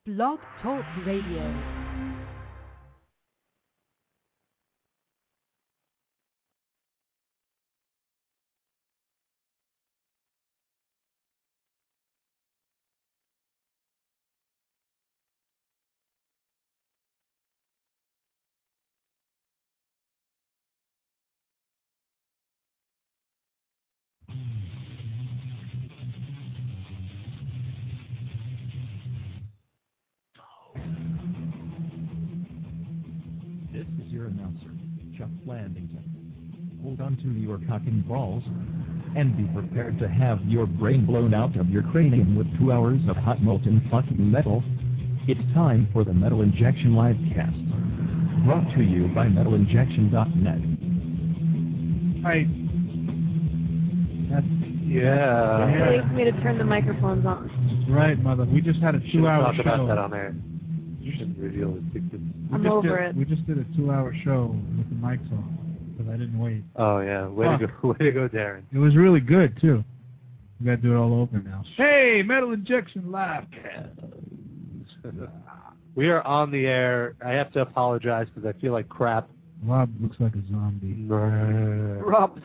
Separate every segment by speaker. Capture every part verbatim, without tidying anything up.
Speaker 1: Blog Talk Radio.
Speaker 2: This is your announcer, Chuck Landington. Hold on to your cocking balls and be prepared to have your brain blown out of your cranium with two hours of hot molten fucking metal. It's time for the Metal Injection Livecast, brought to you by metal injection dot net.
Speaker 3: Hi. That's,
Speaker 4: Yeah.
Speaker 3: yeah.
Speaker 5: Wait for me to turn the microphones on.
Speaker 3: Right, mother. We just had a two-hour show.
Speaker 4: Talk about that on air. You shouldn't reveal the secrets.
Speaker 3: We
Speaker 5: I'm
Speaker 3: just
Speaker 5: over
Speaker 3: did,
Speaker 5: it.
Speaker 3: We just did a two-hour show with the mics on because I didn't wait.
Speaker 4: Oh yeah, way
Speaker 3: Fuck.
Speaker 4: to go, way to go, Darren.
Speaker 3: It was really good too. We got to do it all over now. Hey, Metal Injection Livecast.
Speaker 4: We are on the air. I have to apologize because I feel like crap.
Speaker 3: Rob looks like a zombie.
Speaker 4: Rob's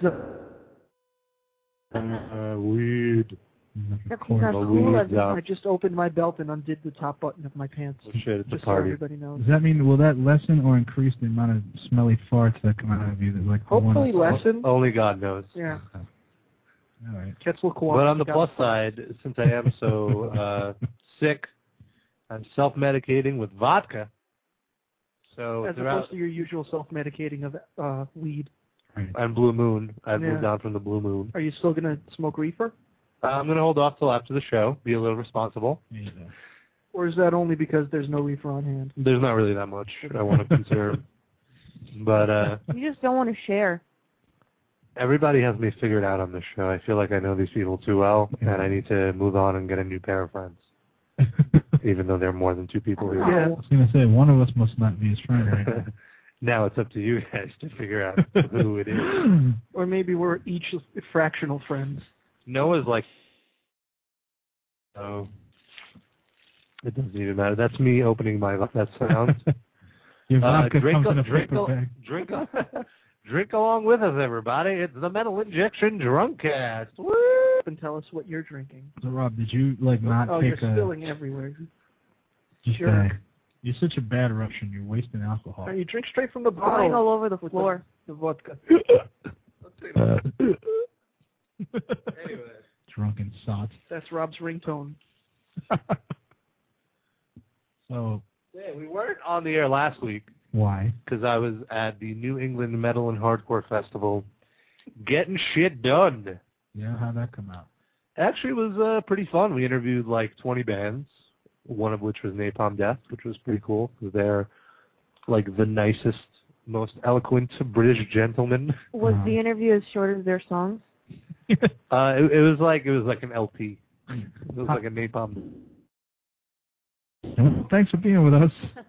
Speaker 4: uh, weed.
Speaker 3: He's like a
Speaker 5: That's
Speaker 3: corpse.
Speaker 5: not
Speaker 4: The
Speaker 5: cool.
Speaker 4: weeds
Speaker 5: as
Speaker 4: out.
Speaker 6: I just opened my belt and undid the top button of my pants.
Speaker 4: Oh, shit, it's
Speaker 6: just
Speaker 4: a party.
Speaker 6: so everybody knows.
Speaker 3: Does that mean will that lessen or increase the amount of smelly farts that come out of you? That like the
Speaker 6: Hopefully
Speaker 3: one
Speaker 6: lessen.
Speaker 4: Only God knows.
Speaker 6: Yeah.
Speaker 3: All right.
Speaker 6: Quetzalcoatl.
Speaker 4: But on the plus side, since I am so uh, sick, I'm self-medicating with vodka. So
Speaker 6: As
Speaker 4: throughout
Speaker 6: opposed to your usual self-medicating of uh, weed.
Speaker 4: and Blue Moon, I've
Speaker 6: Yeah.
Speaker 4: moved on from the Blue Moon.
Speaker 6: Are you still going to smoke reefer?
Speaker 4: Uh, I'm going to hold off till after the show, be a little responsible.
Speaker 3: Yeah.
Speaker 6: Or is that only because there's no reefer on hand?
Speaker 4: There's not really that much I want to conserve. But uh,
Speaker 5: You just don't want to share.
Speaker 4: everybody has me figured out on this show. I feel like I know these people too well,
Speaker 3: Yeah.
Speaker 4: and I need to move on and get a new pair of friends, even though there are more than two people here.
Speaker 6: Yeah.
Speaker 3: I was gonna say one of us must not be his friend right now.
Speaker 4: Now it's up to you guys to figure out who it is.
Speaker 6: Or maybe we're each fractional friends.
Speaker 4: Noah's like, oh, it doesn't even matter. That's me opening my that sound.
Speaker 3: Your
Speaker 4: Uh,
Speaker 3: vodka
Speaker 4: drink,
Speaker 3: comes in
Speaker 4: a,
Speaker 3: a
Speaker 4: drink,
Speaker 3: paper
Speaker 4: a,
Speaker 3: bag.
Speaker 4: drink, a, drink along with us, everybody. It's the Metal Injection Drunkcast. Woo!
Speaker 6: And tell us what you're drinking.
Speaker 3: So Rob, did you like not
Speaker 6: oh,
Speaker 3: take
Speaker 6: you're
Speaker 3: a?
Speaker 6: spilling everywhere.
Speaker 3: Just
Speaker 6: Sure.
Speaker 3: uh, you're such a bad Russian. You're wasting alcohol.
Speaker 6: No, you drink straight from the
Speaker 5: Falling
Speaker 6: bottle.
Speaker 5: all over the
Speaker 6: with
Speaker 5: floor.
Speaker 6: The, the vodka.
Speaker 3: Uh,
Speaker 4: Anyway.
Speaker 3: drunken sot.
Speaker 6: That's Rob's ringtone.
Speaker 3: So
Speaker 4: Yeah, we weren't on the air last week
Speaker 3: why?
Speaker 4: because I was at the New England Metal and Hardcore Festival getting shit done.
Speaker 3: Yeah, how'd that come out?
Speaker 4: Actually, it was uh, pretty fun. We interviewed like twenty bands, one of which was Napalm Death, which was pretty cool because they're like the nicest, most eloquent British gentlemen.
Speaker 5: Was
Speaker 3: Uh-huh.
Speaker 5: the interview as short as their songs?
Speaker 4: Uh, it, it was like it was like an L P. It was like a Napalm.
Speaker 3: Well, thanks for being with us.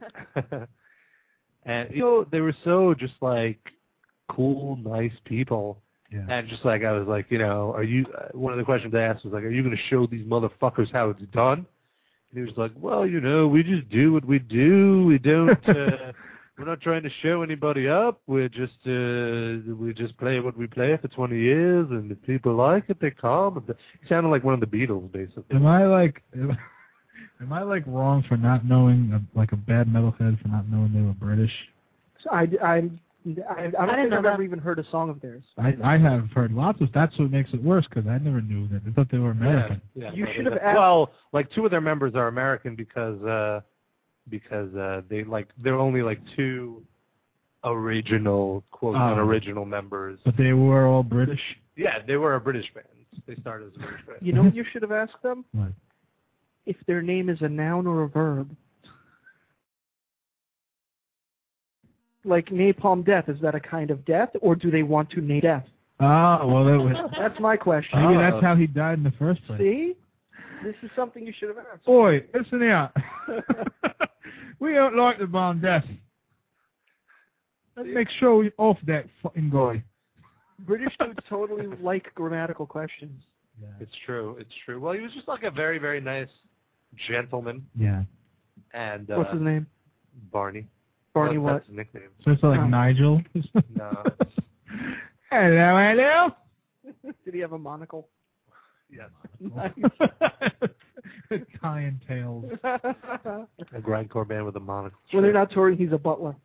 Speaker 4: And you know, they were so just like cool, nice people.
Speaker 3: Yeah.
Speaker 4: And just like I was like, you know, are you? Uh, one of the questions I asked was like, are you going to show these motherfuckers how it's done? And he was like, well, you know, we just do what we do. We don't. Uh, we're not trying to show anybody up. We're just uh, we just play what we play for twenty years, and if people like it, they come. And he sounded like one of the Beatles, basically.
Speaker 3: Am I like? Am, am I like wrong for not knowing a, like a bad metalhead for not knowing they were British?
Speaker 6: So I, I, I, I don't
Speaker 5: didn't
Speaker 6: think
Speaker 5: know
Speaker 6: I've
Speaker 5: that.
Speaker 6: ever even heard a song of theirs.
Speaker 3: I I have heard lots of. That's what makes it worse because I never knew that. I thought they were American.
Speaker 4: Yeah,
Speaker 6: You
Speaker 4: no,
Speaker 6: should
Speaker 4: they-
Speaker 6: have asked-
Speaker 4: Well, like two of their members are American because uh, because uh, they like they're only like two original quote
Speaker 3: Oh.
Speaker 4: unoriginal members.
Speaker 3: But they were all British.
Speaker 4: Yeah, they were a British band. They started as a British band.
Speaker 6: You know what you should have asked them?
Speaker 3: What?
Speaker 6: If their name is a noun or a verb. Like Napalm Death, is that a kind of death, or do they want to name death?
Speaker 3: Ah, well, that was
Speaker 6: That's my question.
Speaker 3: maybe
Speaker 4: Oh.
Speaker 3: that's how he died in the first place.
Speaker 6: See? This is something you should have asked.
Speaker 3: Boy, listen here. We don't like the bomb death. Let's make sure we off that fucking guy.
Speaker 6: British dudes totally like grammatical questions.
Speaker 3: Yeah.
Speaker 4: It's true. It's true. Well, he was just like a very very nice gentleman.
Speaker 3: Yeah.
Speaker 4: And uh,
Speaker 6: What's his name?
Speaker 4: Barney.
Speaker 6: Barney
Speaker 4: Well,
Speaker 6: what?
Speaker 4: That's his nickname.
Speaker 3: So it's like
Speaker 6: Oh.
Speaker 3: Nigel.
Speaker 4: No.
Speaker 3: Hello, hello.
Speaker 6: Did he have a monocle?
Speaker 4: Yes.
Speaker 6: Nice.
Speaker 3: Tying tails.
Speaker 4: A grindcore band with a monocle.
Speaker 6: When they're not touring, he's a butler.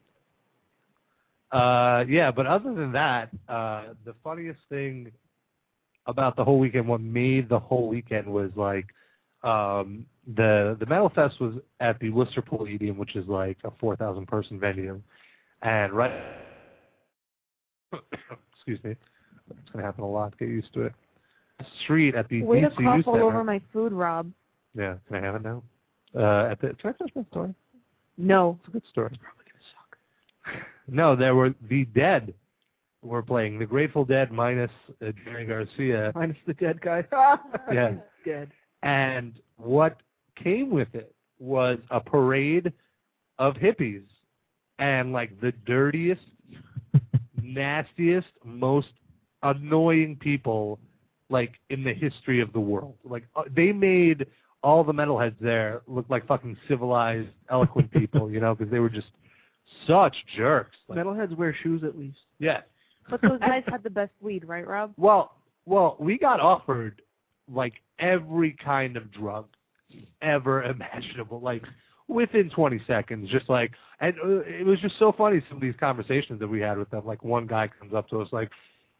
Speaker 4: Uh, yeah, but other than that, uh, the funniest thing about the whole weekend, what made the whole weekend was like um, the the Metal Fest was at the Worcester Palladium, which is like a four thousand person venue, and right. Excuse me, it's gonna happen a lot. Get used to it. Street at the
Speaker 5: Way to
Speaker 4: D C U
Speaker 5: cough all
Speaker 4: Center.
Speaker 5: over my food, Rob.
Speaker 4: Yeah, can I have it now? Uh, at the can I finish my story?
Speaker 5: No.
Speaker 4: It's a good story. No, there were the Dead were playing. The Grateful Dead minus uh, Jerry Garcia.
Speaker 6: Minus the dead guy.
Speaker 4: Yeah.
Speaker 6: He's dead.
Speaker 4: And what came with it was a parade of hippies and like the dirtiest, nastiest, most annoying people like in the history of the world. Like uh, they made all the metalheads there look like fucking civilized, eloquent people, you know, because they were just such jerks. Like,
Speaker 6: Metalheads wear shoes at least.
Speaker 4: yeah.
Speaker 5: But those guys had the best weed, right, Rob?
Speaker 4: Well, well, we got offered like every kind of drug ever imaginable, like within twenty seconds. Just like, and uh, it was just so funny. Some of these conversations that we had with them. Like one guy comes up to us like,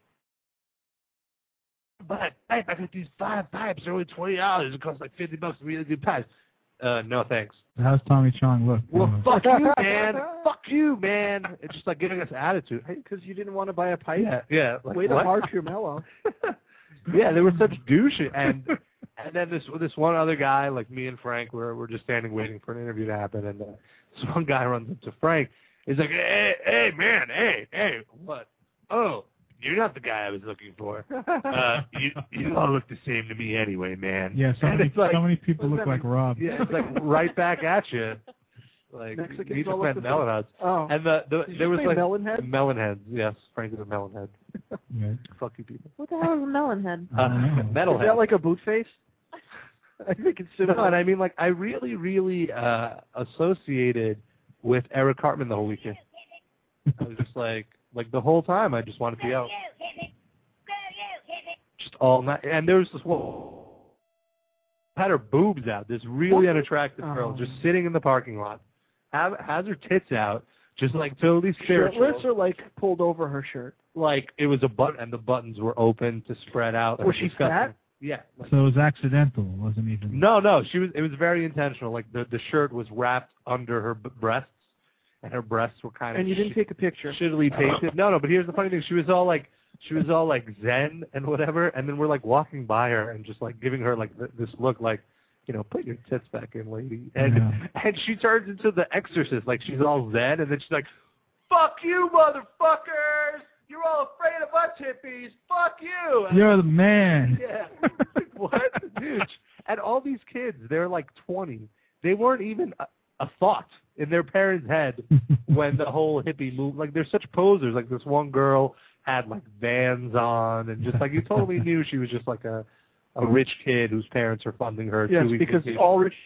Speaker 4: "But pipe, I got these five pipes. They're only twenty dollars. It costs like fifty bucks. Really good pipes." Uh, no thanks.
Speaker 3: How's Tommy Chong look?
Speaker 4: Well,
Speaker 3: Uh,
Speaker 4: fuck you, man. Fuck you, man. It's just like giving us attitude.
Speaker 6: Because you didn't want to buy a pipe?
Speaker 4: Yeah, yeah. Like,
Speaker 6: Way to
Speaker 4: what?
Speaker 6: harsh your mellow.
Speaker 4: Yeah, they were such douche, and and then this this one other guy, like me and Frank, we're we're just standing waiting for an interview to happen, and uh, this one guy runs up to Frank. He's like, "Hey, hey, man, hey, hey, what? Oh, you're not the guy I was looking for. Uh, you you all look the same to me anyway, man."
Speaker 3: yeah, so
Speaker 4: And
Speaker 3: many,
Speaker 4: it's like,
Speaker 3: so many people
Speaker 6: what
Speaker 3: look
Speaker 6: does
Speaker 3: like
Speaker 6: that
Speaker 3: Rob.
Speaker 4: yeah, it's like right back at you. Like
Speaker 6: Mexicans
Speaker 4: need to
Speaker 6: all look
Speaker 4: plant
Speaker 6: the same.
Speaker 4: melon heads.
Speaker 6: Oh.
Speaker 4: And the, the
Speaker 6: Did you
Speaker 4: there was
Speaker 6: say
Speaker 4: like
Speaker 6: melon head?
Speaker 4: melon heads. Yes, Frank is a melon head.
Speaker 3: Yeah.
Speaker 4: Fuck you, people.
Speaker 5: What the hell is a melon head?
Speaker 3: I don't know.
Speaker 4: Uh, metal
Speaker 6: Is
Speaker 4: head.
Speaker 6: that like a boot face? I think it's
Speaker 4: No,
Speaker 6: similar.
Speaker 4: and I mean, like, I really, really uh, associated with Eric Cartman the whole weekend. I was just like, like the whole time, I just wanted to be out. Just all night. And there was this one, had her boobs out, this really unattractive girl
Speaker 6: Oh.
Speaker 4: just sitting in the parking lot, have, has her tits out, just like totally spiritual.
Speaker 6: Shirtless or like pulled over her shirt?
Speaker 4: Like, it was a button, and the buttons were open to spread out.
Speaker 6: Was she
Speaker 4: Disgusting.
Speaker 6: fat?
Speaker 4: Yeah. Like,
Speaker 3: So it was accidental. It wasn't even.
Speaker 4: No, no, she was. It was very intentional. Like the the shirt was wrapped under her b- breasts, and her breasts were kind of.
Speaker 6: And you didn't
Speaker 4: sh-
Speaker 6: take a picture.
Speaker 4: shittily painted. No, no. But here's the funny thing: she was all like, she was all like zen and whatever, and then we're like walking by her and just like giving her like th- this look, like, you know, put your tits back in, lady. And
Speaker 3: Yeah.
Speaker 4: and she turns into the Exorcist, like she's all zen, and then she's like, "Fuck you, motherfuckers! You're all afraid of us hippies. Fuck you!" And
Speaker 3: You're the man.
Speaker 4: yeah. Like, what? Dude. And all these kids, they're like twenty. They weren't even a, a thought in their parents' head when the whole hippie move. Like, they're such posers. Like, this one girl had, like, Vans on, and just, like, you totally knew she was just, like, a, a rich kid whose parents are funding her
Speaker 6: Yes,
Speaker 4: two-week
Speaker 6: because
Speaker 4: vacation.
Speaker 6: all rich.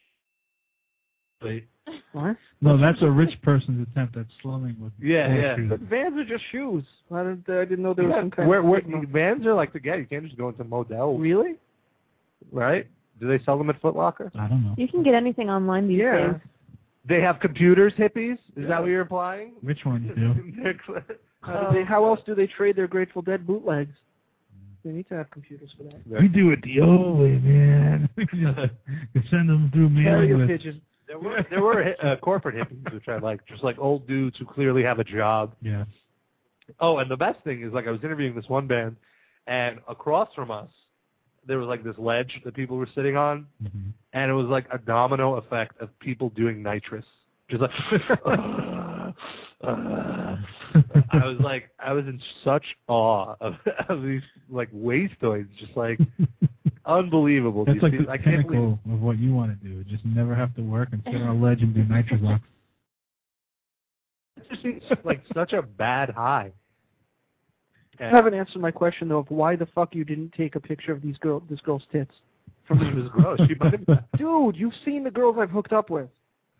Speaker 6: What?
Speaker 3: No, that's a rich person's attempt at slumming with.
Speaker 4: Yeah,
Speaker 3: with
Speaker 4: yeah.
Speaker 3: shoes.
Speaker 6: But Vans are just shoes. I didn't, I didn't know there was
Speaker 4: Yeah,
Speaker 6: some kind
Speaker 4: where,
Speaker 6: of
Speaker 4: where,
Speaker 6: stigma.
Speaker 4: Vans are like the get. You can't just go into Modell,
Speaker 6: Really?
Speaker 4: right? Do they sell them at Foot Locker?
Speaker 3: I don't know.
Speaker 5: You can get anything online these
Speaker 6: Yeah.
Speaker 5: days.
Speaker 4: They have computers, hippies? Is that what you're implying?
Speaker 3: Which ones do?
Speaker 4: They're cl-
Speaker 6: How, do they, how else do they trade their Grateful Dead bootlegs? They need to have computers for that.
Speaker 3: We do it the old way, man. We just send them through mailing
Speaker 6: Carrier
Speaker 3: list.
Speaker 6: pigeon.
Speaker 4: There were there were uh, corporate hippies, which I like, just like old dudes who clearly have a job.
Speaker 3: Yeah.
Speaker 4: Oh, and the best thing is, like, I was interviewing this one band, and across from us, there was like this ledge that people were sitting on,
Speaker 3: Mm-hmm.
Speaker 4: and it was like a domino effect of people doing nitrous, just like. uh, uh. I was like, I was in such awe of, of these like wastoids, just like unbelievable.
Speaker 3: That's
Speaker 4: These
Speaker 3: like
Speaker 4: people-
Speaker 3: the
Speaker 4: I can't believe.
Speaker 3: pinnacle of what you want to do. Just never have to work and sit on a ledge and do nitrous ox.
Speaker 4: It just seems like such a bad high.
Speaker 6: You haven't answered my question though of why the fuck you didn't take a picture of these girl this girl's tits.
Speaker 4: From it was gross. She might have.
Speaker 6: Dude, you've seen the girls I've hooked up with.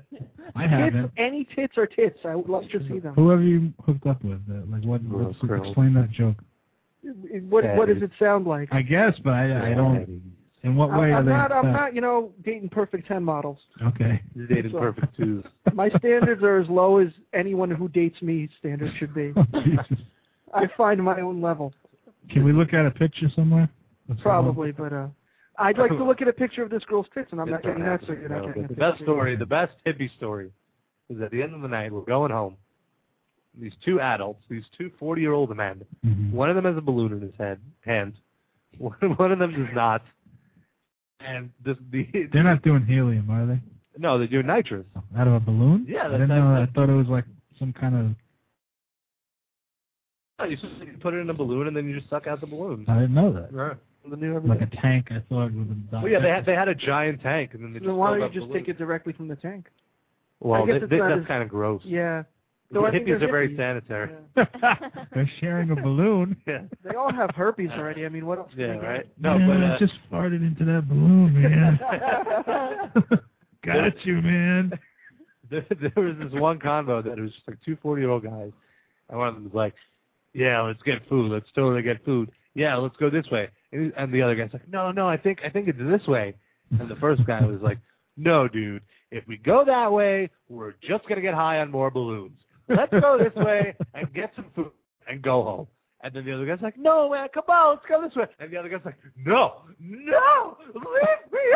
Speaker 3: I
Speaker 6: Tits,
Speaker 3: haven't.
Speaker 6: any tits are tits. I would love to see them.
Speaker 3: Who have you hooked up with? Uh, like, what?
Speaker 4: Well,
Speaker 3: What's,
Speaker 4: Krill.
Speaker 3: explain that joke.
Speaker 6: What what does it sound like?
Speaker 3: I guess, but I, I don't. In what way
Speaker 6: I'm
Speaker 3: are they?
Speaker 6: not. I'm
Speaker 3: uh,
Speaker 6: not. You know, dating perfect ten models.
Speaker 3: Okay.
Speaker 4: You dated
Speaker 6: So-
Speaker 4: perfect twos.
Speaker 6: My standards are as low as anyone who dates me standards should be.
Speaker 3: Jesus.
Speaker 6: I find my own level.
Speaker 3: Can we look at a picture somewhere? Let's
Speaker 6: Probably, but uh, I'd like to look at a picture of this girl's tits, and I'm not
Speaker 4: It's
Speaker 6: getting
Speaker 4: not
Speaker 6: that, so you're not
Speaker 4: happening,
Speaker 6: getting
Speaker 4: no,
Speaker 6: a
Speaker 4: but The best
Speaker 6: picture.
Speaker 4: story, the best hippie story, is at the end of the night, we're going home. These two adults, these two forty-year-old men,
Speaker 3: Mhm.
Speaker 4: one of them has a balloon in his head, hand. One, one of them does not. And this, the
Speaker 3: They're not doing helium, are they?
Speaker 4: no, they do nitrous.
Speaker 3: Out of a balloon?
Speaker 4: Yeah,
Speaker 3: I
Speaker 4: that's
Speaker 3: didn't know.
Speaker 4: that's-
Speaker 3: I thought it was like some kind of.
Speaker 4: Oh, you just put it in a balloon and then you just suck out the balloon.
Speaker 3: I didn't know that.
Speaker 4: Right. They do every
Speaker 3: Like
Speaker 4: day.
Speaker 3: a tank, I thought with a.
Speaker 4: Well, yeah, they had they had a giant tank and then they just
Speaker 6: Then why
Speaker 4: filled
Speaker 6: don't
Speaker 4: up
Speaker 6: you just
Speaker 4: balloons.
Speaker 6: take it directly from the tank?
Speaker 4: Well,
Speaker 6: I guess
Speaker 4: they-
Speaker 6: it's
Speaker 4: they-
Speaker 6: not
Speaker 4: that's
Speaker 6: as-
Speaker 4: kind of gross.
Speaker 6: Yeah.
Speaker 4: The
Speaker 6: Though I think
Speaker 4: hippies
Speaker 6: they're
Speaker 4: are very
Speaker 6: hippies.
Speaker 4: sanitary.
Speaker 6: Yeah.
Speaker 3: They're sharing a balloon.
Speaker 4: Yeah.
Speaker 6: They all have herpes already. I mean, what else? can
Speaker 4: Yeah,
Speaker 6: they get?
Speaker 4: right. No,
Speaker 3: Man,
Speaker 4: but
Speaker 3: I
Speaker 4: uh,
Speaker 3: just farted into that balloon, man. Got you, man.
Speaker 4: there, there was this one convo that it was just like two forty-year-old guys, and one of them was like, "Yeah, let's get food. Let's totally get food. Yeah, let's go this way." And, he- and the other guy's like, "No, no, I think I think it's this way." And the first guy was like, "No, dude. If we go that way, we're just gonna get high on more balloons. Let's go this way and get some food and go home." And then the other guy's like, "No, man, come on, let's go this way." And the other guy's like, "No, no, leave me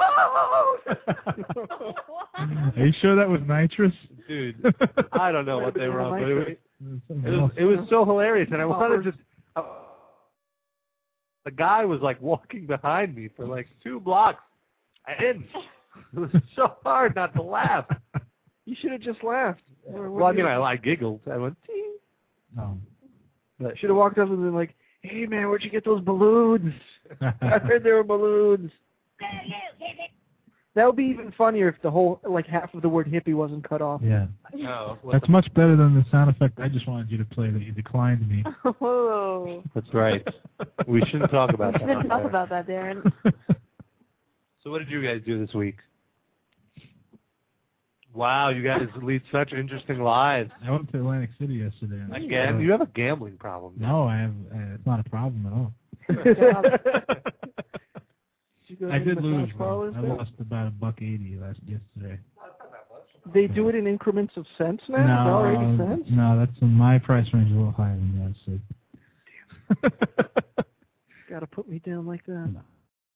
Speaker 4: alone."
Speaker 3: Are you sure that was nitrous?
Speaker 4: Dude, I don't know what they were on, but it was,
Speaker 3: Something
Speaker 4: it was,
Speaker 3: else.
Speaker 4: it was so hilarious, and I wanted to. Uh, the guy was like walking behind me for like two blocks. I didn't. It was so hard not to laugh.
Speaker 6: You should have just laughed. Or what
Speaker 4: Well, I
Speaker 6: do
Speaker 4: mean,
Speaker 6: you-
Speaker 4: I, I giggled. I went, "Ting."
Speaker 3: No.
Speaker 4: But
Speaker 6: should have walked up and been like, "Hey, man, where'd you get those balloons? I heard there were balloons." That would be even funnier if the whole, like, half of the word hippie wasn't cut off.
Speaker 3: Yeah.
Speaker 4: no, what
Speaker 3: That's
Speaker 4: the-
Speaker 3: much better than the sound effect I just wanted you to play that you declined me.
Speaker 5: Whoa.
Speaker 4: that's right. We shouldn't talk
Speaker 5: We
Speaker 4: about that.
Speaker 5: shouldn't
Speaker 4: on
Speaker 5: talk
Speaker 4: there.
Speaker 5: about that, Darren.
Speaker 4: So what did you guys do this week? Wow, you guys lead such interesting lives.
Speaker 3: I went to Atlantic City yesterday. and-
Speaker 4: Again, you have a gambling problem.
Speaker 3: No, I have. Uh, it's not a problem at all.
Speaker 6: Did you go
Speaker 3: I
Speaker 6: to the
Speaker 3: did lose.
Speaker 6: massage
Speaker 3: Though.
Speaker 6: parlors
Speaker 3: I
Speaker 6: there?
Speaker 3: lost about a buck eighty last yesterday.
Speaker 6: They do it in increments of cents now?
Speaker 3: No,
Speaker 6: one dollar eighty cents?
Speaker 3: no, that's my price range is a little higher than that. So
Speaker 6: Gotta put me down like that.
Speaker 3: no.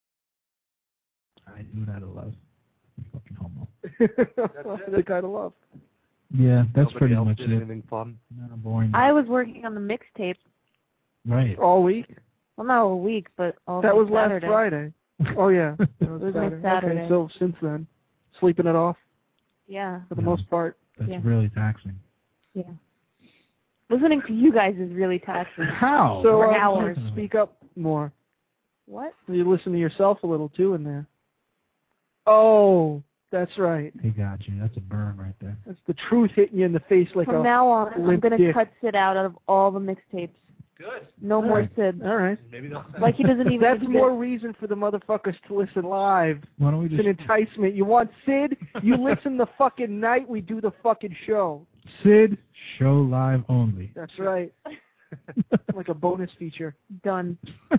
Speaker 3: I do it out of love. You fucking homo.
Speaker 6: That's the kind of love.
Speaker 3: Yeah, that's
Speaker 4: Nobody
Speaker 3: pretty
Speaker 4: else
Speaker 3: much
Speaker 4: did
Speaker 3: it.
Speaker 4: anything fun?
Speaker 3: Not boring.
Speaker 5: I was working on the mixtape.
Speaker 3: Right.
Speaker 6: All week?
Speaker 5: Well, not all week, but all
Speaker 6: That
Speaker 5: day
Speaker 6: was last
Speaker 5: Saturday.
Speaker 6: Friday. Oh, yeah. That
Speaker 5: was next Saturday.
Speaker 6: Okay, so since then, sleeping it off
Speaker 5: Yeah,
Speaker 6: for the
Speaker 3: Yeah.
Speaker 6: most part.
Speaker 3: That's
Speaker 5: Yeah.
Speaker 3: really taxing.
Speaker 5: yeah. Listening to you guys is really taxing.
Speaker 3: How?
Speaker 6: So,
Speaker 5: For
Speaker 6: uh,
Speaker 5: hours.
Speaker 6: speak up more.
Speaker 5: What?
Speaker 6: You listen to yourself a little, too, in there. Oh, that's right.
Speaker 3: He got you. That's a burn right there.
Speaker 6: That's the truth hitting you in the face like
Speaker 5: From
Speaker 6: a...
Speaker 5: now on, I'm
Speaker 6: limp
Speaker 5: going to
Speaker 6: dick.
Speaker 5: cut Sid out of all the mixtapes.
Speaker 4: Good.
Speaker 5: No more
Speaker 3: Alright.
Speaker 5: Sid.
Speaker 6: All right.
Speaker 4: Maybe they'll.
Speaker 5: Like he doesn't even
Speaker 6: That's
Speaker 5: exist.
Speaker 6: more reason for the motherfuckers to listen live.
Speaker 3: Why don't we
Speaker 6: It's
Speaker 3: just
Speaker 6: an enticement. You want Sid? You listen the fucking night we do the fucking show.
Speaker 3: Sid show live only?
Speaker 6: That's right. Like a bonus feature.
Speaker 5: Done.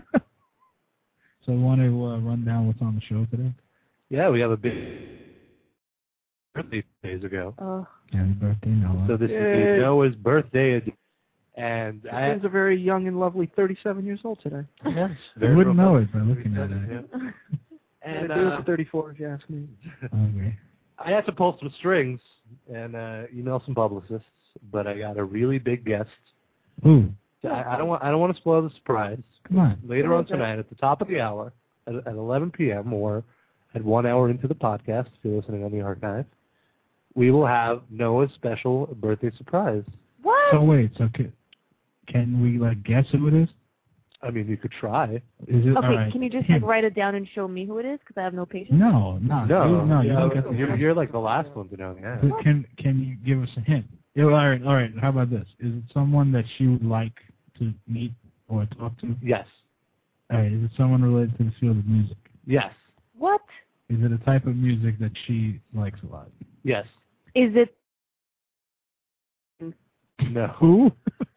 Speaker 3: So you want to uh, run down what's on the show today?
Speaker 4: Yeah, we have a big birthday days ago.
Speaker 5: Oh,
Speaker 3: Happy birthday, Noah.
Speaker 4: So this
Speaker 6: Yay.
Speaker 4: is Noah's birthday, ed- and I
Speaker 6: Sid's a very young and lovely thirty-seven years old today.
Speaker 4: yes,
Speaker 3: I wouldn't know it by looking at it.
Speaker 4: Yeah.
Speaker 6: And
Speaker 4: And
Speaker 6: it is
Speaker 4: uh,
Speaker 6: thirty-four, if you ask me.
Speaker 3: Okay.
Speaker 4: I had to pull some strings and uh, email some publicists, but I got a really big guest.
Speaker 3: Ooh,
Speaker 4: I, I don't want I don't want to spoil the surprise.
Speaker 3: come on.
Speaker 4: Later on tonight, at the top of the hour, at, at eleven p.m. or at one hour into the podcast, if you're listening on the archive, we will have Noah's special birthday surprise.
Speaker 5: what?
Speaker 3: So wait, so can, can we like guess who it is?
Speaker 4: I mean, you could try.
Speaker 3: Is it all
Speaker 5: Okay,
Speaker 3: right?
Speaker 5: can you just
Speaker 3: Hint.
Speaker 5: like write it down and show me who it is? Because I have no patience.
Speaker 3: No, no,
Speaker 4: No,
Speaker 3: you, no, you
Speaker 4: you
Speaker 3: don't get the
Speaker 4: you're, you're like the last one to know. Yeah.
Speaker 3: But Can can you give us a hint? Yeah, all right, all right. How about this? Is it someone that she would like to meet or talk to?
Speaker 4: Yes.
Speaker 3: All right. Is it someone related to the field of music?
Speaker 4: Yes.
Speaker 5: What?
Speaker 3: Is it a type of music that she likes a lot?
Speaker 4: Yes.
Speaker 5: Is it?
Speaker 4: No.
Speaker 3: Who?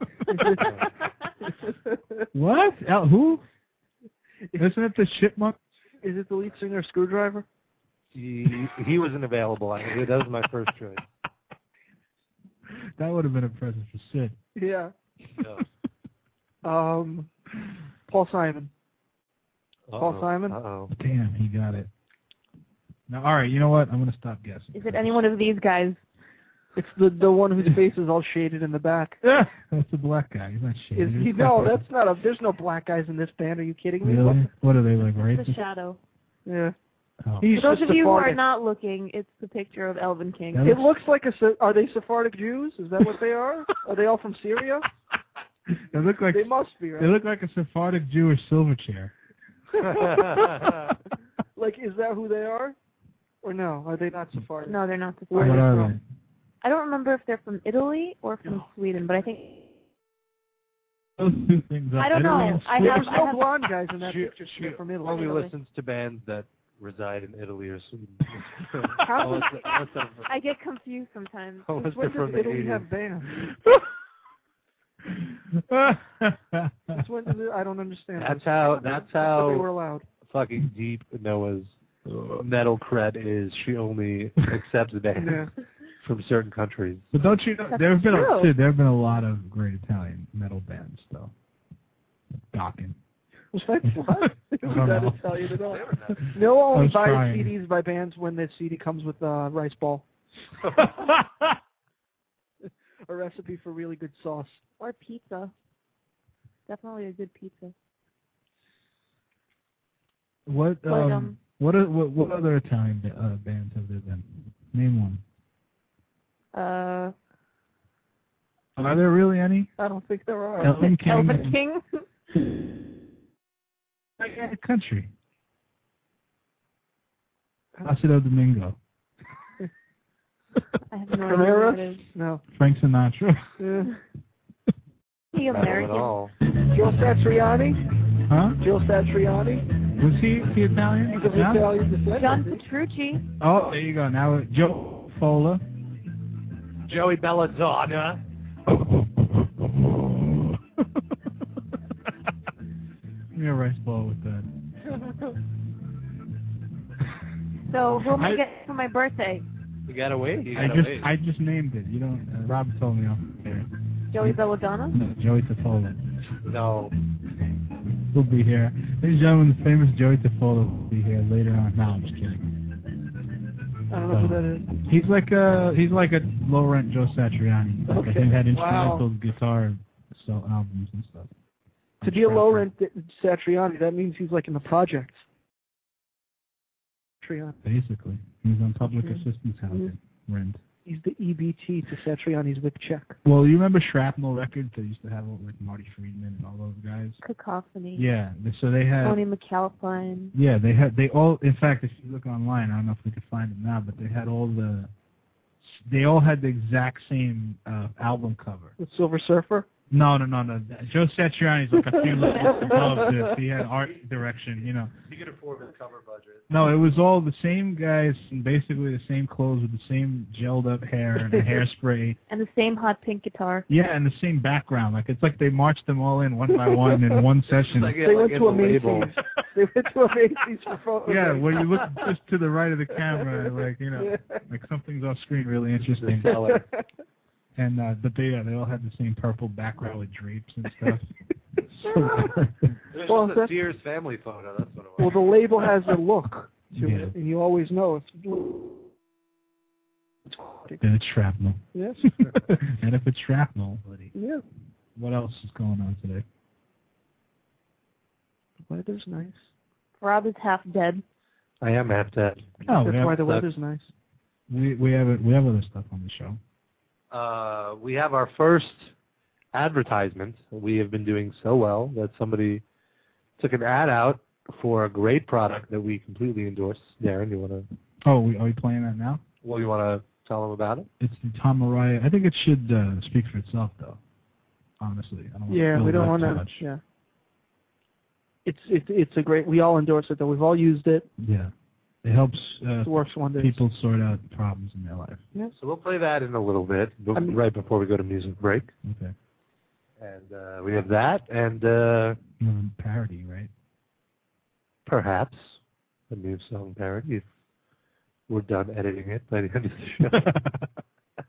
Speaker 3: What? El, who? Isn't it the Chipmunk?
Speaker 6: Is it the lead singer of Screwdriver?
Speaker 4: He, he wasn't available. I, that was my first choice.
Speaker 3: That would have been a present for Sid.
Speaker 6: Yeah.
Speaker 4: No.
Speaker 6: Um, Paul Simon.
Speaker 4: Uh-oh.
Speaker 6: Paul Simon?
Speaker 4: Uh-oh.
Speaker 3: Damn, he got it. Now, all right, you know what? I'm going to stop guessing.
Speaker 5: Is it any one of these guys?
Speaker 6: It's the the one whose face is all shaded in the back.
Speaker 3: Yeah, that's the black guy. He's not shit.
Speaker 6: Is he? No, that's not a. There's no black guys in this band. Are you kidding me?
Speaker 3: Really? What are they, like,
Speaker 5: The
Speaker 3: racist?
Speaker 5: shadow.
Speaker 6: Yeah.
Speaker 3: Oh.
Speaker 6: He's
Speaker 5: For those
Speaker 6: just
Speaker 5: of you who are
Speaker 6: Sephardic.
Speaker 5: not looking, it's the picture of Elvin King.
Speaker 3: That
Speaker 6: It looks like a. Se- Are they Sephardic Jews? Is that what they are? Are they all from Syria?
Speaker 3: They look like
Speaker 6: They must be,
Speaker 3: they
Speaker 6: right?
Speaker 3: look like a Sephardic Jewish Silverchair.
Speaker 6: Like, is that who they are? Or no? Are they not Sephardic?
Speaker 5: No, they're not
Speaker 6: Where
Speaker 3: What
Speaker 5: Sephardic.
Speaker 6: are
Speaker 3: are
Speaker 6: they
Speaker 3: they?
Speaker 6: from?
Speaker 5: I don't remember if they're from Italy or from Sweden, but I think
Speaker 3: Those two things.
Speaker 5: I don't
Speaker 3: Italy
Speaker 5: know.
Speaker 3: and
Speaker 5: I
Speaker 3: Sweden.
Speaker 6: There's
Speaker 5: have-
Speaker 6: no
Speaker 5: have-
Speaker 6: blonde guys in that
Speaker 4: She,
Speaker 6: picture.
Speaker 4: she
Speaker 6: They're from Italy.
Speaker 4: only
Speaker 5: Italy.
Speaker 4: listens to bands that reside in Italy or Sweden.
Speaker 6: How-
Speaker 4: unless, unless they're,
Speaker 5: I get confused sometimes.
Speaker 4: unless
Speaker 6: Since when
Speaker 4: they're from
Speaker 6: does
Speaker 4: the
Speaker 6: Italy
Speaker 4: eighties.
Speaker 6: have bands? Since when does it, I don't understand.
Speaker 4: That's
Speaker 6: this.
Speaker 4: how. That's
Speaker 6: But they were
Speaker 4: how
Speaker 6: allowed.
Speaker 4: fucking deep Noah's metal cred is. She only accepts bands
Speaker 6: Yeah.
Speaker 4: from certain countries.
Speaker 3: But don't you know,
Speaker 5: That's
Speaker 3: there have been a,
Speaker 5: true.
Speaker 3: Sid, there have been a lot of great Italian metal bands, though. Dokken.
Speaker 6: Was that what?
Speaker 3: I
Speaker 6: Was
Speaker 3: don't
Speaker 6: that
Speaker 3: know.
Speaker 6: Italian at all? No
Speaker 3: I
Speaker 6: only
Speaker 3: was
Speaker 6: buys
Speaker 3: trying.
Speaker 6: C Ds by bands when the C D comes with uh, rice ball. A recipe for really good sauce.
Speaker 5: Or pizza. Definitely a good pizza.
Speaker 3: What
Speaker 5: But,
Speaker 3: um,
Speaker 5: um,
Speaker 3: what, are, what what other Italian ba- uh, bands have there been? Name one.
Speaker 5: Uh,
Speaker 3: Are there really any?
Speaker 6: I don't think there are.
Speaker 3: Elvin King.
Speaker 5: Elvin King.
Speaker 3: The country. Placido Domingo.
Speaker 5: I have no idea
Speaker 6: Primera?
Speaker 5: what it is.
Speaker 6: No.
Speaker 3: Frank Sinatra.
Speaker 6: Yeah.
Speaker 5: He
Speaker 4: Not at
Speaker 5: American.
Speaker 4: all.
Speaker 6: Joe Satriani?
Speaker 3: Huh?
Speaker 6: Joe Satriani?
Speaker 3: Was he, he Italian?
Speaker 6: He's of
Speaker 3: Yeah?
Speaker 6: Italian descent.
Speaker 5: John Petrucci.
Speaker 3: Oh, there you go. Now uh, Joe Fola.
Speaker 4: Joey Belladonna.
Speaker 3: Give me a rice ball with that.
Speaker 5: So who am I,
Speaker 3: I-
Speaker 5: getting for my birthday?
Speaker 4: You gotta wait. You
Speaker 3: I
Speaker 4: gotta
Speaker 3: just
Speaker 4: wait.
Speaker 3: I just named it. You don't. Uh, Rob told me off there.
Speaker 5: Joey Belladonna?
Speaker 3: No, Joey Tafola.
Speaker 4: No.
Speaker 3: He'll be here. Ladies and gentlemen, the famous Joey Tafola will be here later on. No, I'm just kidding.
Speaker 6: I don't know who that is.
Speaker 3: He's like a he's like a low rent Joe Satriani. Like, I
Speaker 6: Okay.
Speaker 3: think he had
Speaker 6: Wow.
Speaker 3: instrumental guitar so albums and stuff.
Speaker 6: To be a low rent Satriani, that means he's like in the projects. Satriani.
Speaker 3: Basically, he's on public
Speaker 6: Mhm.
Speaker 3: assistance housing rent.
Speaker 6: He's the E B T to Satriani's Vic Check.
Speaker 3: Well, you remember Shrapnel Records? They used to have like Marty Friedman and all those guys.
Speaker 5: Cacophony.
Speaker 3: Yeah, th- so they had.
Speaker 5: Tony McAlpine.
Speaker 3: Yeah, they had. They all. In fact, if you look online, I don't know if we can find it now, but they had all the. They all had the exact same uh, album cover.
Speaker 6: The Silver Surfer?
Speaker 3: No, no, no, no. Joe Satriani's like a few levels above this. He had art direction, you know.
Speaker 4: You can afford the cover budget.
Speaker 3: No, it was all the same guys and basically the same clothes with the same gelled up hair and a hairspray.
Speaker 5: And the same hot pink guitar.
Speaker 3: Yeah, and the same background. Like it's like they marched them all in one by one in one session.
Speaker 4: Like,
Speaker 6: They
Speaker 4: like
Speaker 6: went
Speaker 4: in
Speaker 6: to a
Speaker 4: the label.
Speaker 6: Macy's. They went to a Macy's for photos.
Speaker 3: Yeah, when you look just to the right of the camera, like you know, like something's off screen really interesting.
Speaker 4: Seller.
Speaker 3: And uh, but they yeah, they all had the same purple background with drapes and stuff. So,
Speaker 4: There's
Speaker 6: Well,
Speaker 4: just a
Speaker 6: that's-
Speaker 4: Sears family photo. That's what it was.
Speaker 6: Well, the label has a look to
Speaker 3: Yeah.
Speaker 6: it, and you always know if
Speaker 3: and it's shrapnel.
Speaker 6: yes,
Speaker 3: And if it's shrapnel, buddy,
Speaker 6: yeah.
Speaker 3: what else is going on today?
Speaker 6: The weather's nice.
Speaker 5: Rob is half dead.
Speaker 4: I am half dead.
Speaker 3: Oh, we
Speaker 6: That's
Speaker 3: have,
Speaker 6: why the weather's nice.
Speaker 3: we we have we have other stuff on the show.
Speaker 4: Uh, we have our first advertisement. We have been doing so well that somebody took an ad out for a great product that we completely endorse. Darren, you want to?
Speaker 3: Oh, we, are we playing that now?
Speaker 4: Well, you want to tell them about it?
Speaker 3: It's the Tom Mariah. I think it should uh, speak for itself, though. Honestly, I don't want
Speaker 6: Yeah,
Speaker 3: to
Speaker 6: we
Speaker 3: build
Speaker 6: don't
Speaker 3: up
Speaker 6: want
Speaker 3: too
Speaker 6: to.
Speaker 3: much.
Speaker 6: Yeah. It's it's it's a great. We all endorse it though. We've all used it.
Speaker 3: Yeah. It helps uh,
Speaker 6: It works wonders.
Speaker 3: people sort out problems in their life.
Speaker 6: Yeah.
Speaker 4: So we'll play that in a little bit, b-
Speaker 6: I mean-
Speaker 4: right before we go to music break.
Speaker 3: Okay.
Speaker 4: And uh, we have that, and uh,
Speaker 3: Um, parody, right?
Speaker 4: perhaps a new song parody if we're done editing it by the end of the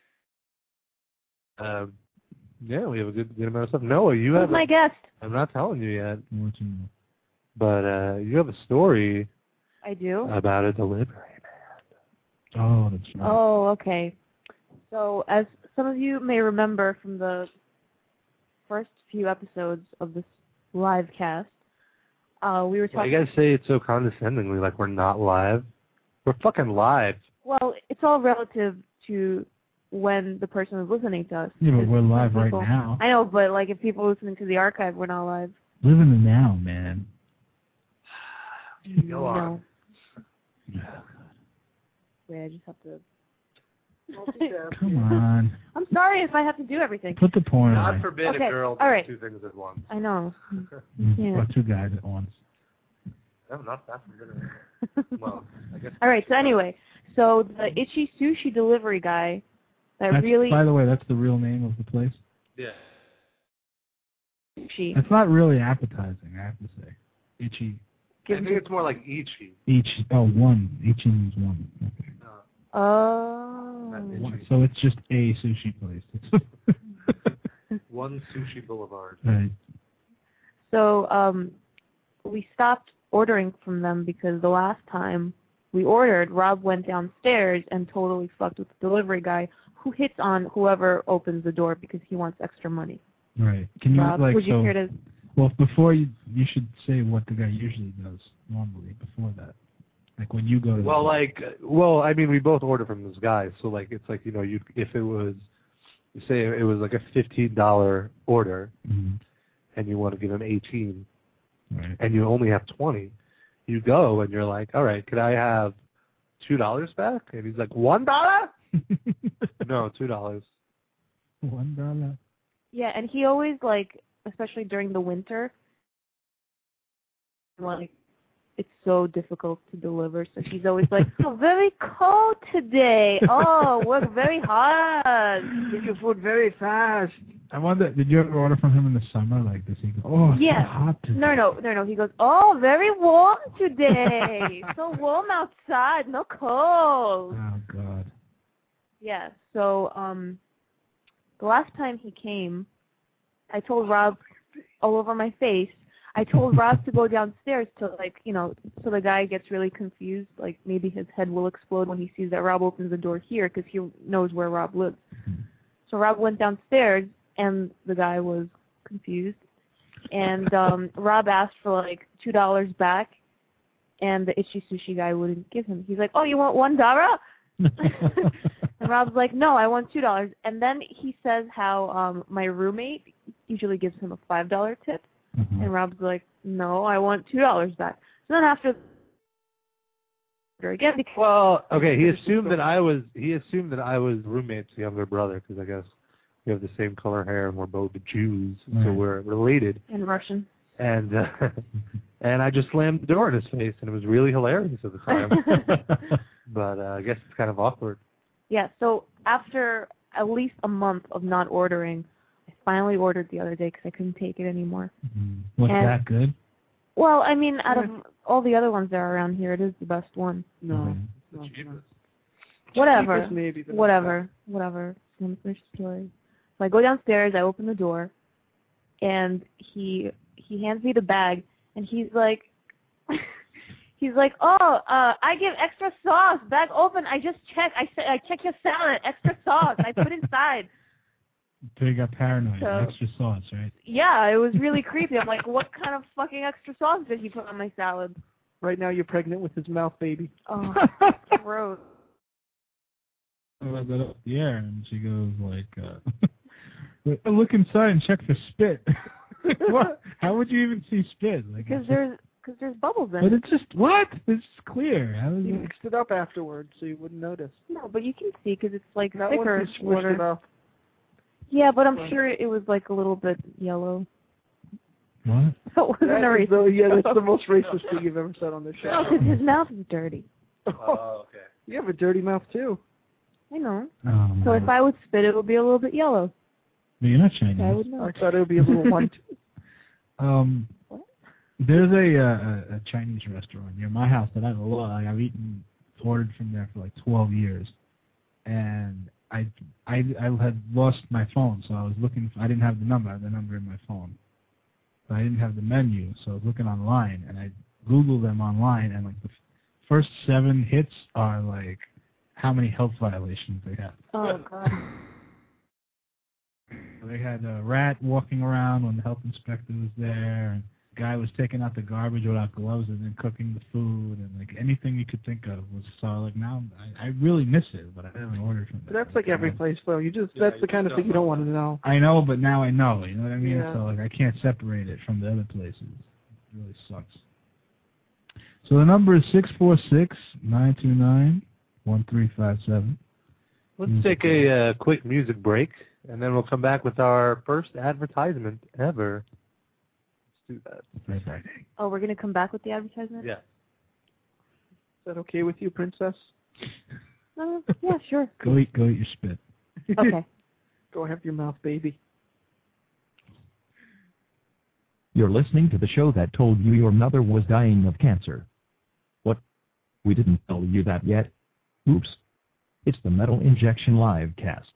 Speaker 4: show. um, yeah, we have a good, good amount of stuff. Noah, you
Speaker 5: Who's
Speaker 4: have.
Speaker 5: my
Speaker 4: A,
Speaker 5: guest?
Speaker 4: I'm not telling you yet,
Speaker 3: What you know.
Speaker 4: but uh, you have a story
Speaker 5: I do.
Speaker 4: about a delivery.
Speaker 3: Oh, that's right.
Speaker 5: Oh, okay. So, as some of you may remember from the first few episodes of this live cast, uh, we were
Speaker 4: Well,
Speaker 5: talking.
Speaker 4: you guys say it so condescendingly, like we're not live. We're fucking live.
Speaker 5: Well, it's all relative to when the person is listening to us.
Speaker 3: Yeah, but
Speaker 5: Because
Speaker 3: we're live right
Speaker 5: people-
Speaker 3: now.
Speaker 5: I know, but like if people listening to the archive, we're not live.
Speaker 3: Live in the now, man.
Speaker 4: Go on.
Speaker 5: No. Wait, I just have to.
Speaker 3: Come on.
Speaker 5: I'm sorry if I have to do everything.
Speaker 3: Put the porn
Speaker 4: God
Speaker 3: away.
Speaker 4: forbid
Speaker 5: Okay,
Speaker 4: a girl
Speaker 5: all
Speaker 4: does
Speaker 5: right.
Speaker 4: two things at once.
Speaker 5: I know.
Speaker 3: Mm,
Speaker 5: Yeah.
Speaker 3: Or two guys at once.
Speaker 4: No, not that forbidden. Well, I guess.
Speaker 5: All right. So anyway, so the Itchy Sushi delivery guy that
Speaker 3: That's,
Speaker 5: really
Speaker 3: By the way, that's the real name of the place.
Speaker 4: Yeah.
Speaker 5: sushi
Speaker 3: It's not really appetizing, I have to say. Itchy.
Speaker 4: I
Speaker 5: gives
Speaker 4: think
Speaker 5: you.
Speaker 4: it's more like Ichi.
Speaker 3: Each. Oh, one. Itchy means one. Okay.
Speaker 5: Oh.
Speaker 4: Not
Speaker 3: One.
Speaker 4: Itchy.
Speaker 3: So it's just a sushi place.
Speaker 4: One Sushi Boulevard.
Speaker 3: Right.
Speaker 5: So um, we stopped ordering from them because the last time we ordered, Rob went downstairs and totally fucked with the delivery guy, who hits on whoever opens the door because he wants extra money.
Speaker 3: Right. Can you
Speaker 5: Rob,
Speaker 3: like
Speaker 5: would you
Speaker 3: so?
Speaker 5: care to?
Speaker 3: Well, before you, you should say what the guy usually does normally before that. Like when you go to.
Speaker 4: Well, like, uh, well, I mean, we both order from this guy, so like, it's like, you know, you if it was, say, it was like a fifteen dollar order,
Speaker 3: Mhm.
Speaker 4: and you want to give him eighteen,
Speaker 3: Right.
Speaker 4: and you only have twenty, you go and you're like, all right, could I have two dollars back? And he's like, one dollar? No, two dollars.
Speaker 3: One dollar.
Speaker 5: Yeah, and he always like, especially during the winter, like it's so difficult to deliver. So he's always like, "Oh, very cold today. Oh, work very hard.
Speaker 6: Get your food very fast.
Speaker 3: I wonder, did you ever order from him in the summer? Like, does he go, oh, it's
Speaker 5: Yeah.
Speaker 3: so hot today.
Speaker 5: No, no, no, no. He goes, "Oh, very warm today. So warm outside, no cold."
Speaker 3: Oh, God.
Speaker 5: Yeah. So um, the last time he came, I told Rob all over my face. I told Rob to go downstairs to, like, you know, so the guy gets really confused. Like, maybe his head will explode when he sees that Rob opens the door here because he knows where Rob lives. So Rob went downstairs, and the guy was confused. And um, Rob asked for, like, two dollars back, and the Itchy Sushi guy wouldn't give him. He's like, "Oh, you want one dollar?" And Rob's like, "No, I want two dollars." And then he says how um, my roommate usually gives him a five dollar tip.
Speaker 3: Mhm.
Speaker 5: And Rob's like, "No, I want two dollars back." So then after again, because
Speaker 4: Well, okay, he assumed that I was, he assumed that I was roommate's younger brother, because I guess we have the same color hair and we're both Jews, so
Speaker 3: Right.
Speaker 4: we're related.
Speaker 5: in Russian.
Speaker 4: And uh, and I just slammed the door in his face, and it was really hilarious at the time. But uh, I guess it's kind of awkward.
Speaker 5: Yeah. So after at least a month of not ordering, I finally ordered the other day because I couldn't take it anymore.
Speaker 3: Mhm. Was
Speaker 5: And-
Speaker 3: that good?
Speaker 5: Well, I mean, out of all the other ones that are around here, it is the best one.
Speaker 6: No.
Speaker 3: Okay.
Speaker 6: no,
Speaker 4: Cheapest.
Speaker 6: no.
Speaker 5: Whatever.
Speaker 6: Cheapest maybe, but not
Speaker 5: Whatever. Whatever. Let me finish the story. So I go downstairs, I open the door, and he he hands me the bag, and he's like, he's like, "Oh, uh, I give extra sauce. Bag open. I just check. I sa- I check your salad. Extra sauce. I put inside."
Speaker 3: So you got paranoid.
Speaker 5: So-
Speaker 3: Extra sauce, right?
Speaker 5: Yeah, it was really creepy. I'm like, "What kind of fucking extra sauce did he put on my salad?"
Speaker 6: Right now you're pregnant with his mouth, baby.
Speaker 5: Oh, gross.
Speaker 3: I let that up the air, and she goes like, uh, "Look inside and check for spit." What? How would you even see spit? Like,
Speaker 5: Because
Speaker 3: it's just-
Speaker 5: there's because there's bubbles in
Speaker 3: But
Speaker 5: it.
Speaker 3: it's just what? It's clear. How is
Speaker 6: You
Speaker 3: it?
Speaker 6: mixed it up afterwards so you wouldn't notice.
Speaker 5: No, but you can see because it's like
Speaker 6: Not
Speaker 5: thicker
Speaker 6: once you squished
Speaker 5: water.
Speaker 6: it up.
Speaker 5: Yeah, but I'm sure it was like a little bit yellow.
Speaker 3: What?
Speaker 5: That wasn't a
Speaker 6: That is
Speaker 5: racist.
Speaker 6: the, yeah, that's the most racist thing you've ever said on this
Speaker 5: No,
Speaker 6: show.
Speaker 5: because his mouth is dirty.
Speaker 4: Oh, okay.
Speaker 6: You have a dirty mouth too.
Speaker 5: I know.
Speaker 3: Oh,
Speaker 5: So
Speaker 3: man.
Speaker 5: if I would spit, it would be a little bit yellow.
Speaker 3: But you're not
Speaker 5: I
Speaker 3: Chinese.
Speaker 5: would know.
Speaker 6: I thought it would be a little white.
Speaker 3: Um,
Speaker 5: What?
Speaker 3: there's a, uh, a a Chinese restaurant near my house that I love. Like, I've eaten, ordered from there for like twelve years, and I I I had lost my phone, so I was looking. For, I didn't have the number. I had the number in my phone, but I didn't have the menu, so I was looking online, and I Googled them online, and like the f- first seven hits are like how many health violations they have.
Speaker 5: Oh, God.
Speaker 3: They had a rat walking around when the health inspector was there, and the guy was taking out the garbage without gloves and then cooking the food, and like anything you could think of was so like now I, I really miss it, but I haven't ordered from
Speaker 6: But
Speaker 3: there.
Speaker 6: that's like every place, though. You just
Speaker 4: Yeah,
Speaker 6: that's the
Speaker 4: you
Speaker 6: kind of
Speaker 4: just
Speaker 6: thing you don't want to know.
Speaker 3: I know, but now I know. You know what I mean?
Speaker 6: Yeah.
Speaker 3: So like I can't separate it from the other places. It really sucks. So the number is six four six nine two nine one three five seven.
Speaker 4: Let's take a uh, quick music break, and then we'll come back with our first advertisement ever. Let's do that.
Speaker 5: Oh, we're going to come back with the advertisement?
Speaker 4: Yeah.
Speaker 6: Is that okay with you, Princess?
Speaker 5: Uh, yeah, sure.
Speaker 3: Go eat, go eat your spit.
Speaker 5: Okay.
Speaker 6: Go have your mouth, baby.
Speaker 2: You're listening to the show that told you your mother was dying of cancer. What? We didn't tell you that yet? Oops. It's the Metal Injection Live cast.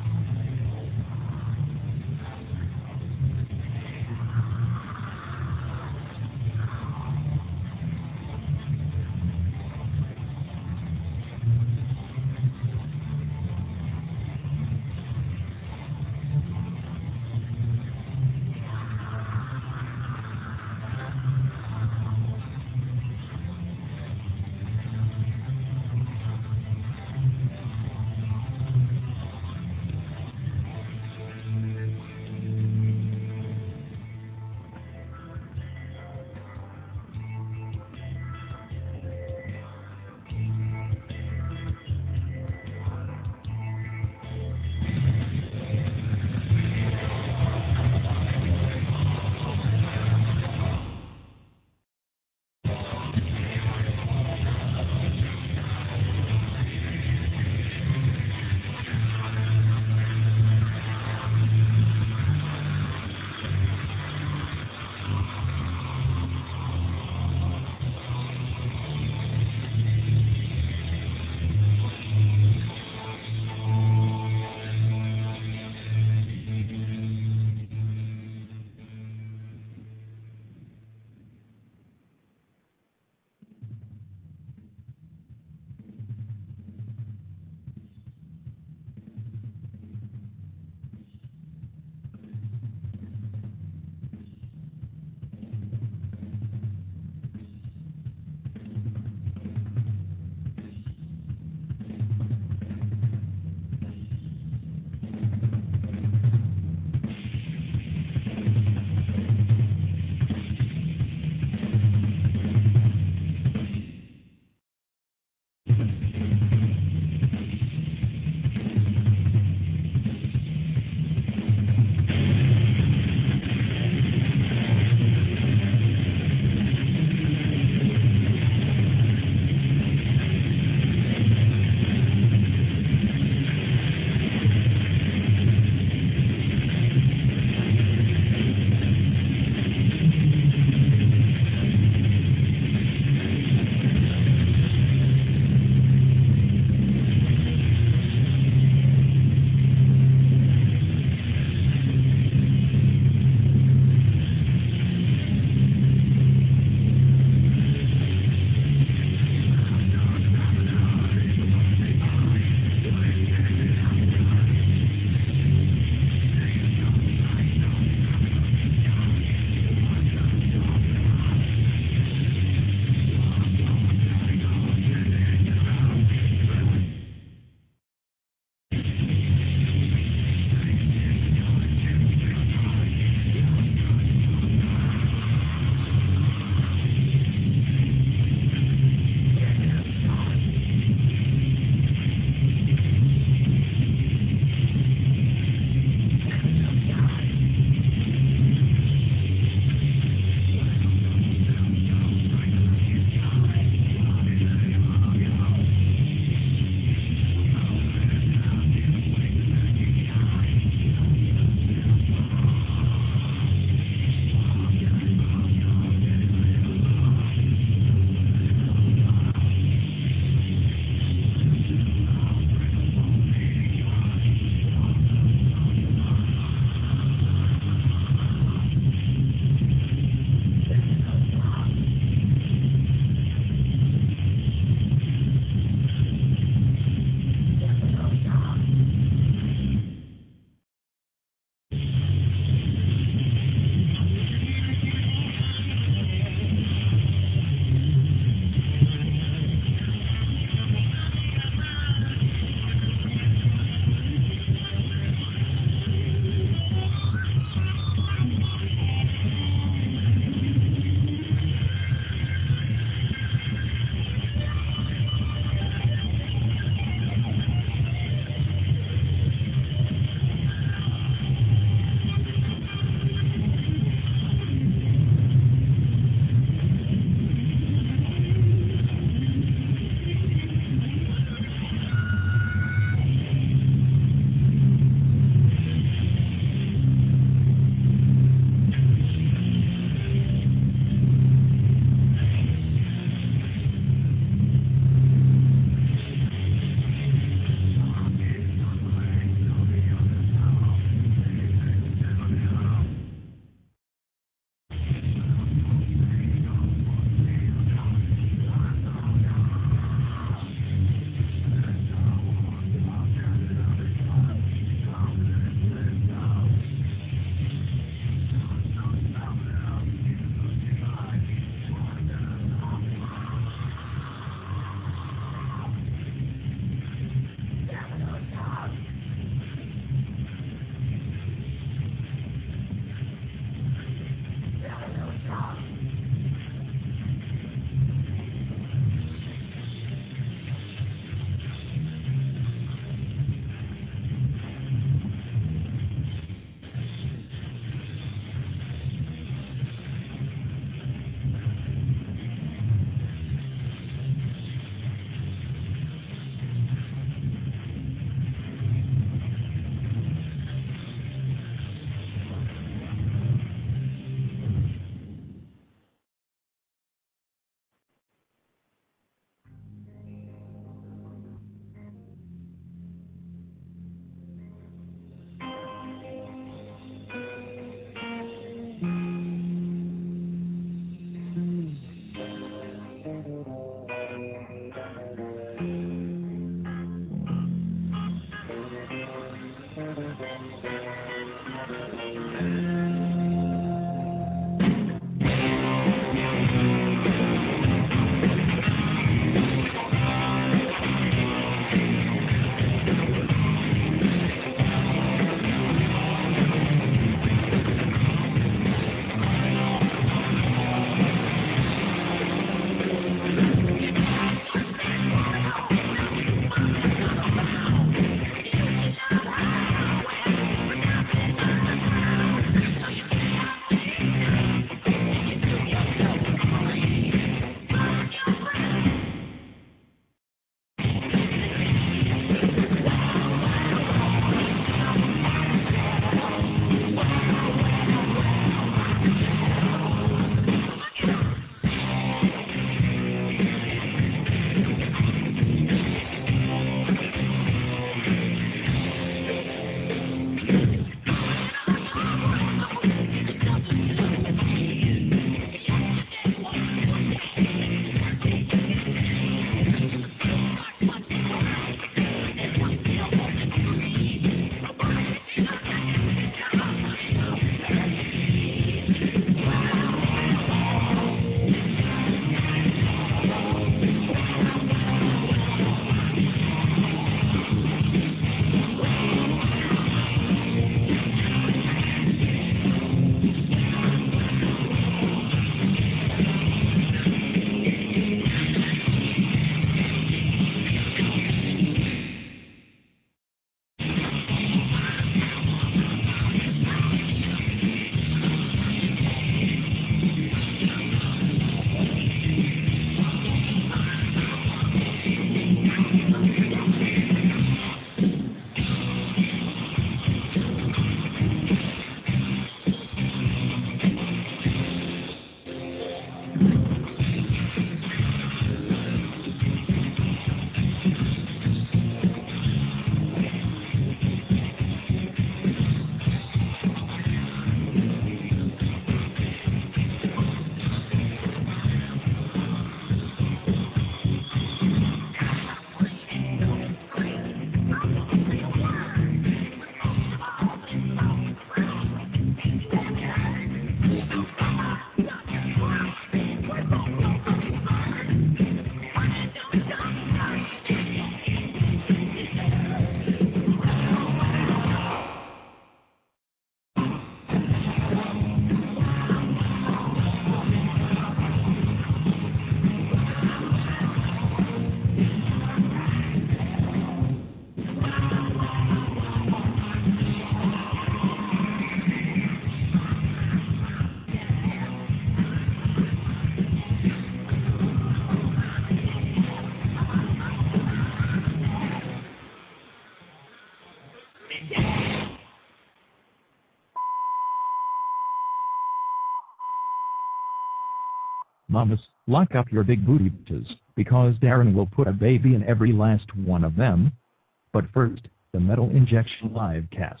Speaker 2: Mamas, lock up your big booty bitches, because Darren will put a baby in every last one of them. But first, the Metal Injection live casts.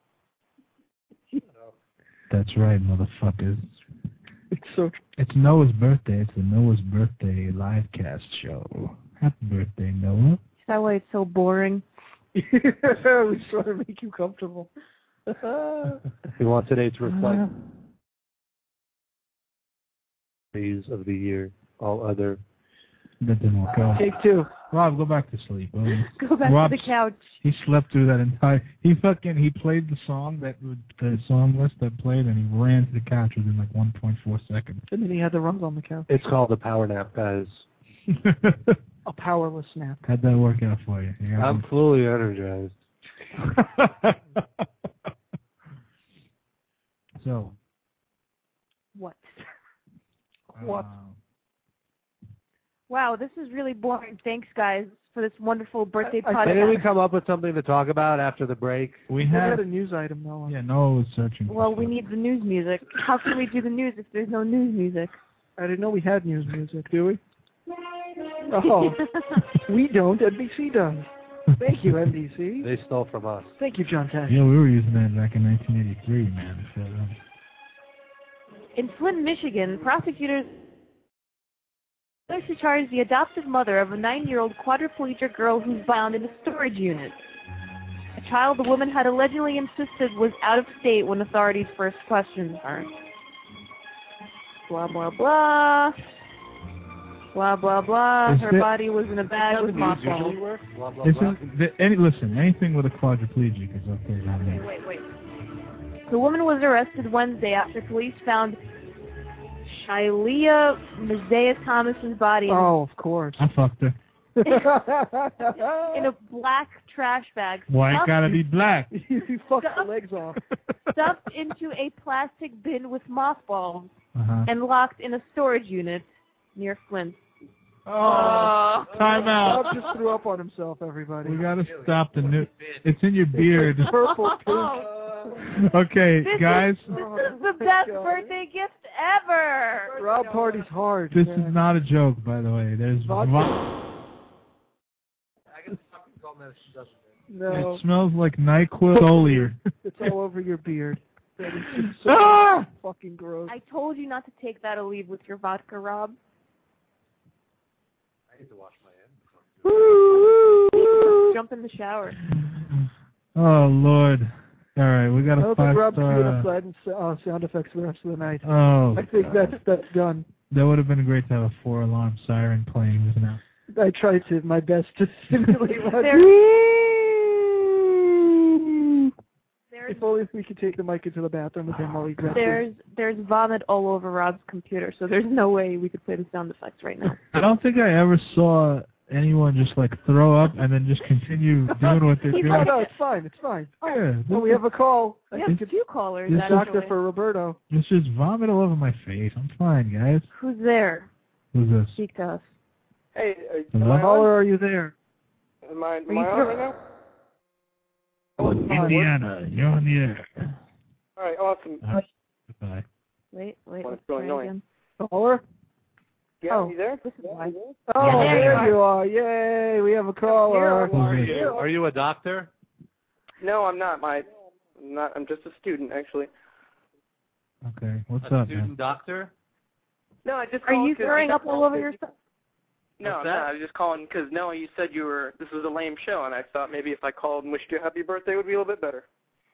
Speaker 3: That's right, motherfuckers.
Speaker 6: It's so.
Speaker 3: It's Noah's birthday. It's the Noah's birthday live cast show. Happy birthday, Noah.
Speaker 5: Is that why it's so boring?
Speaker 6: We trying to make you comfortable.
Speaker 4: We want today to reflect
Speaker 6: Uh,
Speaker 4: days of the year, all other.
Speaker 3: That didn't work out.
Speaker 6: Take two.
Speaker 3: Rob, go back to sleep. Um,
Speaker 5: Go back
Speaker 3: Rob's,
Speaker 5: to the couch.
Speaker 3: He slept through that entire. He fucking. He played the song that would the song list that played, and he ran to the couch within like one point four seconds.
Speaker 6: And then he had the runs on the couch.
Speaker 4: It's called a power nap, guys.
Speaker 6: A powerless snap.
Speaker 3: How'd that work out for you? you
Speaker 4: I'm fully energized.
Speaker 3: So.
Speaker 5: What?
Speaker 6: What?
Speaker 3: Uh,
Speaker 5: Wow, this is really boring. Thanks, guys, for this wonderful birthday
Speaker 6: I- I-
Speaker 5: podcast.
Speaker 4: Maybe we come up with something to talk about after the break.
Speaker 3: we
Speaker 6: We
Speaker 3: had.
Speaker 6: had a news item, Noah.
Speaker 3: Yeah, Noah was searching. for
Speaker 5: Well, we
Speaker 3: stuff.
Speaker 5: need the news music. How can we do the news if there's no news music?
Speaker 6: I didn't know we had news music, do we? Oh, we don't. N B C does. Thank you, N B C.
Speaker 4: They stole from us.
Speaker 6: Thank you, John Tesh.
Speaker 3: Yeah, we were using that back in nineteen eighty-three, man. So, um,
Speaker 5: In Flint, Michigan, prosecutors to charge the adoptive mother of a nine-year-old quadriplegic girl who's bound in a storage unit. A child the woman had allegedly insisted was out of state when authorities first questioned her. Blah, blah, blah. Blah, blah, blah.
Speaker 3: Is
Speaker 5: Her
Speaker 3: that-
Speaker 5: body was in a bag
Speaker 4: How the
Speaker 5: with
Speaker 4: news usually
Speaker 5: mothballs.
Speaker 4: work? Blah, blah,
Speaker 3: This
Speaker 4: blah.
Speaker 3: is, the, any, listen, anything with a quadriplegic is okay by me.
Speaker 5: Wait, wait, wait. The woman was arrested Wednesday after police found Shailia Mazea Thomas's body in,
Speaker 6: Oh, of course.
Speaker 3: I fucked her.
Speaker 5: in a black trash bag
Speaker 3: Why it
Speaker 5: stuffed,
Speaker 3: gotta be black?
Speaker 6: You fucked the legs off.
Speaker 5: stuffed into a plastic bin with mothballs
Speaker 3: Uh-huh.
Speaker 5: and locked in a storage unit near Flint.
Speaker 3: Oh, time
Speaker 6: Bob
Speaker 3: out.
Speaker 6: just threw up on himself, everybody.
Speaker 3: We gotta stop the new. It's in your beard.
Speaker 6: Purple, pink.
Speaker 5: Oh,
Speaker 3: Okay,
Speaker 5: this
Speaker 3: guys,
Speaker 5: Is, this is the best birthday gift ever!
Speaker 6: Rob parties hard.
Speaker 3: this
Speaker 6: man.
Speaker 3: is not a joke, by the way. There's
Speaker 6: Vodka?
Speaker 3: vo-
Speaker 6: No,
Speaker 3: It smells like NyQuil Solier.
Speaker 6: it's all over your beard. That is just so
Speaker 3: Ah!
Speaker 6: fucking gross.
Speaker 5: I told you not to take that Aleve with your vodka, Rob.
Speaker 4: I need to wash my hands.
Speaker 5: Jump in the shower.
Speaker 3: Oh Lord, All right, we got
Speaker 6: I
Speaker 3: a
Speaker 6: don't think
Speaker 3: five
Speaker 6: Rob's going to
Speaker 3: star.
Speaker 6: have Gladden uh, sound effects for the rest of the night.
Speaker 3: Oh,
Speaker 6: I think that's that's done.
Speaker 3: that would have been great to have a four alarm siren playing just now.
Speaker 6: I tried to my best to simulate one.
Speaker 5: There- There's,
Speaker 6: If only we could take the mic into the bathroom with him while he dresses.
Speaker 5: there's there's vomit all over Rob's computer, so there's no way we could play the sound effects right now.
Speaker 3: I don't think I ever saw anyone just like throw up and then just continue doing what they're
Speaker 6: No,
Speaker 3: doing.
Speaker 6: no, it's fine. It's fine.
Speaker 3: Yeah,
Speaker 6: Well, we have a call. I
Speaker 5: We
Speaker 6: think
Speaker 5: have
Speaker 6: it's
Speaker 5: two callers.
Speaker 3: This
Speaker 6: a
Speaker 3: is-
Speaker 6: doctor
Speaker 5: actually.
Speaker 6: for Roberto.
Speaker 3: It's just vomit all over my face. I'm fine, guys.
Speaker 5: Who's there?
Speaker 3: Who's this?
Speaker 5: Speak to us.
Speaker 7: Hey, uh,
Speaker 3: Hello?
Speaker 7: am I on?
Speaker 6: Caller, are you there?
Speaker 7: Am I, am
Speaker 5: Are you
Speaker 7: I on
Speaker 5: sure?
Speaker 7: right now?
Speaker 3: Indiana, you're on the air.
Speaker 7: All right, awesome.
Speaker 3: All right, goodbye.
Speaker 5: Wait, wait,
Speaker 7: Well,
Speaker 5: let's
Speaker 7: it's really
Speaker 5: try
Speaker 7: annoying.
Speaker 5: again.
Speaker 6: Caller?
Speaker 7: Yeah,
Speaker 6: Oh.
Speaker 7: you there?
Speaker 5: This is why.
Speaker 6: Oh,
Speaker 5: Yeah, there
Speaker 6: there
Speaker 5: you
Speaker 6: you are. Yay, we have a caller.
Speaker 3: Who's
Speaker 4: Are
Speaker 3: this?
Speaker 4: you, are you a doctor?
Speaker 7: No, I'm not. My, I'm not. I'm just a student, actually.
Speaker 3: Okay, what's
Speaker 4: A
Speaker 3: up,
Speaker 4: student
Speaker 3: man?
Speaker 4: doctor?
Speaker 7: No, I just.
Speaker 5: Are
Speaker 7: called
Speaker 5: you
Speaker 7: 'cause-
Speaker 5: throwing up all over yourself?
Speaker 7: No,
Speaker 4: What's
Speaker 7: I'm
Speaker 4: that?
Speaker 7: not. I was just calling because Noah, you said you were. This was a lame show, and I thought maybe if I called and wished you a happy birthday, it would be a little bit better.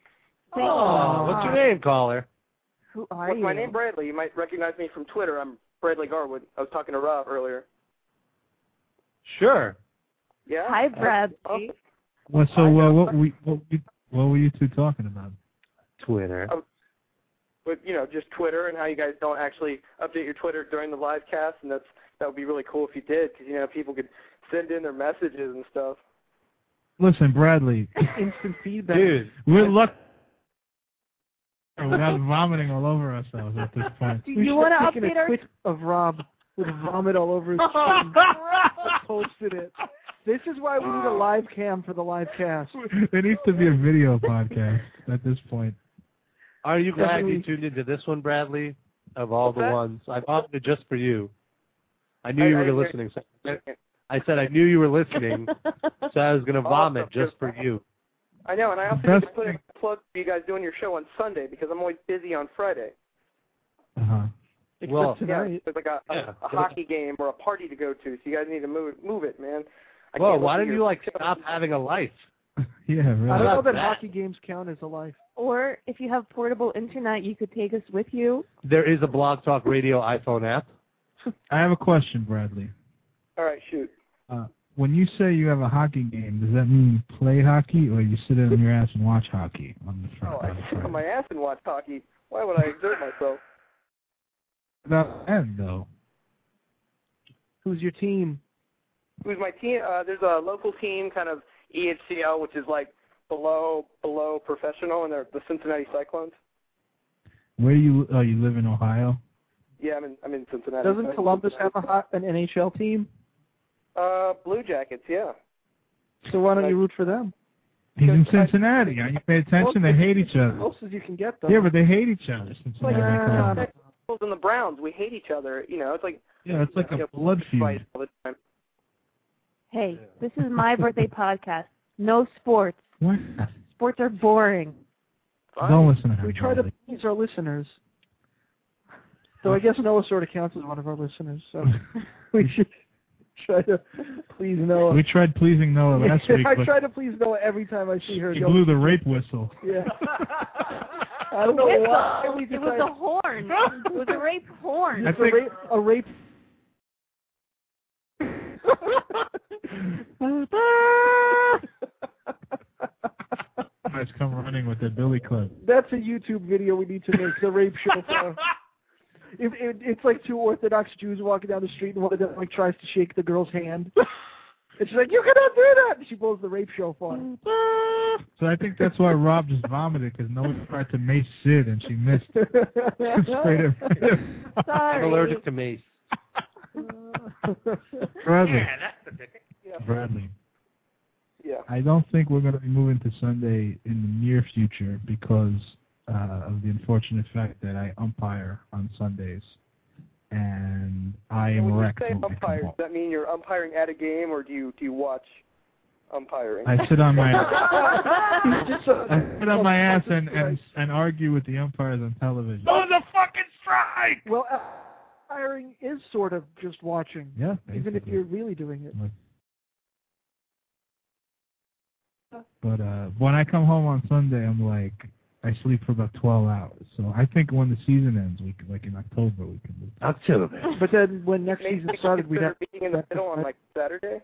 Speaker 4: Oh, what's your name, caller?
Speaker 5: Who are
Speaker 7: What's
Speaker 5: you?
Speaker 7: my name? Bradley. You might recognize me from Twitter. I'm Bradley Garwood. I was talking to Rob earlier.
Speaker 4: Sure.
Speaker 7: Yeah.
Speaker 5: Hi, Bradley.
Speaker 7: Oh,
Speaker 3: Well, so uh, what we what we what were you two talking about?
Speaker 4: Twitter.
Speaker 7: But you know, just Twitter and how you guys don't actually update your Twitter during the live cast, and that's that would be really cool if you did, because you know people could send in their messages and stuff.
Speaker 3: Listen, Bradley,
Speaker 6: Instant feedback.
Speaker 4: Dude,
Speaker 3: we're lucky we're not vomiting all over ourselves at this point.
Speaker 5: Do
Speaker 6: We
Speaker 5: you
Speaker 6: should
Speaker 5: want to
Speaker 6: have taken
Speaker 5: update
Speaker 6: a
Speaker 5: our?
Speaker 6: clip of Rob with vomit all over his chin and posted it. This is why we need a live cam for the live cast.
Speaker 3: There needs to be a video podcast at this point.
Speaker 4: are you glad you
Speaker 6: Definitely.
Speaker 4: tuned into this one, Bradley? Of all
Speaker 7: What's
Speaker 4: the
Speaker 7: that?
Speaker 4: ones, I vomited just for you. I knew
Speaker 7: I-
Speaker 4: you
Speaker 7: I
Speaker 4: were
Speaker 7: didn't hear-
Speaker 4: listening. So I said I knew you were listening, so I was going to vomit
Speaker 7: Awesome.
Speaker 4: just for you.
Speaker 7: I know, and I also
Speaker 3: Best
Speaker 7: need to put a plug for you guys doing your show on Sunday because I'm always busy on Friday.
Speaker 3: Uh-huh.
Speaker 6: Except
Speaker 4: Well,
Speaker 7: Yeah,
Speaker 6: tonight.
Speaker 7: there's like a, a,
Speaker 4: Yeah.
Speaker 7: a hockey game or a party to go to, so you guys need to move move it, man. I
Speaker 4: Well,
Speaker 7: can't
Speaker 4: why
Speaker 7: listen
Speaker 4: didn't
Speaker 7: to
Speaker 4: you like
Speaker 7: your show.
Speaker 4: stop having a life?
Speaker 3: Yeah,
Speaker 6: I don't
Speaker 3: really.
Speaker 6: know
Speaker 4: about
Speaker 6: that,
Speaker 4: that?
Speaker 6: hockey games count as a life.
Speaker 5: Or if you have portable internet, you could take us with you.
Speaker 4: There is a Blog Talk Radio iPhone app.
Speaker 3: I have a question, Bradley.
Speaker 7: All right, shoot.
Speaker 3: Uh, when you say you have a hockey game, does that mean you play hockey or you sit on your ass and watch hockey on the front?
Speaker 7: Oh,
Speaker 3: on the
Speaker 7: I sit on
Speaker 3: front?
Speaker 7: my ass and watch hockey. Why would I exert myself?
Speaker 3: About end though.
Speaker 6: Who's your team?
Speaker 7: Who's my team? Uh, there's a local team, kind of E H C L, which is like below below professional, and they're the Cincinnati Cyclones.
Speaker 3: Where do you? Oh, you live in Ohio.
Speaker 7: Yeah, I'm in I'm in Cincinnati.
Speaker 6: Doesn't Columbus have a hot, an N H L team?
Speaker 7: Uh, Blue Jackets, yeah.
Speaker 6: So why don't you root for them?
Speaker 3: He's in
Speaker 7: Because I-
Speaker 3: Cincinnati. Are you pay attention? They hate each other.
Speaker 6: Close as you can get them.
Speaker 3: Yeah, but they hate each other. Cincinnati.
Speaker 6: Like,
Speaker 3: and
Speaker 6: uh,
Speaker 3: Columbus.
Speaker 7: Bulls and the Browns, we hate each other. You know, it's like
Speaker 3: Yeah, it's like
Speaker 7: you
Speaker 3: a
Speaker 7: know,
Speaker 3: blood
Speaker 7: fight
Speaker 3: feud.
Speaker 7: all the time.
Speaker 5: Hey, this is my birthday podcast. No sports.
Speaker 3: What?
Speaker 5: Sports are boring.
Speaker 7: Fine.
Speaker 3: Don't listen to her.
Speaker 6: We try to
Speaker 3: Bradley.
Speaker 6: please our listeners. So I guess Noah sort of counts as one of our listeners. So we should try to please Noah.
Speaker 3: We tried pleasing Noah last week,
Speaker 6: I
Speaker 3: but
Speaker 6: try to please Noah every time I see her.
Speaker 3: he
Speaker 6: go,
Speaker 3: blew the rape whistle.
Speaker 6: Yeah. I don't know
Speaker 5: Whistle.
Speaker 6: why we
Speaker 5: It was
Speaker 6: decided-
Speaker 5: a horn. It was a rape horn.
Speaker 3: I
Speaker 6: It's
Speaker 3: think-
Speaker 6: a rape. A rape.
Speaker 3: Guys come running with their billy club.
Speaker 6: That's a YouTube video we need to make. The rape show. For. It, it, it's like two Orthodox Jews walking down the street, and one of them like tries to shake the girl's hand, and she's like, "You cannot do that!" And she blows the rape show for him.
Speaker 3: So I think that's why Rob just vomited, because Noah tried to mace Sid and she missed. Straight up.
Speaker 5: Sorry.
Speaker 4: I'm allergic to mace.
Speaker 3: Bradley,
Speaker 4: that's the ticket.
Speaker 7: Yeah.
Speaker 3: Bradley,
Speaker 7: Yeah.
Speaker 3: I don't think we're going to be moving to Sunday in the near future because uh, of the unfortunate fact that I umpire on Sundays, and I am
Speaker 7: When you
Speaker 3: wrecked
Speaker 7: say
Speaker 3: when I come
Speaker 7: umpire,
Speaker 3: home.
Speaker 7: does that mean you're umpiring at a game, or do you do you watch umpiring?
Speaker 3: I sit on my
Speaker 6: He's just a-
Speaker 3: I sit on my ass and, and and argue with the umpires on television.
Speaker 4: Oh, the fucking strike!
Speaker 6: Well, umpiring is sort of just watching,
Speaker 3: Yeah,
Speaker 6: even if
Speaker 3: basically.
Speaker 6: you're really doing it.
Speaker 3: But uh, when I come home on Sunday, I'm like, I sleep for about twelve hours. So I think when the season ends, we can, like in October, we can.
Speaker 4: October.
Speaker 6: But then when next
Speaker 7: Maybe
Speaker 6: season
Speaker 7: we
Speaker 6: started, we'd
Speaker 7: consider
Speaker 6: have
Speaker 7: being in the middle on like Saturday.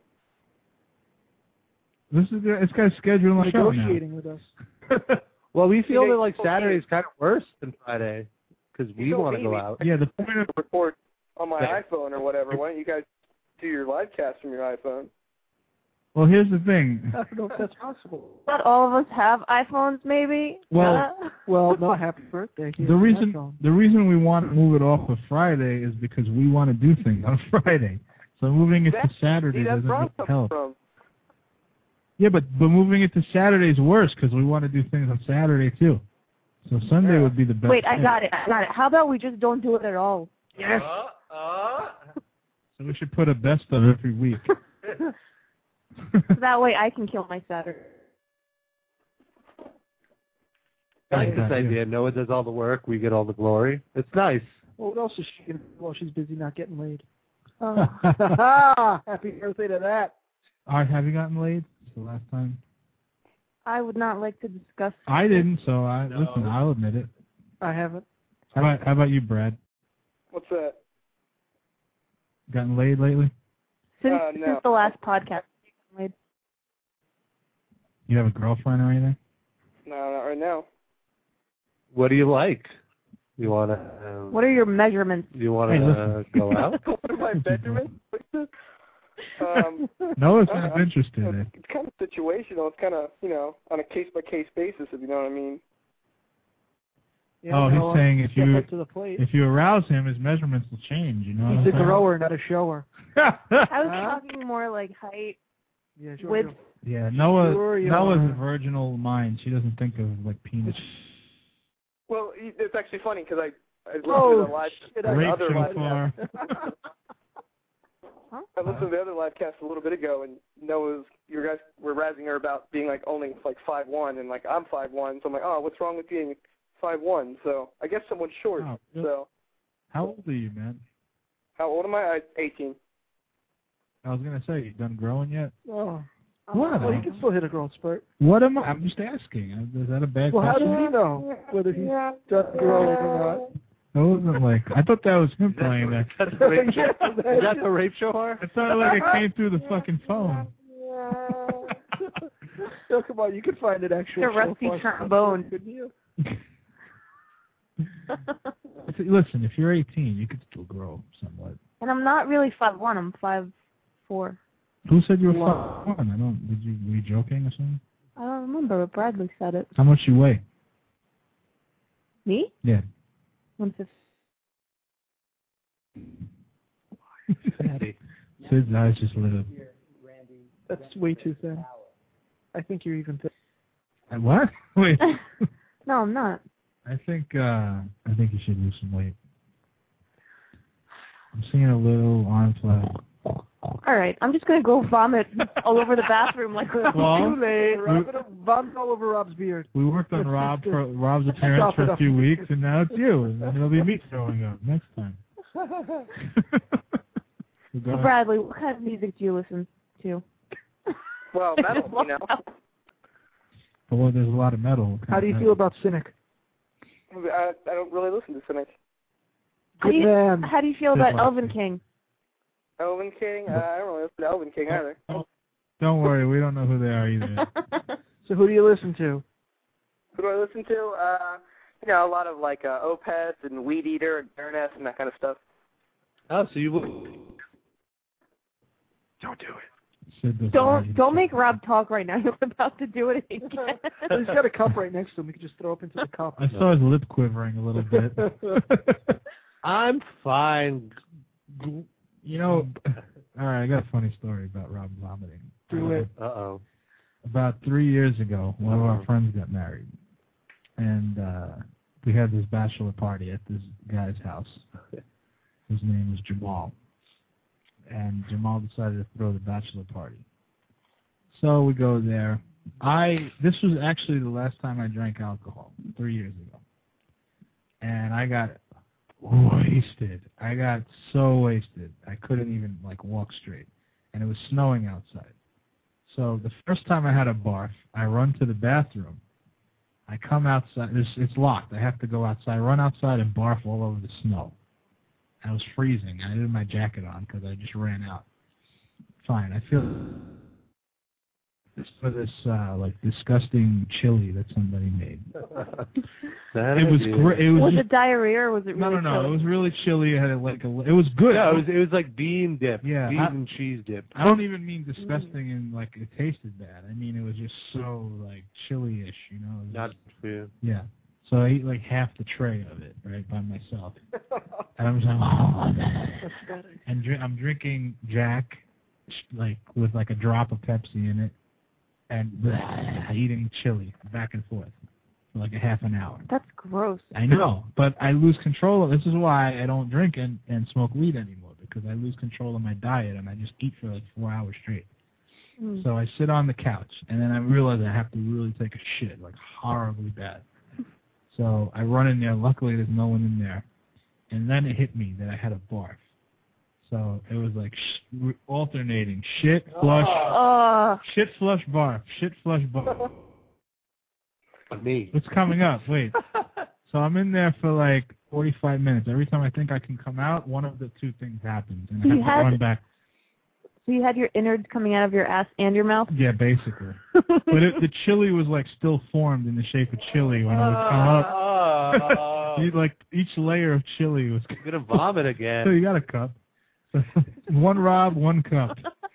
Speaker 3: This is it's got to schedule my show now.
Speaker 6: negotiating with us.
Speaker 4: Well, we feel
Speaker 7: You
Speaker 4: that
Speaker 7: know,
Speaker 4: like
Speaker 7: okay.
Speaker 4: Saturday is kind of worse than Friday because we
Speaker 7: You know
Speaker 4: want to
Speaker 7: me,
Speaker 4: go
Speaker 7: we-
Speaker 4: out.
Speaker 3: Yeah, the point of
Speaker 7: Record on my
Speaker 4: Yeah.
Speaker 7: iPhone or whatever. Why don't you guys do your live cast from your iPhone?
Speaker 3: well, here's the thing.
Speaker 6: I don't know if that's possible.
Speaker 5: Not all of us have iPhones, maybe.
Speaker 3: Well-
Speaker 5: Uh,
Speaker 6: Well, no, happy birthday. He
Speaker 3: The
Speaker 6: has an
Speaker 3: reason
Speaker 6: iPhone.
Speaker 3: the reason we want to move it off of Friday is because we want to do things on Friday. So moving it to
Speaker 7: That-
Speaker 3: Saturday
Speaker 7: See, that's
Speaker 3: doesn't
Speaker 7: where I'm
Speaker 3: really
Speaker 7: coming
Speaker 3: help.
Speaker 7: from.
Speaker 3: Yeah, but but moving it to Saturday is worse because we want to do things on Saturday too. So Sunday
Speaker 7: Yeah.
Speaker 3: would be the best.
Speaker 5: wait, I
Speaker 3: thing.
Speaker 5: got it. I got it. How about we just don't do it at all?
Speaker 6: Yes.
Speaker 4: Uh, uh.
Speaker 3: So we should put a best of every week.
Speaker 5: So that way I can kill my Saturday.
Speaker 4: I like this
Speaker 3: Yeah.
Speaker 4: idea. Noah does all the work. We get all the glory. It's nice.
Speaker 6: Well, what else is she going to do while she's busy not getting laid?
Speaker 5: Oh.
Speaker 6: Happy birthday to that.
Speaker 3: All right, have you gotten laid? It's the last time.
Speaker 5: I would not like to discuss.
Speaker 3: I didn't, so I
Speaker 4: No.
Speaker 3: listen. I'll admit it.
Speaker 6: I haven't.
Speaker 3: How about how about you, Brad?
Speaker 7: What's that?
Speaker 3: Gotten laid lately?
Speaker 5: Since,
Speaker 7: Uh, no.
Speaker 5: since the last podcast. Wait,
Speaker 3: You have a girlfriend or anything?
Speaker 7: No, not right now.
Speaker 4: What do you like? You want to? Um,
Speaker 5: What are your measurements?
Speaker 4: you want
Speaker 3: Hey,
Speaker 4: to
Speaker 3: listen.
Speaker 4: uh, go out?
Speaker 7: What am I, Benjamin? um,
Speaker 3: Noah's
Speaker 7: I-
Speaker 3: not
Speaker 7: I-
Speaker 3: interested.
Speaker 7: it's, it's kind of situational. It's kind of, you know, on a case-by-case basis, if you know what I mean.
Speaker 6: Yeah,
Speaker 3: Oh, he's
Speaker 6: Noah,
Speaker 3: saying if
Speaker 6: step
Speaker 3: you-
Speaker 6: up to the plate.
Speaker 3: If you arouse him, his measurements will change. You know.
Speaker 6: He's
Speaker 3: what
Speaker 6: a
Speaker 3: I'm saying?
Speaker 6: grower, not a shower.
Speaker 5: I was
Speaker 6: Huh?
Speaker 5: talking more like height,
Speaker 6: Yeah, sure.
Speaker 5: width.
Speaker 3: Yeah, Noah.
Speaker 6: Sure you
Speaker 3: Noah's
Speaker 6: are.
Speaker 3: a virginal mind. She doesn't think of like penis.
Speaker 7: Well, y- it's actually funny because I, I listened
Speaker 6: Oh,
Speaker 7: to the live,
Speaker 6: shit,
Speaker 7: the
Speaker 6: I-
Speaker 3: Rape
Speaker 7: other
Speaker 3: so
Speaker 7: live
Speaker 3: far.
Speaker 7: I listened to the other live cast a little bit ago, and Noah's, you guys were razzing her about being like only like five one, and like I'm five one, so I'm like, oh, what's wrong with being five one? So I guess someone's short.
Speaker 3: Oh, really?
Speaker 7: So
Speaker 3: How old are you, man?
Speaker 7: how old am I? I eighteen.
Speaker 3: I was gonna say, you done growing yet?
Speaker 6: Oh.
Speaker 3: What?
Speaker 6: Well, he can still hit a growth spurt.
Speaker 3: What am I? I'm just asking. Is that a bad
Speaker 6: Well, how
Speaker 3: question?
Speaker 6: does he know whether he's done growing or
Speaker 3: That wasn't like. I thought that was him playing that.
Speaker 4: That's the rape show.
Speaker 6: Yeah,
Speaker 4: Is that the rape show, Har?
Speaker 3: It sounded like it came through the fucking phone.
Speaker 6: not? No, come on, you can find an actual.
Speaker 5: The rusty
Speaker 6: show for us,
Speaker 5: trombone.
Speaker 6: couldn't you?
Speaker 3: Listen, if you're eighteen, you could still grow somewhat.
Speaker 5: And I'm not really five one. I'm five four.
Speaker 3: Who said you were
Speaker 6: Wow.
Speaker 3: five one? I don't. Did you? Were you joking or something?
Speaker 5: I don't remember, but Bradley said it.
Speaker 3: How much you weigh?
Speaker 5: Me?
Speaker 3: Yeah.
Speaker 5: One fifty.
Speaker 4: Daddy.
Speaker 3: Sid's eyes just lit up.
Speaker 6: That's way too thin. I think you're even thin.
Speaker 3: Uh, What? Wait.
Speaker 5: No, I'm not.
Speaker 3: I think. uh I think you should lose some weight. I'm seeing a little arm flat.
Speaker 5: All right, I'm just gonna go vomit all over the bathroom like
Speaker 3: Well,
Speaker 6: Too late. Rob it up- vomit all over Rob's beard.
Speaker 3: We worked on Rob for Rob's appearance
Speaker 6: Stop
Speaker 3: for
Speaker 6: it
Speaker 3: a
Speaker 6: up.
Speaker 3: few weeks, and now it's you, and then it'll be me throwing up next time. We're going-
Speaker 5: Bradley, what kind of music do you listen to?
Speaker 7: Well, metal, you know.
Speaker 3: Well, there's a lot of metal.
Speaker 6: How do you feel about Cynic?
Speaker 7: I, I don't really listen to Cynic.
Speaker 5: How
Speaker 6: Good
Speaker 5: do you,
Speaker 6: man.
Speaker 5: how do you feel
Speaker 3: Good
Speaker 5: about
Speaker 3: luck.
Speaker 5: Elvin King?
Speaker 7: Elvin King? Uh, I don't really listen to Elvin King either.
Speaker 3: Don't worry, we don't know who they are either.
Speaker 6: So who do you listen to?
Speaker 7: Who do I listen to? Uh, you know, a lot of like uh, Opeth and Weed Eater and Baroness and that kind of stuff.
Speaker 4: Oh, so you will.
Speaker 7: Don't do it.
Speaker 3: Sid doesn't
Speaker 5: Don't
Speaker 3: like
Speaker 5: don't
Speaker 3: it.
Speaker 5: make Rob talk right now. You're about to do it again.
Speaker 6: He's got a cup right next to him. We can just throw up into the cup.
Speaker 3: I saw his lip quivering a little bit.
Speaker 4: I'm fine.
Speaker 3: You know, all right, I got a funny story about Rob vomiting.
Speaker 6: Do it.
Speaker 4: Uh oh.
Speaker 3: About three years ago, one of our
Speaker 4: Uh-oh.
Speaker 3: friends got married, and uh, we had this bachelor party at this guy's house. His name was Jamal, and Jamal decided to throw the bachelor party. So we go there. I this was actually the last time I drank alcohol, three years ago, and I got wasted. I got so wasted I couldn't even like walk straight, and it was snowing outside. So the first time I had a barf, I run to the bathroom. I come outside. It's, it's locked. I have to go outside. I run outside and barf all over the snow. I was freezing. I didn't have my jacket on because I just ran out. Fine. I feel for this uh, like disgusting chili that somebody made.
Speaker 4: That
Speaker 3: it was great. It was,
Speaker 5: was
Speaker 3: just,
Speaker 5: it diarrhea or was it really
Speaker 3: no, no, no.
Speaker 5: chili?
Speaker 3: It was really chilly. It had like a. It was good.
Speaker 4: Yeah, it was. It was like bean dip.
Speaker 3: Yeah,
Speaker 4: bean
Speaker 3: I,
Speaker 4: and cheese dip.
Speaker 3: I don't even mean disgusting and like it tasted bad. I mean it was just so like chili-ish, you know. It was
Speaker 4: Not
Speaker 3: just,
Speaker 4: for you.
Speaker 3: yeah. So I ate like half the tray of it right by myself, and I was like, oh, and dr- I'm drinking Jack, like with like a drop of Pepsi in it, and blah, eating chili back and forth for like a half an hour.
Speaker 5: That's gross.
Speaker 3: I know, but I lose control of. This is why I don't drink and, and smoke weed anymore, because I lose control of my diet and I just eat for like four hours straight.
Speaker 5: Mm.
Speaker 3: So I sit on the couch and then I realize I have to really take a shit, like horribly bad. So I run in there. Luckily, there's no one in there. And then it hit me that I had a barf. So it was like sh- alternating shit, flush,
Speaker 5: Oh.
Speaker 3: shit, flush, barf, shit, flush, barf.
Speaker 4: Me.
Speaker 3: What's coming up? Wait. So I'm in there for like forty-five minutes. Every time I think I can come out, one of the two things happens, and I
Speaker 5: You
Speaker 3: have to
Speaker 5: had-
Speaker 3: run back.
Speaker 5: So you had your innards coming out of your ass and your mouth?
Speaker 3: Yeah, basically. But it, the chili was like still formed in the shape of chili when it would come up.
Speaker 4: Oh.
Speaker 3: You, like each layer of chili was.
Speaker 4: I'm gonna vomit
Speaker 3: So
Speaker 4: again.
Speaker 3: you got a cup. One Rob, one cup.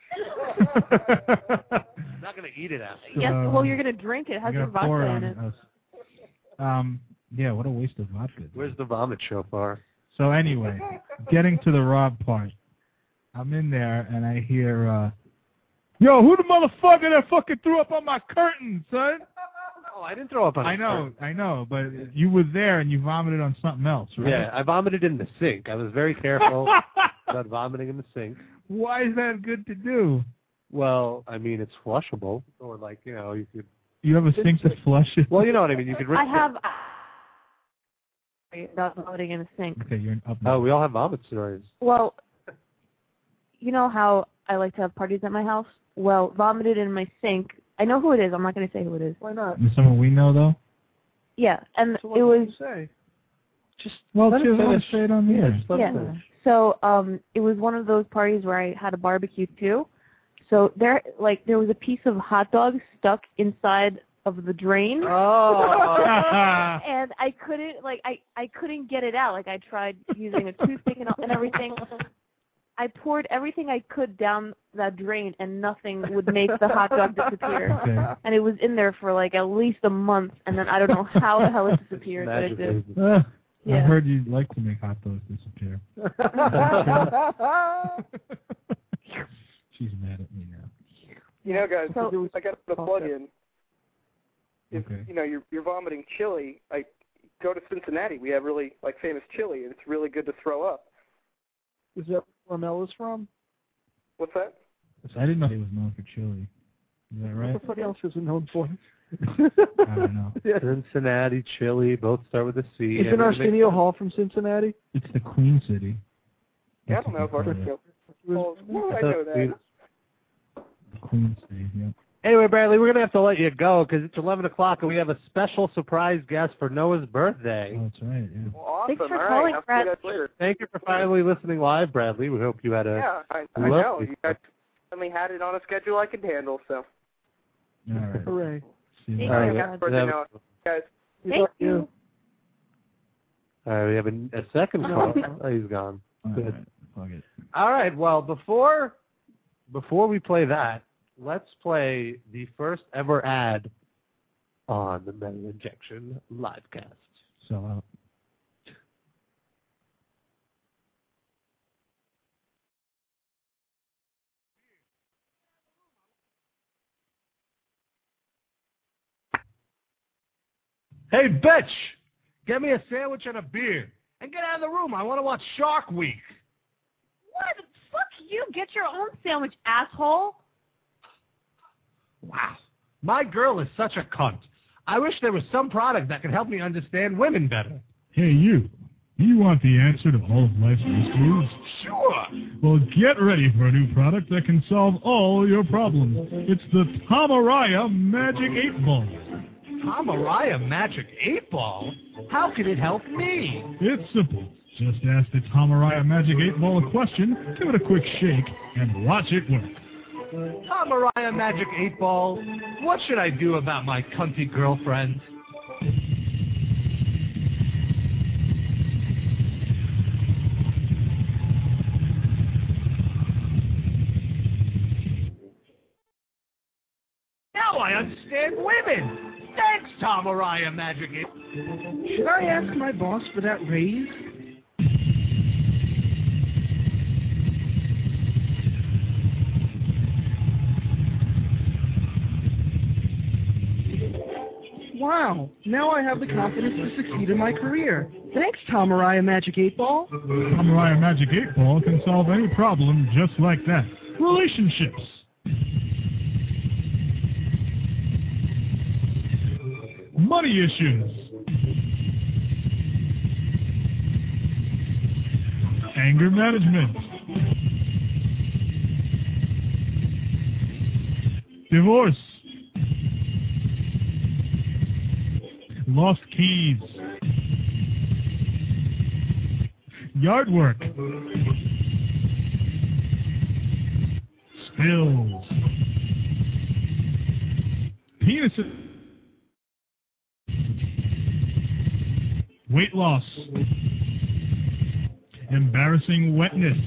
Speaker 4: I'm not gonna eat it after.
Speaker 5: Yes,
Speaker 3: Uh,
Speaker 5: well, you're going to drink it. It has
Speaker 3: You're
Speaker 5: your
Speaker 3: gonna pour
Speaker 5: vodka in
Speaker 3: on
Speaker 5: it.
Speaker 3: us. Um. Yeah. What a waste of vodka. dude.
Speaker 4: Where's the vomit shofar?
Speaker 3: So anyway, getting to the Rob part, I'm in there and I hear, uh, "Yo, who the motherfucker that fucking threw up on my curtain, son?"
Speaker 4: Oh, I didn't throw up on.
Speaker 3: I
Speaker 4: a
Speaker 3: know,
Speaker 4: curtain.
Speaker 3: I know, but you were there and you vomited on something else, right?
Speaker 4: Yeah, I vomited in the sink. I was very careful about vomiting in the sink.
Speaker 3: Why is that good to do?
Speaker 4: Well, I mean, it's flushable, or like you know, you could.
Speaker 3: You have a sink to flush it?
Speaker 4: Well, you know what I mean. You could.
Speaker 5: I have about vomiting in a sink.
Speaker 3: Okay, you're up.
Speaker 4: Oh, we all have vomit stories.
Speaker 5: Well, you know how I like to have parties at my house? Well, vomited in my sink. I know who it is. I'm not going to say who it is.
Speaker 6: Why not?
Speaker 3: Is someone we know, though?
Speaker 5: Yeah, and
Speaker 6: So what
Speaker 5: it
Speaker 6: did
Speaker 5: was
Speaker 6: you say? Just
Speaker 3: Well,
Speaker 4: Let
Speaker 3: just
Speaker 4: it
Speaker 3: let
Speaker 4: finish.
Speaker 3: it say it on the air.
Speaker 4: Let it
Speaker 5: yeah.
Speaker 4: finish.
Speaker 5: So um, it was one of those parties where I had a barbecue too. So there, like, there was a piece of hot dog stuck inside of the drain.
Speaker 4: Oh.
Speaker 5: And I couldn't, like, I, I couldn't get it out. Like, I tried using a toothpick and, and everything. I poured everything I could down that drain, and nothing would make the hot dog disappear.
Speaker 3: Okay.
Speaker 5: And it was in there for, like, at least a month, and then I don't know how the hell it disappeared, but it
Speaker 4: Magic.
Speaker 5: did.
Speaker 3: Uh, I
Speaker 5: Yeah.
Speaker 3: heard you'd like to make hot dogs disappear. She's mad at me now.
Speaker 7: You know, guys,
Speaker 5: So-
Speaker 7: I got to plug in. If
Speaker 3: Okay.
Speaker 7: you know you're you're vomiting chili, like go to Cincinnati. We have really like famous chili, and it's really good to throw up.
Speaker 6: is that where Mel is from?
Speaker 7: What's that?
Speaker 3: I didn't know he was known for chili. Is that right?
Speaker 6: What the fuck else is it known for?
Speaker 3: I don't know.
Speaker 6: Yeah.
Speaker 4: Cincinnati, Chili, both start with a C.
Speaker 6: Isn't Arsenio Hall from Cincinnati?
Speaker 3: It's the Queen City.
Speaker 7: Yeah, I
Speaker 3: That's
Speaker 7: don't know if
Speaker 3: what they call
Speaker 7: Arsenio.
Speaker 6: It was-
Speaker 7: Oh, I
Speaker 4: I
Speaker 7: know
Speaker 4: thought
Speaker 7: that.
Speaker 4: we-
Speaker 3: it. The Queen City, yeah.
Speaker 4: Anyway, Bradley, we're going to have to let you go because it's eleven o'clock and we have a special surprise guest for Noah's birthday.
Speaker 3: Oh, that's right, yeah.
Speaker 7: Well, awesome.
Speaker 5: Thanks for
Speaker 7: All
Speaker 5: calling,
Speaker 7: right, I'll see
Speaker 5: Brad.
Speaker 7: you guys later.
Speaker 4: Thank you for finally listening live, Bradley. We hope you had a...
Speaker 7: Yeah, I, I
Speaker 4: Lovely
Speaker 7: know. You guys finally had it on a schedule I could handle, so.
Speaker 3: All right.
Speaker 6: Hooray.
Speaker 3: See you
Speaker 5: Thank
Speaker 3: later.
Speaker 5: you,
Speaker 4: All
Speaker 5: God.
Speaker 4: right,
Speaker 7: Birthday,
Speaker 4: have-
Speaker 7: Noah. Guys.
Speaker 5: Thank you.
Speaker 4: all right, we have a, a second call. Oh, he's gone.
Speaker 3: All
Speaker 4: Good.
Speaker 3: right, fuck it.
Speaker 4: All right, well, before before we play that, let's play the first ever ad on the Metal Injection livecast.
Speaker 3: So, uh,
Speaker 8: Hey, bitch! Get me a sandwich and a beer. And get out of the room. I want to watch Shark Week.
Speaker 5: What? Fuck you. Get your own sandwich, asshole.
Speaker 8: Wow. My girl is such a cunt. I wish there was some product that could help me understand women better.
Speaker 3: hey, you.
Speaker 9: You want the answer to all of life's mysteries? Sure! Well, get ready for a new product that can solve all your problems. It's the Tamaraya Magic eight Ball.
Speaker 8: Tamaraya Magic eight Ball? How can it help me?
Speaker 9: It's simple. Just ask the Tamaraya Magic eight Ball a question, give it a quick shake, and watch it work.
Speaker 8: Tamaraya Magic eight Ball, what should I do about my cunty girlfriend? Now I understand women! Thanks, Tamaraya Magic eight.
Speaker 6: Should I ask my boss for that raise? Wow, now I have the confidence to succeed in my career. Thanks, Tamaraya Magic eight Ball.
Speaker 9: Tamaraya Magic eight Ball can solve any problem just like that. Relationships. Money issues. Anger management. Divorce. Lost keys. Yard work. Spills. Penises. Weight loss. Embarrassing wetness.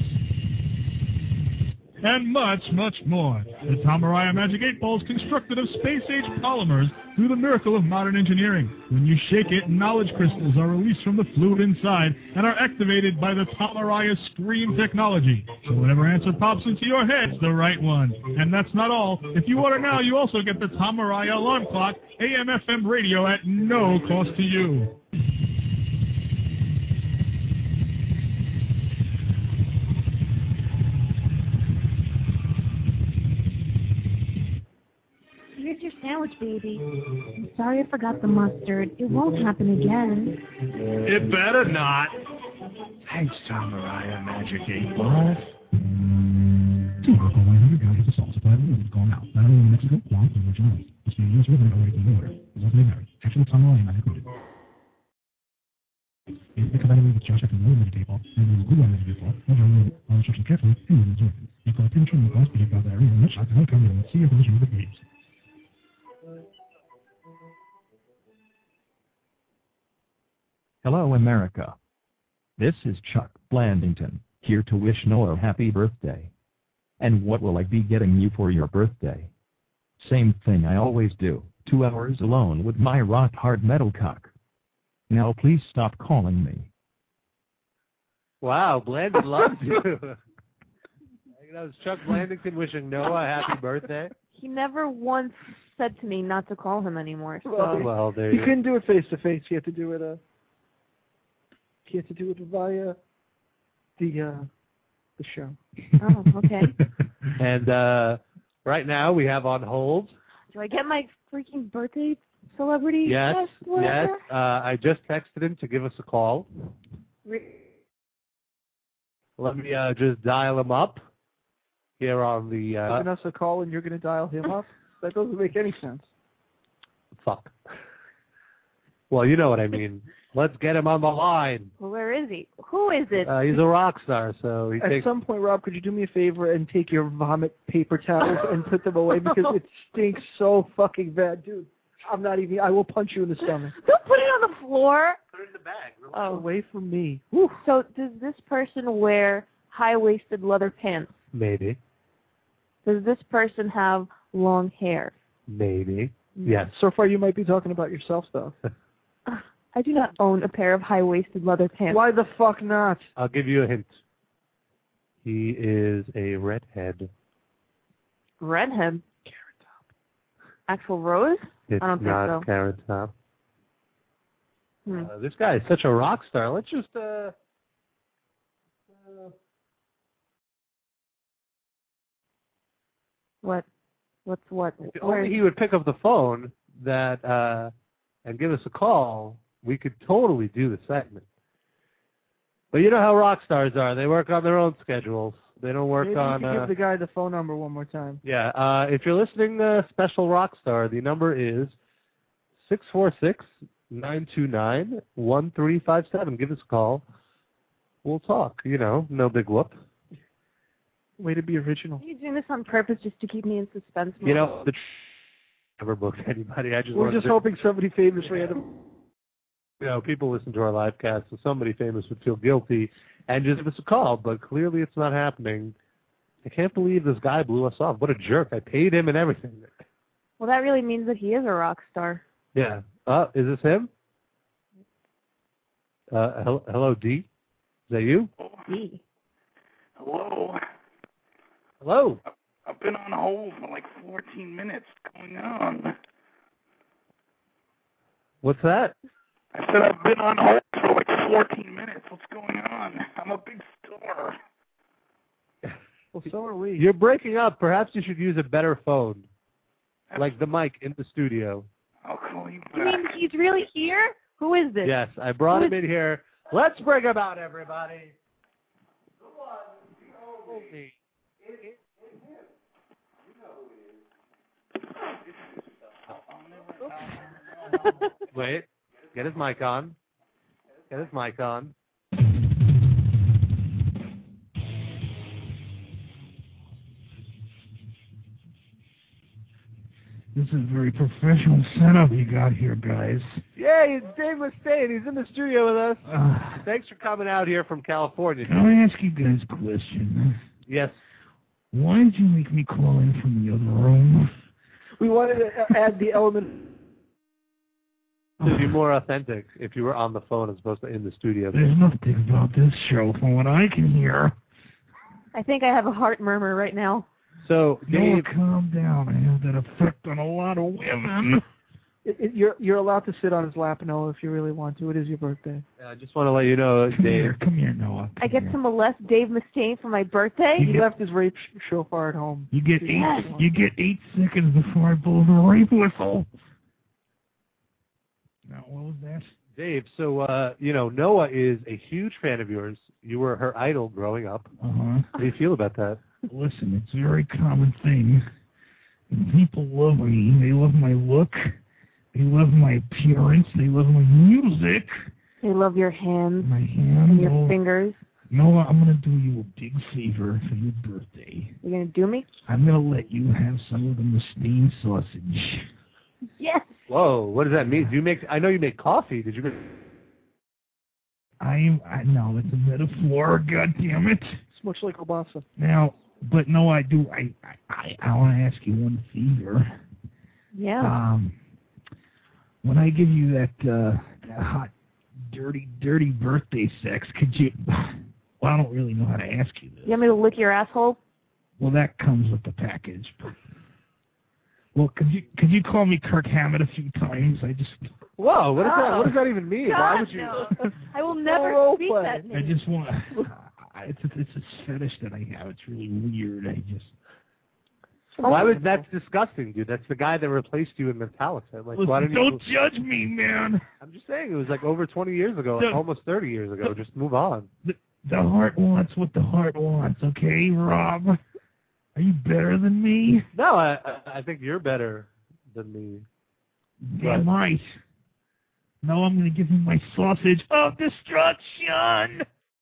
Speaker 9: And much, much more. The Tamaraya Magic eight Ball is constructed of space-age polymers through the miracle of modern engineering. When you shake it, knowledge crystals are released from the fluid inside and are activated by the Tamaraya Scream technology. So whatever answer pops into your head's the right one. And that's not all. If you order now, you also get the Tamaraya alarm clock, A M F M radio at no cost to you.
Speaker 1: Here's your sandwich, baby. I'm sorry I forgot the mustard. It won't happen again.
Speaker 8: It better not.
Speaker 9: Thanks, Tamaraya Magic eight Ball. Two one hundred gallons of salt supply of oil is gone out. Not only in Mexico, Guam, and Virgin Islands. It's being used with and already in order. Results may vary. Actual Tamaraya not included. If you combine it with Josh after no Magic eight Ball, and use Google Magic eight Ball, measure and all instructions carefully, and use absorption. You call premature menopause, but you've got diarrhea and nut shots, and come in and see your physician with the grapes.
Speaker 2: Hello, America. This is Chuck Blandington, here to wish Noah a happy birthday. And what will I be getting you for your birthday? Same thing I always do, two hours alone with my rock-hard metal cock. Now please stop calling me.
Speaker 4: Wow, Blandon loves you. That was Chuck Blandington wishing Noah a happy birthday.
Speaker 5: He never once said to me not to call him anymore. So.
Speaker 6: Well,
Speaker 4: well, there
Speaker 6: he
Speaker 4: you
Speaker 6: couldn't do it face to face. He had to do it. Uh, he had to do it via the uh, the show.
Speaker 5: Oh, okay.
Speaker 4: And uh, right now we have on hold.
Speaker 5: Do I get my freaking birthday celebrity?
Speaker 4: Yes,
Speaker 5: guest,
Speaker 4: yes.
Speaker 5: whatever?
Speaker 4: Uh, I just texted him to give us a call.
Speaker 5: Re-
Speaker 4: Let me uh, just dial him up here on the. Uh,
Speaker 6: Giving us a call and you're going to dial him up? That doesn't make any sense.
Speaker 4: fuck. Well, you know what I mean. Let's get him on the line.
Speaker 5: Well, where is he? Who is it?
Speaker 4: Uh, he's a rock star, so he
Speaker 6: At
Speaker 4: takes.
Speaker 6: some point, Rob, could you do me a favor and take your vomit paper towels and put them away because it stinks so fucking bad, dude. I'm not even. I will punch you in the stomach.
Speaker 5: Don't put it on the floor.
Speaker 4: Put it in the bag.
Speaker 5: Oh,
Speaker 6: Away from me.
Speaker 5: Whew. So does this person wear high-waisted leather pants?
Speaker 4: Maybe.
Speaker 5: Does this person have long hair?
Speaker 4: Maybe. Yes.
Speaker 6: So far, you might be talking about yourself, though.
Speaker 5: I do not own a pair of high-waisted leather pants.
Speaker 6: Why the fuck not?
Speaker 4: I'll give you a hint. He is a redhead.
Speaker 5: Redhead? Carrot Top. Actual rose?
Speaker 4: It's
Speaker 5: I don't think
Speaker 4: not
Speaker 5: so.
Speaker 4: Carrot Top.
Speaker 5: Hmm.
Speaker 4: Uh, this guy is such a rock star. Let's just. Uh, uh,
Speaker 5: What? What's what?
Speaker 4: if
Speaker 5: Where
Speaker 4: only
Speaker 5: is-
Speaker 4: he would pick up the phone that uh, and give us a call, we could totally do the segment. But you know how rock stars are. They work on their own schedules. They don't work
Speaker 6: Maybe
Speaker 4: on...
Speaker 6: you can
Speaker 4: Uh,
Speaker 6: give the guy the phone number one more time.
Speaker 4: yeah, uh, if you're listening to Special Rock Star, the number is six four six, nine two nine, one three five seven. Give us a call. We'll talk, you know, no big whoop.
Speaker 6: Way to be original.
Speaker 5: Are you doing this on purpose just to keep me in suspense?
Speaker 4: You know, the tr- never booked anybody. I just
Speaker 6: We're
Speaker 4: wanted
Speaker 6: just
Speaker 4: to,
Speaker 6: hoping somebody famous random.
Speaker 4: you know, people listen to our live cast, so somebody famous would feel guilty and just give us a call, but clearly it's not happening. I can't believe this guy blew us off. What a jerk. I paid him and everything.
Speaker 5: Well, that really means that he is a rock star.
Speaker 4: Yeah. Uh, is this him? Uh, hello, hello, D? Is that you?
Speaker 5: D.
Speaker 10: Hello.
Speaker 4: Hello.
Speaker 10: I've been on hold for like fourteen minutes. What's going on?
Speaker 4: What's that?
Speaker 10: I said I've been on hold for like fourteen minutes. What's going on? I'm a big star.
Speaker 6: Well, so are we.
Speaker 4: You're breaking up. Perhaps you should use a better phone, like the mic in the studio.
Speaker 10: I'll call you back.
Speaker 5: You mean he's really here? Who is this?
Speaker 4: Yes, I brought him in here. Let's bring him out, everybody. Wait, get his mic on. Get his mic on.
Speaker 9: This is a very professional setup you got here, guys.
Speaker 4: Yay, it's Dave Mustaine. He's in the studio with us.
Speaker 9: Uh,
Speaker 4: Thanks for coming out here from California.
Speaker 9: can I ask you guys a question?
Speaker 4: Yes.
Speaker 9: Why did you make me call in from the other room?
Speaker 6: We wanted to add the element.
Speaker 4: To be more authentic if you were on the phone as opposed to in the studio.
Speaker 9: There's nothing about this show from what I can hear.
Speaker 5: I think I have a heart murmur right now.
Speaker 4: So,
Speaker 9: Noah,
Speaker 4: Dave,
Speaker 9: calm down. I have that effect on a lot of women.
Speaker 6: It, it, you're you're allowed to sit on his lap, Noah, if you really want to. It is your birthday.
Speaker 4: I just want to let you know,
Speaker 9: Come
Speaker 4: Dave.
Speaker 9: here, come here, Noah.
Speaker 5: I get
Speaker 9: Come
Speaker 5: to molest Dave Mustaine for my birthday?
Speaker 6: He left his rape sh- shofar at home.
Speaker 9: You get eight.
Speaker 5: Yes.
Speaker 9: You get eight seconds before I blow the rape whistle. Now, what was that?
Speaker 4: Dave, so, uh, you know, Noah is a huge fan of yours. You were her idol growing up.
Speaker 9: Uh huh.
Speaker 4: How do you feel about that?
Speaker 9: Listen, it's a very common thing. And people love me. They love my look. They love my appearance. They love my music.
Speaker 5: They love your hands
Speaker 9: My hands.
Speaker 5: and your
Speaker 9: Oh,
Speaker 5: fingers.
Speaker 9: Noah, I'm going to do you a big favor for your birthday.
Speaker 5: You're going to do me?
Speaker 9: I'm going to let you have some of the Mustaine sausage.
Speaker 5: Yes.
Speaker 4: Whoa, what does that mean? Do you make? I know you make coffee. Did you make?
Speaker 9: I, I know it's a metaphor. God damn it!
Speaker 6: It's much like Obasa.
Speaker 9: Now, but no, I do. I I, I want to ask you one favor.
Speaker 5: Yeah.
Speaker 9: Um, when I give you that uh, that hot, dirty, dirty birthday sex, could you? Well, I don't really know how to ask you this.
Speaker 5: You want me to lick your asshole?
Speaker 9: Well, that comes with the package. But, well, could you could you call me Kirk Hammett a few times? I just
Speaker 4: Whoa, what does that?
Speaker 5: Oh.
Speaker 4: What does that even mean?
Speaker 5: God,
Speaker 4: Why would you?
Speaker 5: no. I will never
Speaker 6: role
Speaker 5: speak
Speaker 6: play.
Speaker 5: that
Speaker 9: I
Speaker 5: name.
Speaker 9: just want. It's a, it's a fetish that I have. It's really weird. I just.
Speaker 4: Why was that's disgusting, dude? That's the guy that replaced you in Metallica. Like, why
Speaker 9: Listen,
Speaker 4: didn't you?
Speaker 9: don't judge me, man.
Speaker 4: I'm just saying it was like over twenty years ago,
Speaker 9: The-
Speaker 4: almost thirty years ago. Just move on.
Speaker 9: The, the heart wants what the heart wants, okay, Rob? Are you better than me?
Speaker 4: No, I I- I think you're better than me.
Speaker 9: Damn right. No, I'm going to give you my sausage of destruction.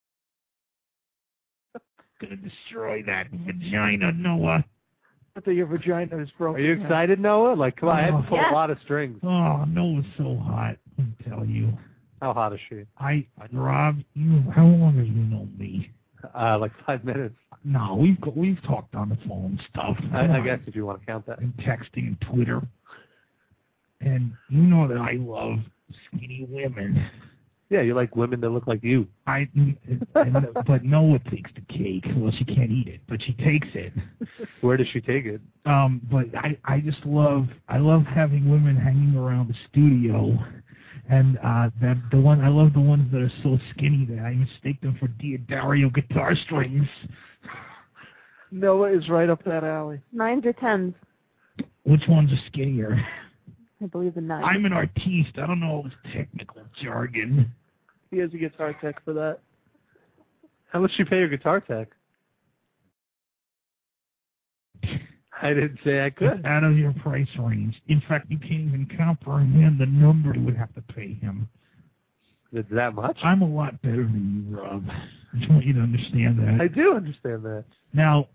Speaker 9: Going to destroy that vagina, Noah.
Speaker 6: After your vagina is broken.
Speaker 4: Are you excited, Noah? Like, come on, I had to pull
Speaker 5: Yes.
Speaker 4: a lot of strings.
Speaker 9: Oh, Noah's so hot. Let me tell you.
Speaker 4: How hot is she?
Speaker 9: I, Rob, you, how long have you known me?
Speaker 4: Uh, like five minutes.
Speaker 9: No, we've got, we've talked on the phone and stuff.
Speaker 4: I,
Speaker 9: Come
Speaker 4: I
Speaker 9: on.
Speaker 4: guess if you want to count that.
Speaker 9: And texting and Twitter. And you know that I love skinny women.
Speaker 4: Yeah, you like women that look like you.
Speaker 9: I, and, but Noah takes the cake. Well, she can't eat it, but she takes it.
Speaker 4: Where does she take it?
Speaker 9: Um, but I, I just love, I love having women hanging around the studio, and uh, that the one I love the ones that are so skinny that I mistake them for Diodario guitar strings.
Speaker 6: Noah is right up that alley.
Speaker 5: Nines or tens?
Speaker 9: Which ones are skinnier?
Speaker 5: I believe the nines.
Speaker 9: I'm an artiste. I don't know all this technical jargon.
Speaker 6: He has a guitar tech for that.
Speaker 4: How much you pay your guitar tech? I didn't say I could.
Speaker 9: Out of your price range. In fact, you can't even comprehend the number you would have to pay him.
Speaker 4: It's that much?
Speaker 9: I'm a lot better than you, Rob. I just want you to understand that.
Speaker 4: I do understand that.
Speaker 9: Now,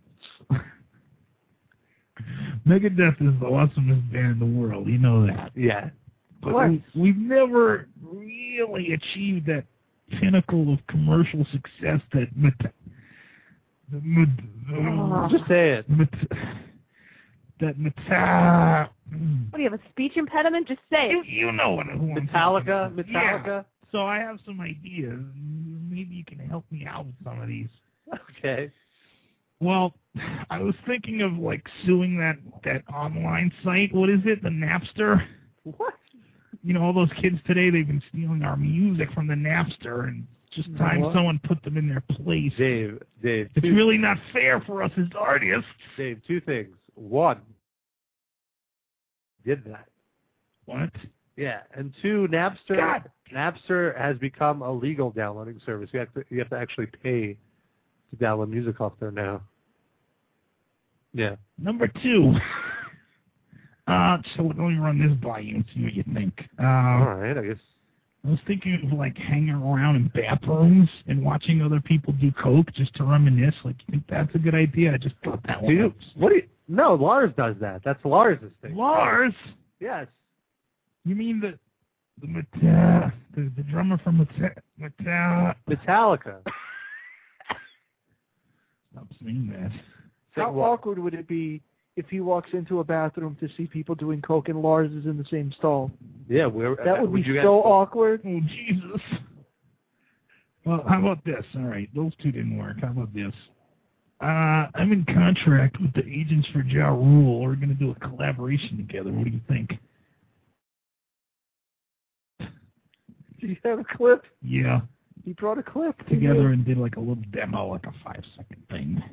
Speaker 9: Megadeth is the awesomest band in the world. You know that.
Speaker 4: Yeah.
Speaker 9: But we, we've never really achieved that pinnacle of commercial success that Met- Met-
Speaker 4: oh, just say it.
Speaker 9: Met- that Meta-
Speaker 5: What, do you have a speech impediment? Just say it.
Speaker 9: You, you know what who I'm
Speaker 4: Metallica?
Speaker 9: talking
Speaker 4: Metallica?
Speaker 9: Yeah. So I have some ideas. Maybe you can help me out with some of these.
Speaker 4: Okay.
Speaker 9: Well, I was thinking of, like, suing that, that online site. What is it? The Napster?
Speaker 4: What?
Speaker 9: You know, all those kids today, they've been stealing our music from the Napster, and it's just time
Speaker 4: what?
Speaker 9: someone put them in their place.
Speaker 4: Dave, Dave.
Speaker 9: It's
Speaker 4: two,
Speaker 9: really not fair for us as artists.
Speaker 4: Dave, two things. One, did that.
Speaker 9: What?
Speaker 4: Yeah, and two, Napster.
Speaker 9: God.
Speaker 4: Napster has become a legal downloading service. You have to you have to actually pay to download music off there now. Yeah.
Speaker 9: Number two. Uh, so let me run this by you and see what you think. Uh,
Speaker 4: All right, I guess.
Speaker 9: I was thinking of, like, hanging around in bathrooms and watching other people do coke just to reminisce. Like, you think that's a good idea? I just thought that
Speaker 4: Do
Speaker 9: one.
Speaker 4: you, what do you, no, Lars does that. That's Lars's thing.
Speaker 9: Lars?
Speaker 4: Yes.
Speaker 9: You mean the the Meta, the, the drummer from Meta, Meta.
Speaker 4: Metallica.
Speaker 9: Stop saying that.
Speaker 6: How awkward would it be if he walks into a bathroom to see people doing coke and Lars is in the same stall?
Speaker 4: Yeah, where
Speaker 6: that would,
Speaker 4: would
Speaker 6: be
Speaker 4: you
Speaker 6: so
Speaker 4: guys,
Speaker 6: awkward.
Speaker 9: Oh, Jesus. Well, how about this? All right, those two didn't work. How about this? Uh, I'm in contract with the Agents for Ja Rule. We're going to do a collaboration together. What do you think?
Speaker 6: Do you have a clip?
Speaker 9: Yeah.
Speaker 6: He brought a clip
Speaker 9: Together and did like a little demo, like a five-second thing.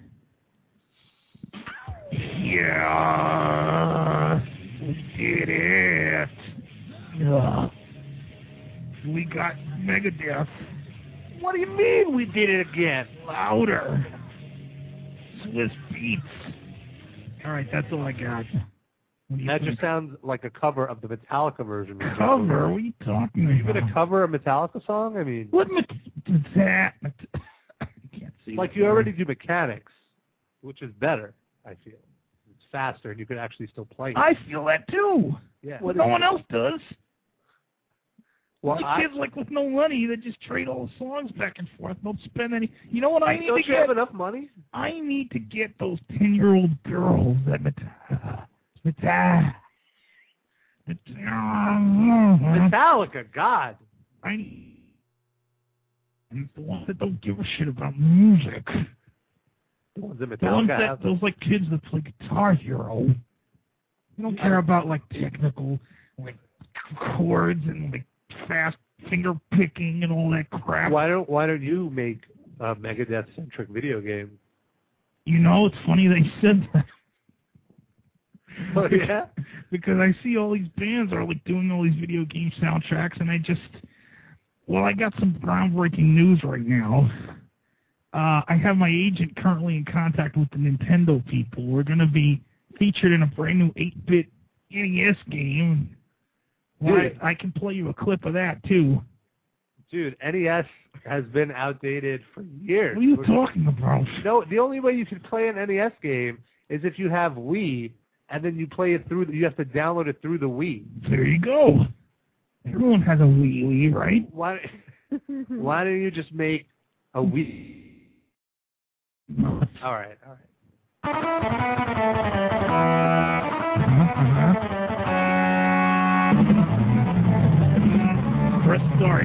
Speaker 9: Yeah, we did it. Yeah. We got Megadeth.
Speaker 4: What do you mean we did it again?
Speaker 9: Louder. Swiss beats. All right, that's all I got.
Speaker 4: That just sounds like a cover of the Metallica version.
Speaker 9: Cover? What are you talking
Speaker 4: Are you
Speaker 9: about?
Speaker 4: going to cover a Metallica song? I mean,
Speaker 9: what met- that? I can't see.
Speaker 4: Like you already do Mechanics, which is better, I feel. It's faster, and you could actually still play it.
Speaker 9: I feel that too.
Speaker 4: Yeah.
Speaker 9: Well, no one else does.
Speaker 4: Well,
Speaker 9: the
Speaker 4: I,
Speaker 9: kids like with no money that just trade all the songs back and forth. Don't spend any. You know what I need
Speaker 4: don't
Speaker 9: to
Speaker 4: you
Speaker 9: get?
Speaker 4: have enough money?
Speaker 9: I need to get those ten-year-old girls that Meta- Meta- Meta-
Speaker 4: Metallica, God.
Speaker 9: I need it's the ones that don't give a shit about music.
Speaker 4: The ones that
Speaker 9: The ones
Speaker 4: Metallica
Speaker 9: that
Speaker 4: have.
Speaker 9: those like kids that play Guitar Hero. They don't care about like technical like chords and like fast finger picking and all that crap.
Speaker 4: Why don't Why don't you make a Megadeth-centric video game?
Speaker 9: You know, it's funny they said that.
Speaker 4: Oh, yeah?
Speaker 9: Because I see all these bands are like doing all these video game soundtracks, and I just, well, I got some groundbreaking news right now. Uh, I have my agent currently in contact with the Nintendo people. We're going to be featured in a brand new eight-bit N E S game. Well, I, I can play you a clip of that, too.
Speaker 4: Dude, N E S has been outdated for years.
Speaker 9: What are you
Speaker 4: We're,
Speaker 9: talking about?
Speaker 4: No, the only way you can play an N E S game is if you have Wii, and then you play it through. The, you have to download it through the Wii.
Speaker 9: There you go. Everyone has a Wii, Wii, right?
Speaker 4: Why? Why don't you just make a Wii? All right, all right.
Speaker 9: Press start.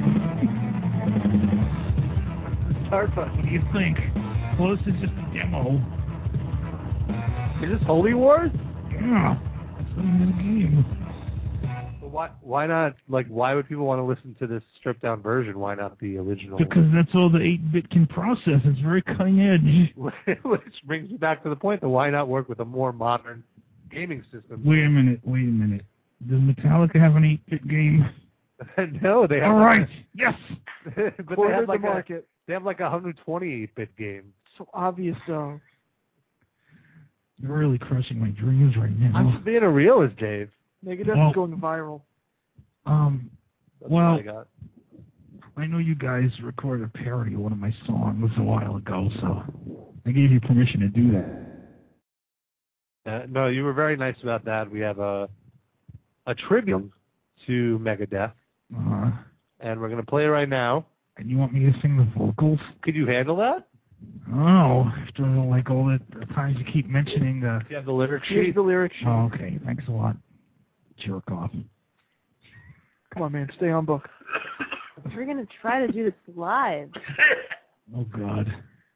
Speaker 4: Start button.
Speaker 9: What do you think? Well, this is just a demo.
Speaker 4: Is this Holy Wars?
Speaker 9: Yeah. That's the name of the game.
Speaker 4: But why? Why not? Like, why would people want to listen to this stripped down version? Why not the original?
Speaker 9: Because that's all the eight-bit can process. It's very cutting edge.
Speaker 4: Which brings me back to the point that why not work with a more modern gaming system?
Speaker 9: Wait a minute. Wait a minute. Does Metallica have an eight-bit game?
Speaker 4: No, they have.
Speaker 9: All right. Yes.
Speaker 4: But they
Speaker 6: Cornered
Speaker 4: have like
Speaker 6: the market.
Speaker 4: They have like a one hundred twenty-eight bit game.
Speaker 6: So obvious, though.
Speaker 9: You're really crushing my dreams right now.
Speaker 4: I'm just being a realist, Dave.
Speaker 6: Megadeth
Speaker 9: Well-
Speaker 6: is going viral.
Speaker 9: Um,
Speaker 4: That's
Speaker 9: well,
Speaker 4: what I got.
Speaker 9: I know you guys recorded a parody of one of my songs a while ago, so I gave you permission to do that.
Speaker 4: Uh, no, you were very nice about that. We have a a tribute to Megadeth,
Speaker 9: Uh,
Speaker 4: and we're going to play it right now.
Speaker 9: and you want me to sing the vocals?
Speaker 4: Could you handle that?
Speaker 9: Oh, after like all the times you keep mentioning the...
Speaker 4: Do you have the lyric
Speaker 6: Here's
Speaker 4: sheet?
Speaker 6: the lyric sheet.
Speaker 9: Oh, okay, thanks a lot. Jerk off.
Speaker 6: Come on, man. Stay on book.
Speaker 5: We're gonna try to do this live.
Speaker 9: Oh, God.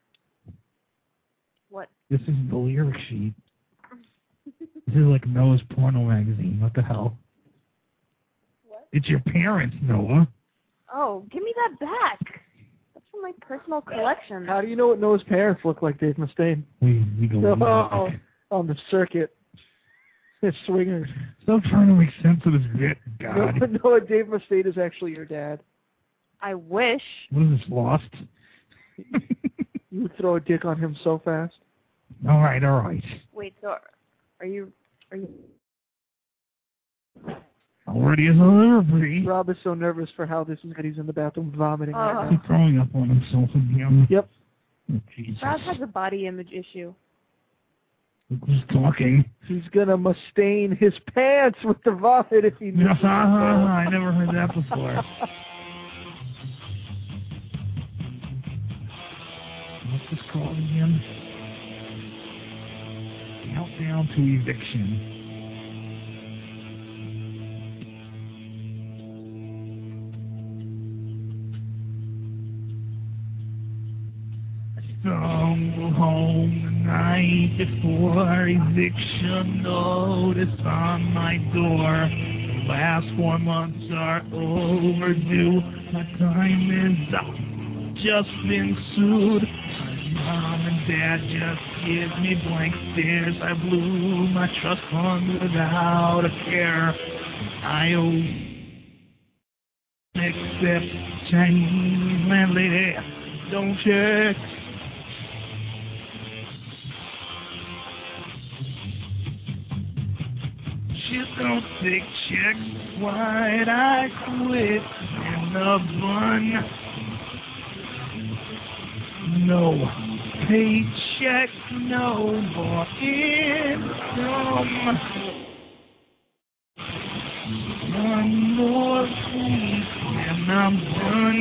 Speaker 5: What?
Speaker 9: This is the lyric sheet. This is like Noah's porno magazine. What the hell?
Speaker 5: What?
Speaker 9: It's your parents, Noah.
Speaker 5: Oh, give me that back. That's from my personal collection.
Speaker 6: How do you know what Noah's parents look like, Dave Mustaine?
Speaker 9: We, we go
Speaker 6: Oh,
Speaker 9: back.
Speaker 6: on the circuit. It's swingers.
Speaker 9: Stop trying to make sense of this bit, God.
Speaker 6: No, Noah, Dave Mustaine is actually your dad.
Speaker 5: I wish.
Speaker 9: What is this, Lost?
Speaker 6: You would throw a dick on him so fast.
Speaker 9: All right, all right.
Speaker 5: Wait, so are you? Are you?
Speaker 9: Already as a liberty.
Speaker 6: Rob is so nervous for how this is that he's in the bathroom vomiting
Speaker 5: Uh,
Speaker 6: right
Speaker 9: He's throwing up on himself again.
Speaker 6: Yep.
Speaker 9: Oh, Jesus.
Speaker 5: Rob has a body image issue.
Speaker 9: Who's talking?
Speaker 6: He's gonna Mustaine his pants with the vomit if he needs
Speaker 9: I never heard that before. What's this called again? Countdown to Eviction. Stumble home the night before eviction notice on my door. The last four months are overdue. My time is up. Just been sued. My mom and dad just give me blank stares. I blew my trust fund without a care. I owe except Chinese landlady. Don't check. She don't take checks. Why'd I quit in the bun? No paycheck, no more income. One more week and I'm done.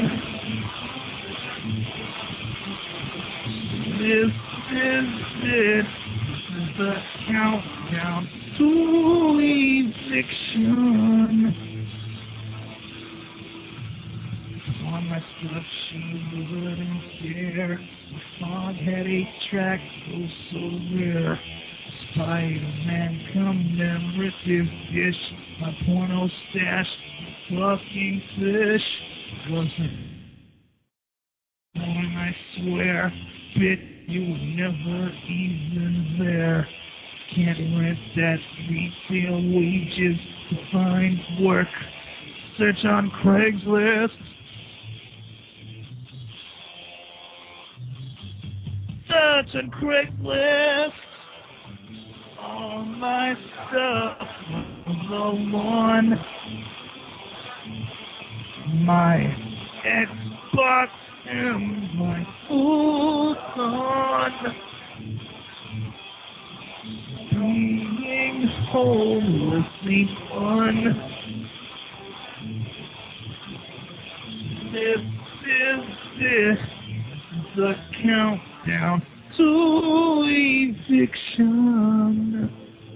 Speaker 9: This is it. This is the countdown to eviction. On my stuff, she wouldn't care. The fog had eight tracks, oh so rare. Spider-Man come and rip his dish. My porno stash, fucking fish. Wasn't on, I swear. Bit you were never even there. Can't rent that retail wages to find work. Search on Craigslist. Search on Craigslist. All my stuff was one. My Xbox and my food on. Being homelessly fun. This is this, the countdown to eviction.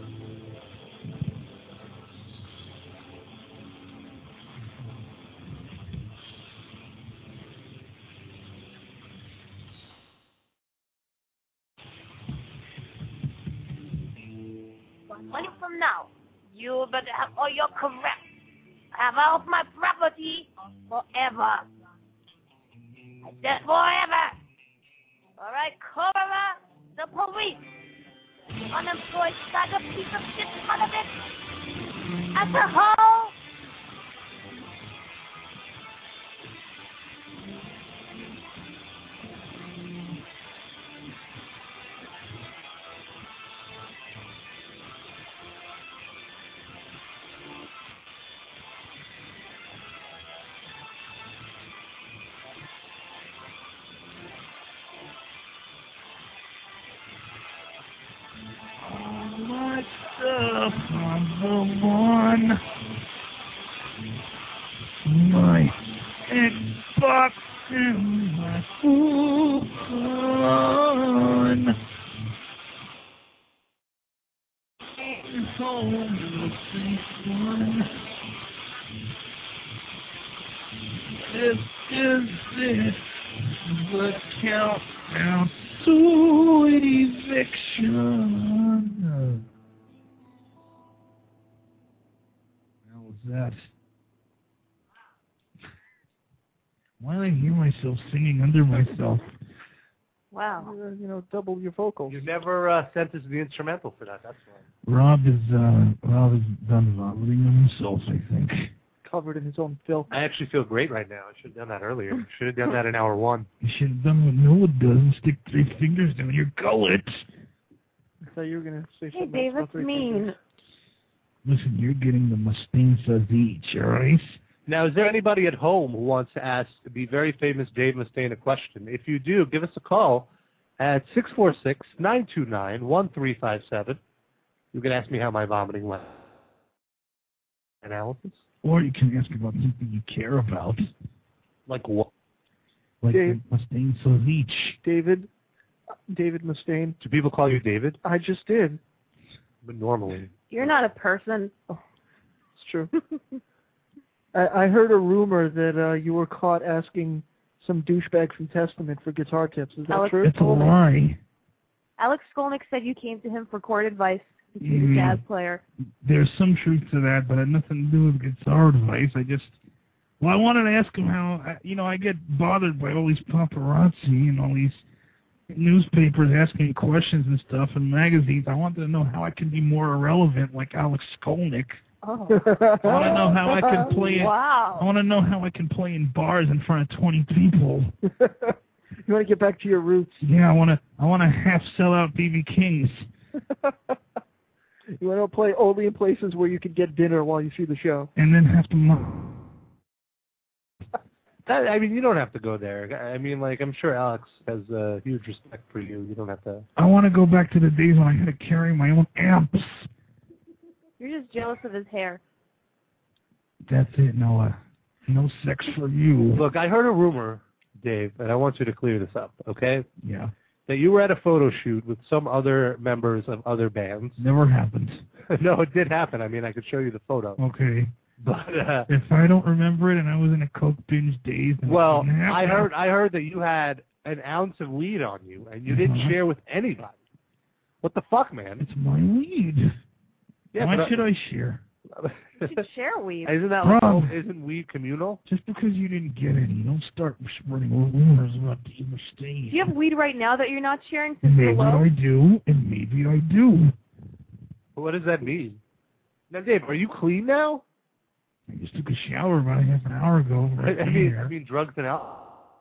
Speaker 11: One month from now, you better have all your correct. Have all of my property forever. I said forever. All right, Cobra, the police. Unemployed saga piece of shit son of it. As a whole.
Speaker 9: my stuff on the lawn. My Xbox and my full on. Home will be fun. This is it, the countdown to eviction. How was that? Why did I hear myself singing under myself?
Speaker 5: Wow.
Speaker 6: Uh, you know, double your vocals.
Speaker 4: You never uh, sent us the instrumental for that. That's why.
Speaker 9: Rob is uh, Rob is done vomiting on himself, I think.
Speaker 6: Covered in his own filth.
Speaker 4: I actually feel great right now. I should have done that earlier. Should have done that in hour one.
Speaker 9: You should have done what Noah does and stick three fingers down your gullet.
Speaker 6: I thought you were going to say
Speaker 5: Hey,
Speaker 6: something
Speaker 5: Dave,
Speaker 6: else
Speaker 5: that's
Speaker 6: about three
Speaker 5: mean.
Speaker 6: fingers.
Speaker 9: Listen, you're getting the Mustaine Sazic, all right?
Speaker 4: Now, is there anybody at home who wants to ask the very famous Dave Mustaine a question? If you do, give us a call at six four six, nine two nine, one three five seven. You can ask me how my vomiting went. Analysis?
Speaker 9: Or you can ask about something you care about.
Speaker 4: Like what?
Speaker 9: Like
Speaker 6: Dave.
Speaker 9: Mustaine Sazic.
Speaker 6: David, David Mustaine.
Speaker 4: Do people call you David?
Speaker 6: I just did.
Speaker 4: But normally.
Speaker 5: You're not a person.
Speaker 6: Oh, it's true. I, I heard a rumor that uh, you were caught asking some douchebag from Testament for guitar tips. Is that
Speaker 5: Alex
Speaker 6: true?
Speaker 9: It's a lie.
Speaker 5: Alex Skolnick said you came to him for chord advice because he's
Speaker 9: Mm.
Speaker 5: a jazz player.
Speaker 9: There's some truth to that, but it had nothing to do with guitar advice. I just, well, I wanted to ask him how, I- you know, I get bothered by all these paparazzi and all these newspapers asking questions and stuff and magazines. I wanted to know how I can be more irrelevant like Alex Skolnick.
Speaker 5: Oh.
Speaker 9: I want to know how I can play in,
Speaker 5: Wow.
Speaker 9: I want to know how I can play in bars in front of twenty people.
Speaker 6: You want to get back to your roots.
Speaker 9: Yeah, I want to I want to half sell out B B King's.
Speaker 6: You want to play only in places where you can get dinner while you see the show.
Speaker 9: And then have to mo-
Speaker 4: That, I mean, you don't have to go there. I mean, like, I'm sure Alex has uh, huge respect for you. You don't have to.
Speaker 9: I want to go back to the days when I had to carry my own amps.
Speaker 5: You're just jealous of his hair.
Speaker 9: That's it, Noah. No sex for you.
Speaker 4: Look, I heard a rumor, Dave, and I want you to clear this up, okay?
Speaker 9: Yeah.
Speaker 4: That you were at a photo shoot with some other members of other bands.
Speaker 9: Never happened.
Speaker 4: No, it did happen. I mean, I could show you the photo.
Speaker 9: Okay.
Speaker 4: But uh,
Speaker 9: If I don't remember it and I was in a coke binge daze... then
Speaker 4: well,
Speaker 9: it didn't happen.
Speaker 4: I heard I heard that you had an ounce of weed on you, and you didn't
Speaker 9: Uh-huh.
Speaker 4: share with anybody. What the fuck, man?
Speaker 9: It's my weed.
Speaker 4: Yeah,
Speaker 9: Why
Speaker 4: but,
Speaker 9: should I share?
Speaker 5: You should share weed.
Speaker 4: Isn't that like,
Speaker 9: Rob.
Speaker 4: isn't weed communal?
Speaker 9: Just because you didn't get any, don't start spreading rumors about Dave Mustaine.
Speaker 5: Do you have weed right now that you're not sharing since you're
Speaker 9: Maybe
Speaker 5: low?
Speaker 9: I do, and maybe I do.
Speaker 4: What does that mean? Now, Dave, are you clean now?
Speaker 9: I just took a shower about a half an hour ago.
Speaker 4: I,
Speaker 9: Right
Speaker 4: I mean,
Speaker 9: here.
Speaker 4: I mean, drugs and alcohol.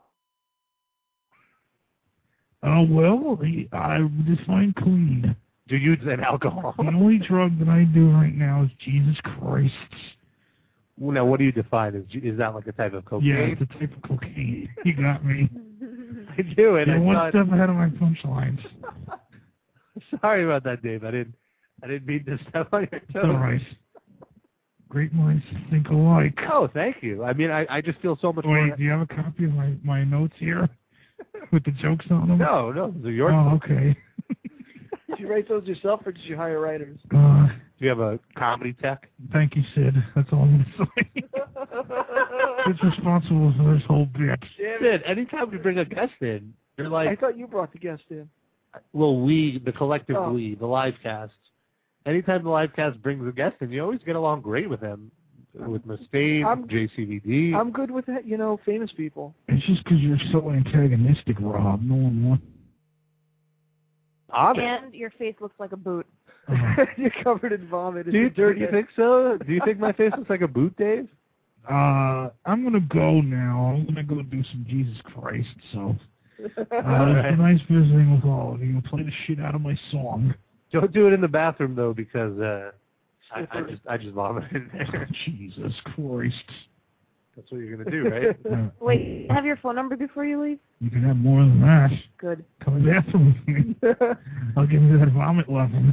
Speaker 9: Oh, well, I define clean.
Speaker 4: Do you and alcohol?
Speaker 9: The only drug that I do right now is Jesus Christ.
Speaker 4: Well, now, what do you define? Is is that like a type of cocaine?
Speaker 9: Yeah, it's a type of cocaine. You got me.
Speaker 4: I do it.
Speaker 9: You're
Speaker 4: I
Speaker 9: one
Speaker 4: thought,
Speaker 9: step ahead of my punchlines.
Speaker 4: Sorry about that, Dave. I didn't. I didn't mean to step on your toes.
Speaker 9: All right. Great minds think alike.
Speaker 4: Oh, thank you. I mean, I, I just feel so much
Speaker 9: Wait,
Speaker 4: more.
Speaker 9: do you have a copy of my, my notes here with the jokes on them?
Speaker 4: No, no, those are your.
Speaker 9: Oh, okay.
Speaker 6: Did you write those yourself, or did you hire writers?
Speaker 9: Uh,
Speaker 4: Do you have a comedy tech?
Speaker 9: thank you, Sid. That's all I'm going to say. It's responsible for this whole bit.
Speaker 4: Sid, anytime we bring a guest in, you're
Speaker 6: I
Speaker 4: like,
Speaker 6: thought you brought the guest in.
Speaker 4: well, we, the collective
Speaker 6: Oh.
Speaker 4: we, the live cast. Anytime the live cast brings a guest in, you always get along great with him. With Mustaine,
Speaker 6: I'm-
Speaker 4: J C V D.
Speaker 6: I'm good with that, you know, famous people.
Speaker 9: It's just because you're so antagonistic, Rob. No one wants...
Speaker 4: Honest.
Speaker 5: And your face looks like a boot.
Speaker 6: You're covered in vomit. It's
Speaker 4: Do you,
Speaker 6: a dirt
Speaker 4: do you
Speaker 6: head.
Speaker 4: think so? Do you think my face looks like a boot, Dave?
Speaker 9: Uh, I'm going to go now. I'm going to go do some Jesus Christ, so... Uh,
Speaker 4: All
Speaker 9: It's
Speaker 4: right.
Speaker 9: been nice visiting with all of you. Play the shit out of my song.
Speaker 4: Don't do it in the bathroom though, because uh, I, I just I just vomited in there.
Speaker 9: Jesus Christ.
Speaker 4: That's what you're gonna do, right?
Speaker 3: Uh,
Speaker 5: Wait, have your phone number before you leave?
Speaker 9: You can have more than that.
Speaker 5: Good.
Speaker 9: Come in the bathroom with me. I'll give you that vomit loving.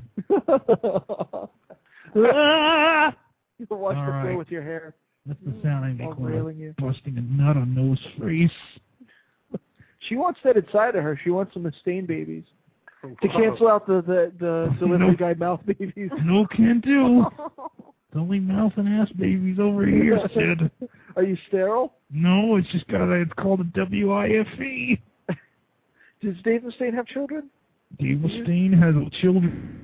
Speaker 6: Ah! You can watch
Speaker 9: All
Speaker 6: the
Speaker 9: right.
Speaker 6: floor with your hair.
Speaker 9: That's the sound I make
Speaker 6: All
Speaker 9: when
Speaker 6: railing you.
Speaker 9: I'm busting a nut on those face.
Speaker 6: She wants that inside of her. She wants some Mustaine babies. To cancel out the, the, the delivery
Speaker 9: No.
Speaker 6: guy mouth babies.
Speaker 9: No can do. It's only mouth and ass babies over here, Sid.
Speaker 6: Are you sterile?
Speaker 9: No, it's just got a, it's called a W I F E.
Speaker 6: Does Dave Mustaine have children?
Speaker 9: Dave Mustaine has children.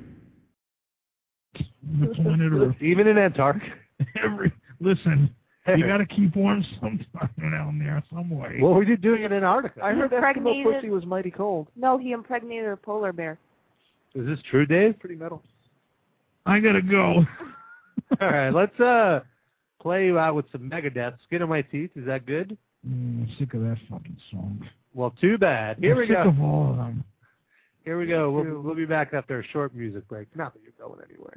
Speaker 9: The planet Earth.
Speaker 4: Even in Antarctica.
Speaker 9: Every listen, you got to keep warm sometime down there some way.
Speaker 4: What were you doing in Antarctica?
Speaker 6: I heard Eskimo
Speaker 5: Impregnated-
Speaker 6: pussy was mighty cold.
Speaker 5: No, he impregnated a polar bear.
Speaker 4: Is this true, Dave?
Speaker 6: Pretty metal.
Speaker 9: I gotta go.
Speaker 4: All right, let's uh play you out with some Megadeth. Skin on My Teeth. Is that good?
Speaker 9: Mm, I'm sick of that fucking song.
Speaker 4: Well, too bad. Here
Speaker 9: I'm
Speaker 4: we
Speaker 9: sick
Speaker 4: go.
Speaker 9: of all of them.
Speaker 4: Here we go. We'll, we'll be back after a short music break. Not that you're going anywhere.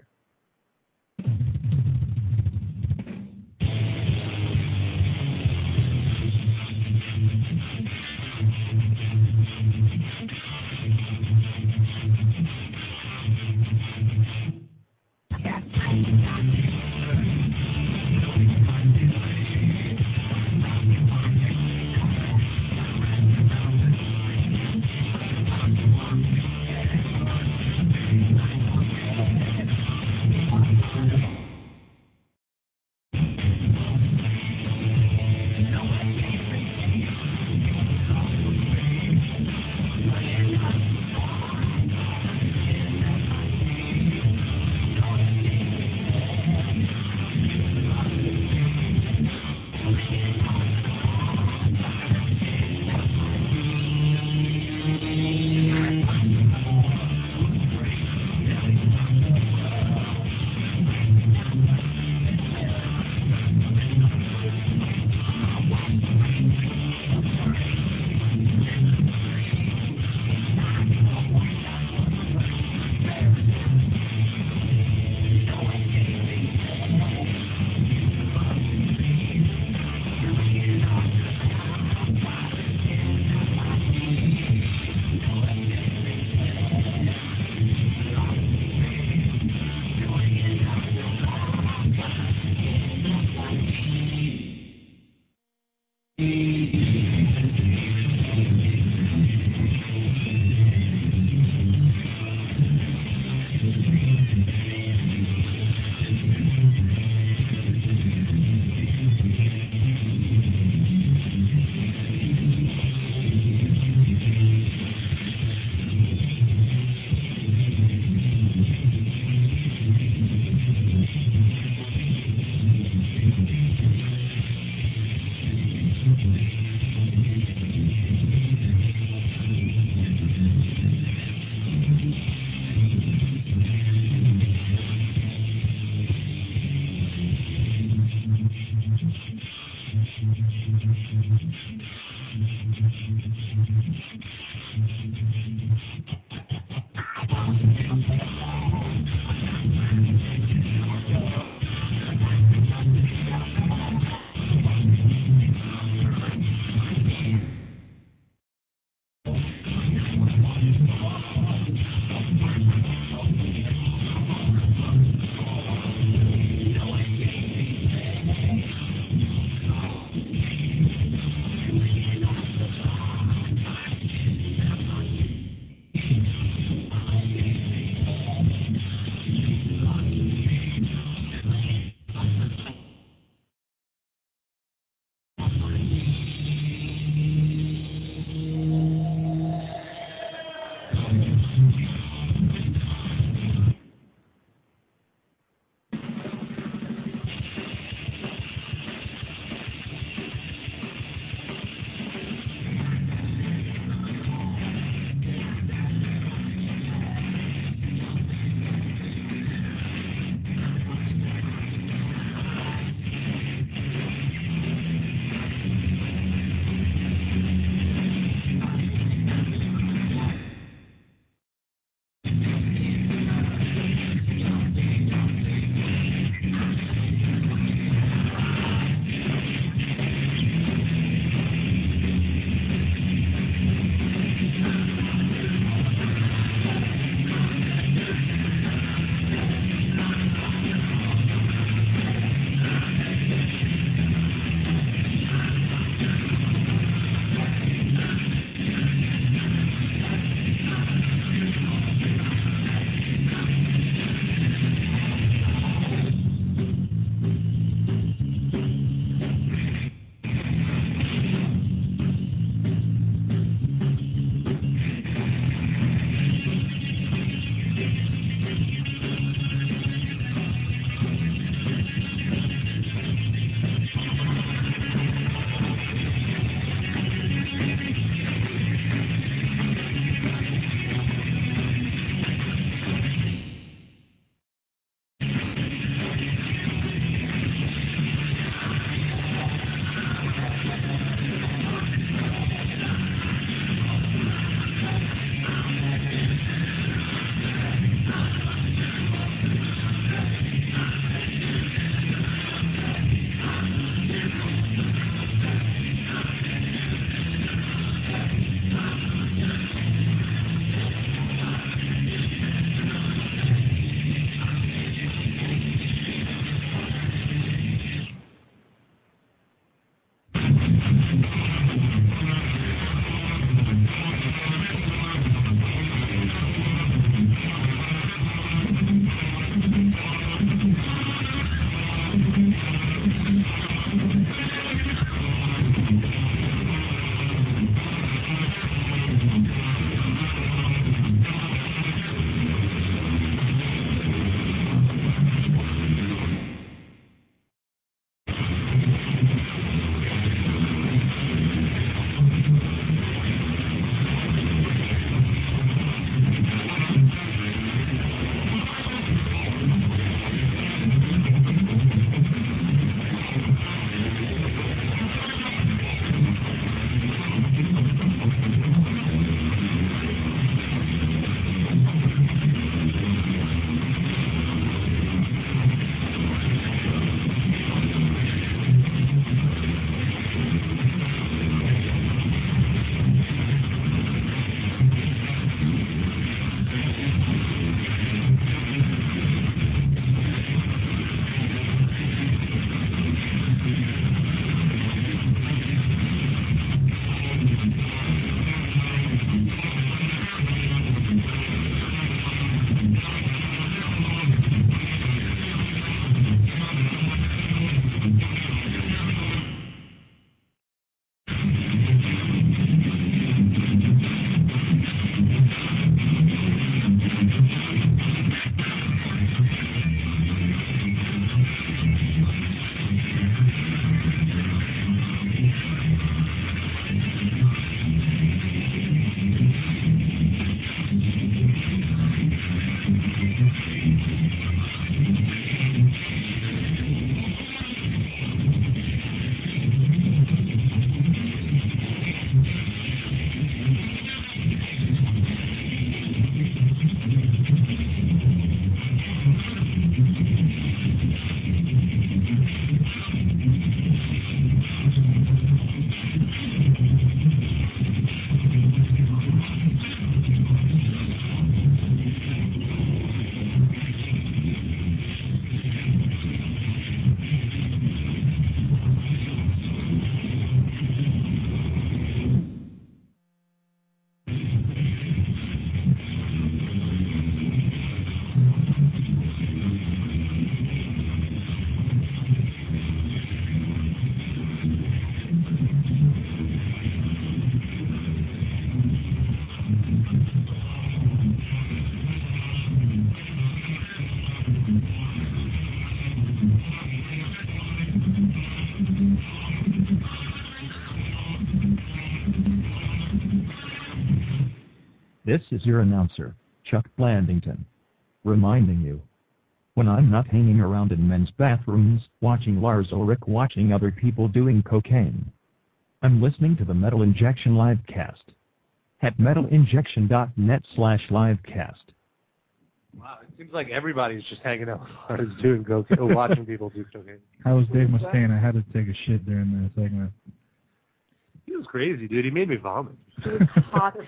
Speaker 2: This is your announcer, Chuck Blandington, reminding you, when I'm not hanging around in men's bathrooms, watching Lars Ulrich watching other people doing cocaine, I'm listening to the Metal Injection Livecast at metalinjection.net slash livecast.
Speaker 4: Wow, it seems like everybody's just hanging out with Lars doing cocaine, watching people do cocaine.
Speaker 3: I was Dave Mustaine. I had to take a shit during the segment.
Speaker 4: He was crazy, dude. He made me vomit.
Speaker 5: He was hot.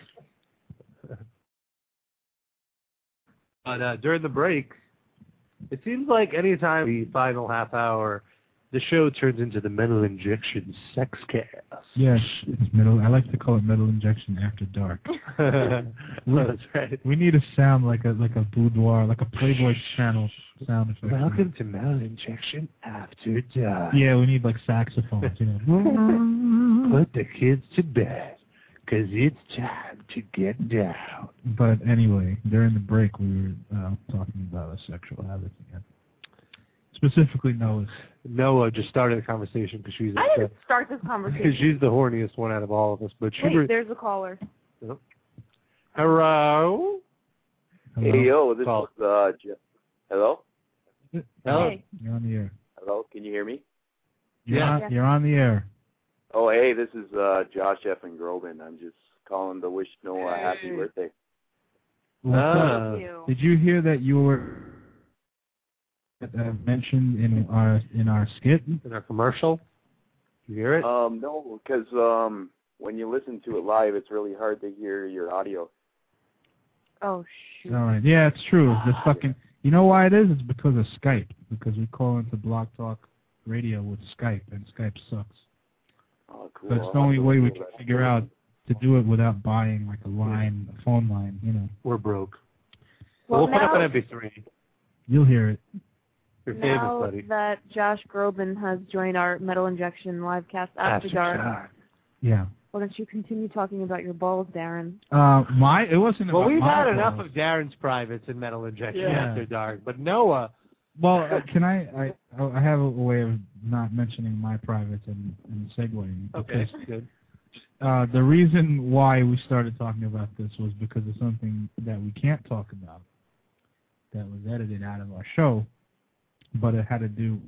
Speaker 4: But uh, during the break, it seems like any time the final half hour, the show turns into the Metal Injection sex cast.
Speaker 3: Yes, it's metal. I like to call it Metal Injection After Dark.
Speaker 4: That's right.
Speaker 3: We need a sound like a like a boudoir, like a Playboy Channel sound effect.
Speaker 4: Welcome to Metal Injection After Dark.
Speaker 3: Yeah, we need like saxophones, you know.
Speaker 4: Put the kids to bed, because it's time to get down.
Speaker 3: But anyway, during the break, we were uh, talking about a sexual habit again. Specifically, Noah's.
Speaker 4: Noah just started a conversation because she's
Speaker 5: I
Speaker 4: upset.
Speaker 5: didn't start this
Speaker 4: Because
Speaker 5: conversation.
Speaker 4: she's the horniest one out of all of us. But she
Speaker 5: Wait,
Speaker 4: re-
Speaker 5: there's a caller.
Speaker 4: oh. Hello?
Speaker 3: Hello?
Speaker 12: Hey, yo, this
Speaker 4: Call.
Speaker 12: is, uh, Je- hello?
Speaker 4: Hello?
Speaker 5: Hey.
Speaker 3: You're on the air.
Speaker 12: Hello, can you hear me?
Speaker 3: You're
Speaker 4: Yeah.
Speaker 3: On, you're on the air.
Speaker 12: Oh, hey, this is, uh, Josh F. and Groban. I'm just calling to wish Noah a happy birthday.
Speaker 3: What's
Speaker 4: Ah.
Speaker 3: up?
Speaker 5: Thank you.
Speaker 3: Did you hear that you were uh, mentioned in our in our skit?
Speaker 4: In our commercial? You hear it?
Speaker 12: Um, no, because, um, when you listen to it live, it's really hard to hear your audio.
Speaker 5: Oh, shoot.
Speaker 3: All right. Yeah, it's true. The fucking. You know why it is? It's because of Skype. Because we call into Blog Talk Radio with Skype, and Skype sucks.
Speaker 12: Oh, cool.
Speaker 3: But it's the only way we can figure out to do it without buying like a line, a phone line. You know.
Speaker 4: We're broke.
Speaker 5: Well,
Speaker 4: we'll put up
Speaker 5: now-
Speaker 4: an M P three.
Speaker 3: You'll hear it.
Speaker 4: Your famous
Speaker 5: Now
Speaker 4: buddy.
Speaker 5: that Josh Groban has joined our Metal Injection livecast after dark,
Speaker 3: Yeah.
Speaker 5: why don't you continue talking about your balls, Darren?
Speaker 3: Uh, my it wasn't.
Speaker 4: Well,
Speaker 3: about
Speaker 4: we've
Speaker 3: my
Speaker 4: had
Speaker 3: balls.
Speaker 4: enough of Darren's privates in Metal Injection
Speaker 3: Yeah.
Speaker 4: After Dark. But Noah,
Speaker 3: Well, uh, can I, I? I have a way of not mentioning my privates and, and segueing.
Speaker 4: okay,
Speaker 3: Because,
Speaker 4: good.
Speaker 3: uh, the reason why we started talking about this was because of something that we can't talk about that was edited out of our show, but it had to do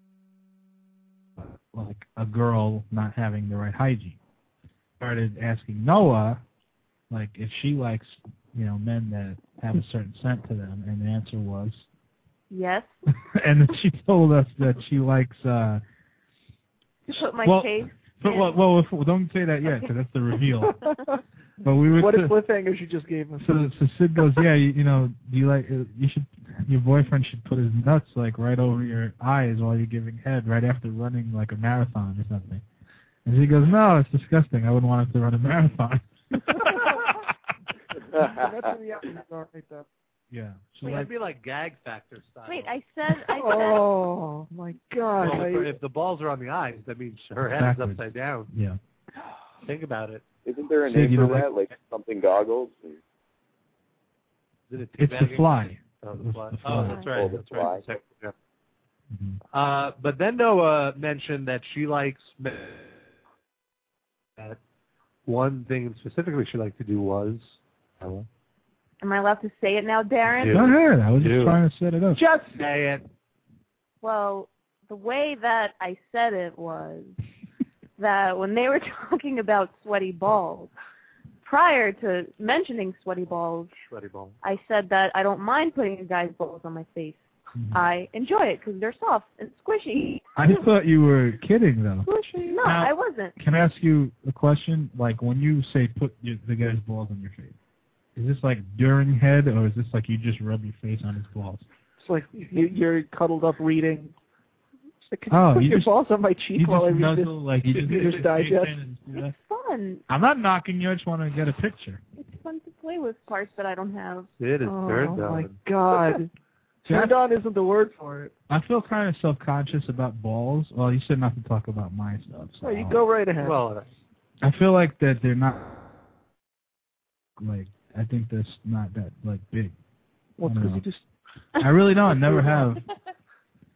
Speaker 3: uh, like a girl not having the right hygiene. Started asking Noah, like, if she likes, you know, men that have a certain scent to them, and the answer was
Speaker 5: Yes.
Speaker 3: and then she told us that she likes. Uh,
Speaker 5: To put my
Speaker 3: well,
Speaker 5: face.
Speaker 3: but, well, well, if, well, don't say that yet, because that's the reveal. But we were.
Speaker 6: What a
Speaker 3: to,
Speaker 6: cliffhanger you just gave us.
Speaker 3: so, so Sid goes, yeah, you, you know, do you like? Uh, you should. Your boyfriend should put his nuts like right over your eyes while you're giving head, right after running like a marathon or something. And she goes, no, it's disgusting. I wouldn't want him to run a marathon.
Speaker 6: That's in the episode right there.
Speaker 3: Yeah.
Speaker 4: So that'd be like gag factor style.
Speaker 5: Wait, I said, I said,
Speaker 6: Oh my God!
Speaker 4: Well,
Speaker 6: I-
Speaker 4: if, if the balls are on the eyes, that means her head's
Speaker 3: Backwards.
Speaker 4: upside down.
Speaker 3: Yeah.
Speaker 4: Think about it.
Speaker 12: Isn't there a
Speaker 3: Sid,
Speaker 12: name
Speaker 3: you
Speaker 12: for
Speaker 3: know,
Speaker 12: that, like something goggles?
Speaker 4: Is it
Speaker 3: It's the
Speaker 4: teabagging?
Speaker 3: fly.
Speaker 4: Oh,
Speaker 3: It's
Speaker 4: the fly.
Speaker 3: the
Speaker 4: Oh,
Speaker 3: fly.
Speaker 4: that's right.
Speaker 12: Oh, the
Speaker 4: that's right.
Speaker 12: fly.
Speaker 4: Yeah.
Speaker 3: Mhm.
Speaker 4: Uh, but then Noah mentioned that she likes men. That one thing specifically she liked to do was. Hello?
Speaker 5: am I allowed to say it now, Darren?
Speaker 4: Yeah.
Speaker 3: Go ahead. I was just
Speaker 4: Dude.
Speaker 3: trying to set it up.
Speaker 4: Just say it.
Speaker 5: Well, the way that I said it was that when they were talking about sweaty balls, prior to mentioning sweaty balls,
Speaker 4: Sweaty ball.
Speaker 5: I said that I don't mind putting a guy's balls on my face.
Speaker 3: Mhm.
Speaker 5: I enjoy it because they're soft and squishy.
Speaker 3: I thought you were kidding, though.
Speaker 5: Squishy? No,
Speaker 3: Now-
Speaker 5: I wasn't.
Speaker 3: Can I ask you a question? Like, when you say put your, the guy's balls on your face, is this like during head, or is this like you just rub your face on his balls?
Speaker 6: It's like you, you're cuddled up reading. It's like, can
Speaker 3: Oh,
Speaker 6: you put
Speaker 3: you
Speaker 6: your
Speaker 3: just-
Speaker 6: balls on my cheek
Speaker 3: You
Speaker 6: while I
Speaker 3: just
Speaker 6: read this?
Speaker 3: nuzzle, like you just
Speaker 6: Reader's
Speaker 3: put your face
Speaker 6: Digest.
Speaker 3: in and do that?
Speaker 5: It's fun.
Speaker 3: I'm not knocking you. I just want to get a picture.
Speaker 5: It's fun to play with parts that I don't have.
Speaker 4: It is
Speaker 6: Oh
Speaker 4: turned
Speaker 6: my
Speaker 4: on.
Speaker 6: God!
Speaker 3: See,
Speaker 6: Turned
Speaker 3: I,
Speaker 6: on isn't the word for it.
Speaker 3: I feel kind of self-conscious about balls. Well, you said not to talk about my stuff. So
Speaker 6: No, you go right ahead.
Speaker 4: Well,
Speaker 3: I feel like that they're not like. I think they're s- not that like big.
Speaker 6: well,
Speaker 3: I don't
Speaker 6: because
Speaker 3: know.
Speaker 6: you just
Speaker 3: I really don't. Never have.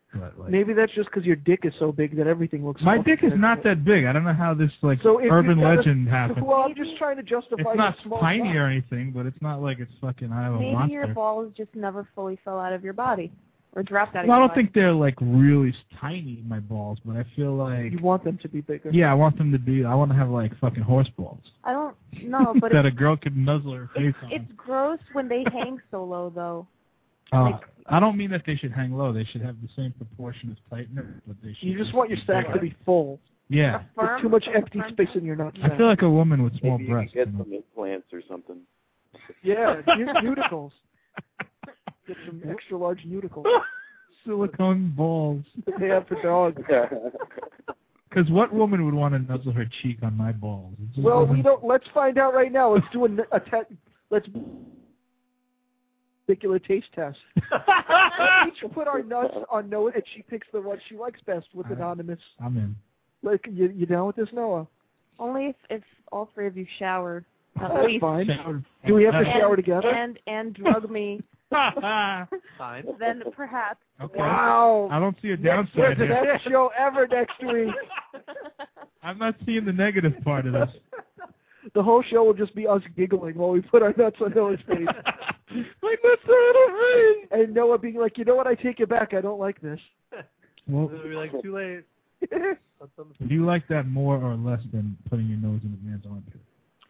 Speaker 3: But like,
Speaker 6: Maybe that's just because your dick is so big that everything looks.
Speaker 3: my
Speaker 6: fucking
Speaker 3: dick is
Speaker 6: big.
Speaker 3: not that big. I don't know how this like
Speaker 6: So if
Speaker 3: urban
Speaker 6: you've got a-
Speaker 3: legend happened.
Speaker 6: Well, I'm just trying to justify.
Speaker 3: It's not
Speaker 6: your small
Speaker 3: tiny
Speaker 6: size.
Speaker 3: or anything, but it's not like it's fucking I have a
Speaker 5: Maybe
Speaker 3: monster.
Speaker 5: your balls just never fully fell out of your body or dropped out of
Speaker 3: Well, I
Speaker 5: your
Speaker 3: don't
Speaker 5: body.
Speaker 3: think they're like really tiny, my balls, but I feel like
Speaker 6: You want them to be bigger.
Speaker 3: yeah, I want them to be. I want to have like fucking horse balls
Speaker 5: I don't know, but
Speaker 3: that
Speaker 5: it's,
Speaker 3: a girl could nuzzle her face
Speaker 5: it's,
Speaker 3: on.
Speaker 5: it's gross when they hang so low, though.
Speaker 3: Uh,
Speaker 5: like-
Speaker 3: I don't mean that they should hang low. They should have the same proportion as tightness, but they should.
Speaker 6: You just want your sack to be full.
Speaker 3: Yeah.
Speaker 6: There's too much empty space in your nutsack.
Speaker 3: I feel like a woman with small
Speaker 12: Maybe you
Speaker 3: breasts.
Speaker 12: could get
Speaker 3: you know.
Speaker 12: some implants or something.
Speaker 6: Yeah, nu- nudicles. Get some extra large nudicles.
Speaker 3: Silicone balls.
Speaker 6: That they have for dogs.
Speaker 3: Because what woman would want to nuzzle her cheek on my balls? It just
Speaker 6: Well,
Speaker 3: doesn't-
Speaker 6: we don't. Let's find out right now. Let's do a, a te- Let's particular taste test. Let's each put our nuts on Noah, and she picks the one she likes best with
Speaker 3: All right.
Speaker 6: anonymous.
Speaker 3: I'm in.
Speaker 6: Like, you, you down with this, Noah?
Speaker 5: Only if, if all three of you shower. At
Speaker 6: That's
Speaker 5: least.
Speaker 6: fine.
Speaker 3: Shower.
Speaker 6: Do we have to
Speaker 5: And,
Speaker 6: shower together?
Speaker 5: And, and drug me.
Speaker 4: Fine.
Speaker 5: Then perhaps.
Speaker 3: Okay.
Speaker 6: Wow.
Speaker 3: I don't see a
Speaker 6: Next,
Speaker 3: downside
Speaker 6: the
Speaker 3: here.
Speaker 6: best show ever next week.
Speaker 3: I'm not seeing the negative part of this.
Speaker 6: The whole show will just be us giggling while we put our nuts on Noah's face. My nuts are on her face! And Noah being like, you know what, I take it back, I don't like this.
Speaker 3: Well,
Speaker 4: It'll be like too late.
Speaker 3: do you like that more or less than putting your nose in a man's armpit?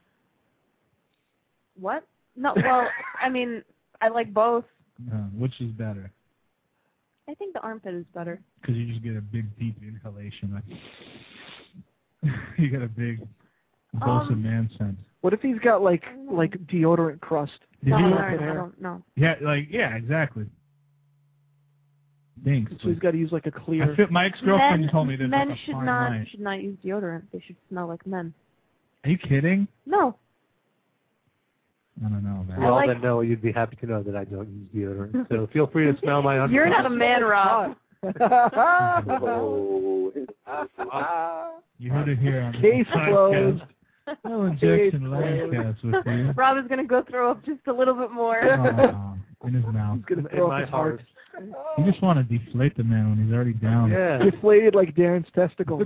Speaker 5: What? No, well, I mean, I like both.
Speaker 3: Uh, which is better?
Speaker 5: I think the armpit is better.
Speaker 3: Because you just get a big, deep inhalation. Like, you get a big, wholesome
Speaker 5: Um,
Speaker 3: man scent.
Speaker 6: What if he's got like like deodorant crust?
Speaker 3: Did
Speaker 5: No,
Speaker 3: you-
Speaker 5: no, I don't know.
Speaker 3: Yeah, like yeah, exactly. Thanks.
Speaker 6: So he's got to use like a clear.
Speaker 3: I feel, my ex-girlfriend
Speaker 5: Men,
Speaker 3: told me there's
Speaker 5: men
Speaker 3: like a
Speaker 5: should
Speaker 3: fine
Speaker 5: not
Speaker 3: line.
Speaker 5: should not use deodorant. They should smell like men.
Speaker 3: Are you kidding?
Speaker 5: No.
Speaker 3: I don't know, man.
Speaker 4: Well,
Speaker 5: like-
Speaker 4: then, no, you'd be happy to know that I don't use deodorant. So feel free to smell my underwear.
Speaker 5: You're not a man, Rob.
Speaker 12: Oh.
Speaker 3: You heard it here on the
Speaker 6: Case
Speaker 3: podcast.
Speaker 6: closed.
Speaker 3: No injection Livecast with you.
Speaker 5: Rob is gonna go throw up just a little bit more.
Speaker 3: Oh, in his mouth.
Speaker 6: He's gonna
Speaker 4: In
Speaker 6: throw
Speaker 4: my
Speaker 6: up his heart.
Speaker 3: You just want to deflate the man when he's already down.
Speaker 4: Yeah.
Speaker 6: Deflated like Darren's testicles.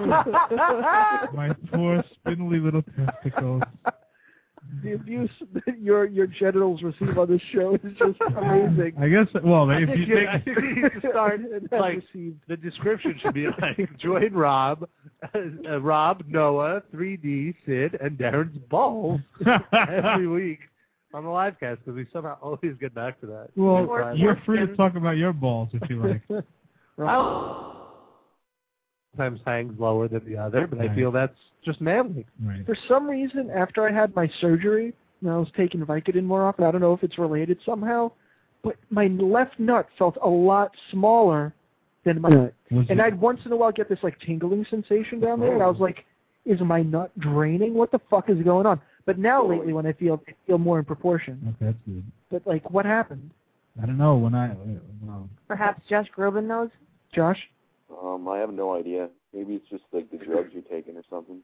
Speaker 3: My poor spindly little testicles.
Speaker 6: The abuse that your your genitals receive on this show is just amazing.
Speaker 3: I guess. Well,
Speaker 4: I
Speaker 3: if
Speaker 4: think,
Speaker 3: you
Speaker 4: you, I
Speaker 3: think
Speaker 4: think you need to start like
Speaker 6: received.
Speaker 4: the description should be like join Rob, uh, Rob, Noah, three D, Sid, and Darren's balls every week on the live cast because we somehow always get back to that.
Speaker 3: well,
Speaker 5: Or
Speaker 3: you're free to
Speaker 5: foreskin.
Speaker 3: talk about your balls if you like.
Speaker 4: Sometimes hangs lower than the other, but I
Speaker 3: Right.
Speaker 4: feel that's just manly.
Speaker 3: Right.
Speaker 6: For some reason, after I had my surgery, and I was taking Vicodin more often, I don't know if it's related somehow, but my left nut felt a lot smaller than my nut.
Speaker 3: Was
Speaker 6: And
Speaker 3: it-
Speaker 6: I'd once in a while get this like tingling sensation down there, and I was like, is my nut draining? What the fuck is going on? But now lately when I feel I feel more in proportion.
Speaker 3: Okay, that's good.
Speaker 6: But like, what happened?
Speaker 3: I don't know when I. Well,
Speaker 5: Perhaps Josh Groban knows.
Speaker 6: Josh?
Speaker 12: Um, I have no idea. Maybe it's just like the drugs you're taking or something.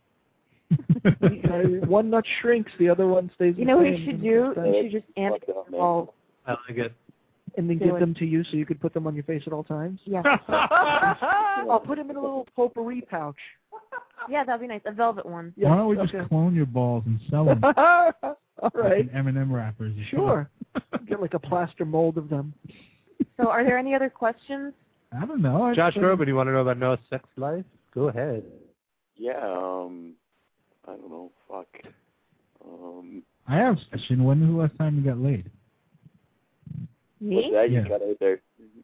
Speaker 6: Uh, one nut shrinks, the other one stays
Speaker 5: You
Speaker 6: the
Speaker 5: know what you
Speaker 6: same.
Speaker 5: should do? You should just amp
Speaker 12: Fucked up,
Speaker 5: your
Speaker 12: man.
Speaker 5: balls.
Speaker 4: I like it.
Speaker 6: And then
Speaker 5: Do
Speaker 6: give
Speaker 5: it.
Speaker 6: them to you so you could put them on your face at all times?
Speaker 5: Yeah.
Speaker 6: I'll put them in a little potpourri pouch.
Speaker 5: Yeah, that'd be nice. A velvet one.
Speaker 6: Yeah,
Speaker 3: why don't we just
Speaker 6: okay.
Speaker 3: clone your balls and sell them?
Speaker 6: All right.
Speaker 3: Like M and M wrappers. or
Speaker 6: Sure. Get like a plaster mold of them.
Speaker 5: So are there any other questions?
Speaker 3: something. I don't know. I-
Speaker 4: Josh Groban, you want to know about Noah's sex life? Go ahead.
Speaker 12: Yeah, um, I don't know, fuck. Um,
Speaker 3: I have a question. When was the last time you got laid?
Speaker 5: Me?
Speaker 12: what's that you
Speaker 3: Yeah.
Speaker 12: got out there?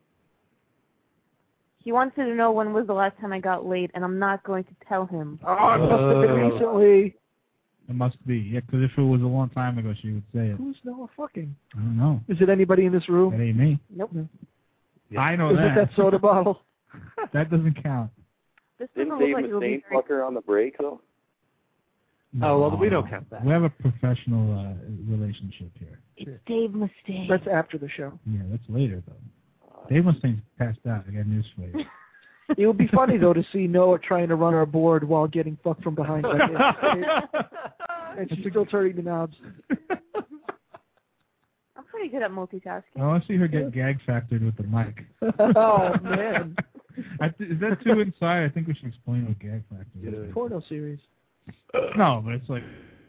Speaker 5: He wanted to know when was the last time I got laid, and I'm not going to tell him.
Speaker 6: Oh, it must have been
Speaker 4: Oh.
Speaker 6: recently.
Speaker 3: It must be. Yeah, because if it was a long time ago, she would say it.
Speaker 6: Who's Noah fucking?
Speaker 3: I don't know.
Speaker 6: Is it anybody in this
Speaker 3: That
Speaker 6: room?
Speaker 3: ain't me.
Speaker 5: Nope.
Speaker 4: Yeah.
Speaker 3: I know
Speaker 6: Is
Speaker 3: that.
Speaker 6: it that soda bottle?
Speaker 3: That doesn't count.
Speaker 5: This
Speaker 12: Didn't
Speaker 5: doesn't
Speaker 12: Dave
Speaker 5: look like it'll be
Speaker 12: Mustaine
Speaker 5: very...
Speaker 12: fuck her on the break, though?
Speaker 4: Oh, well, we don't count that.
Speaker 3: We have a professional uh, relationship here.
Speaker 5: It's Dave Mustaine.
Speaker 6: That's after the show.
Speaker 3: Yeah, that's later, though. Dave Mustaine's passed out. I got news for you.
Speaker 6: It would be funny, though, to see Noah trying to run our board while getting fucked from behind. Like this. And she's still turning the knobs.
Speaker 5: I'm pretty good at multitasking.
Speaker 3: I want to see her get gag factored with the mic.
Speaker 6: Oh, man.
Speaker 3: I th- is that too inside? I think we should explain what gag factor is.
Speaker 6: Porno series.
Speaker 3: No, but it's like.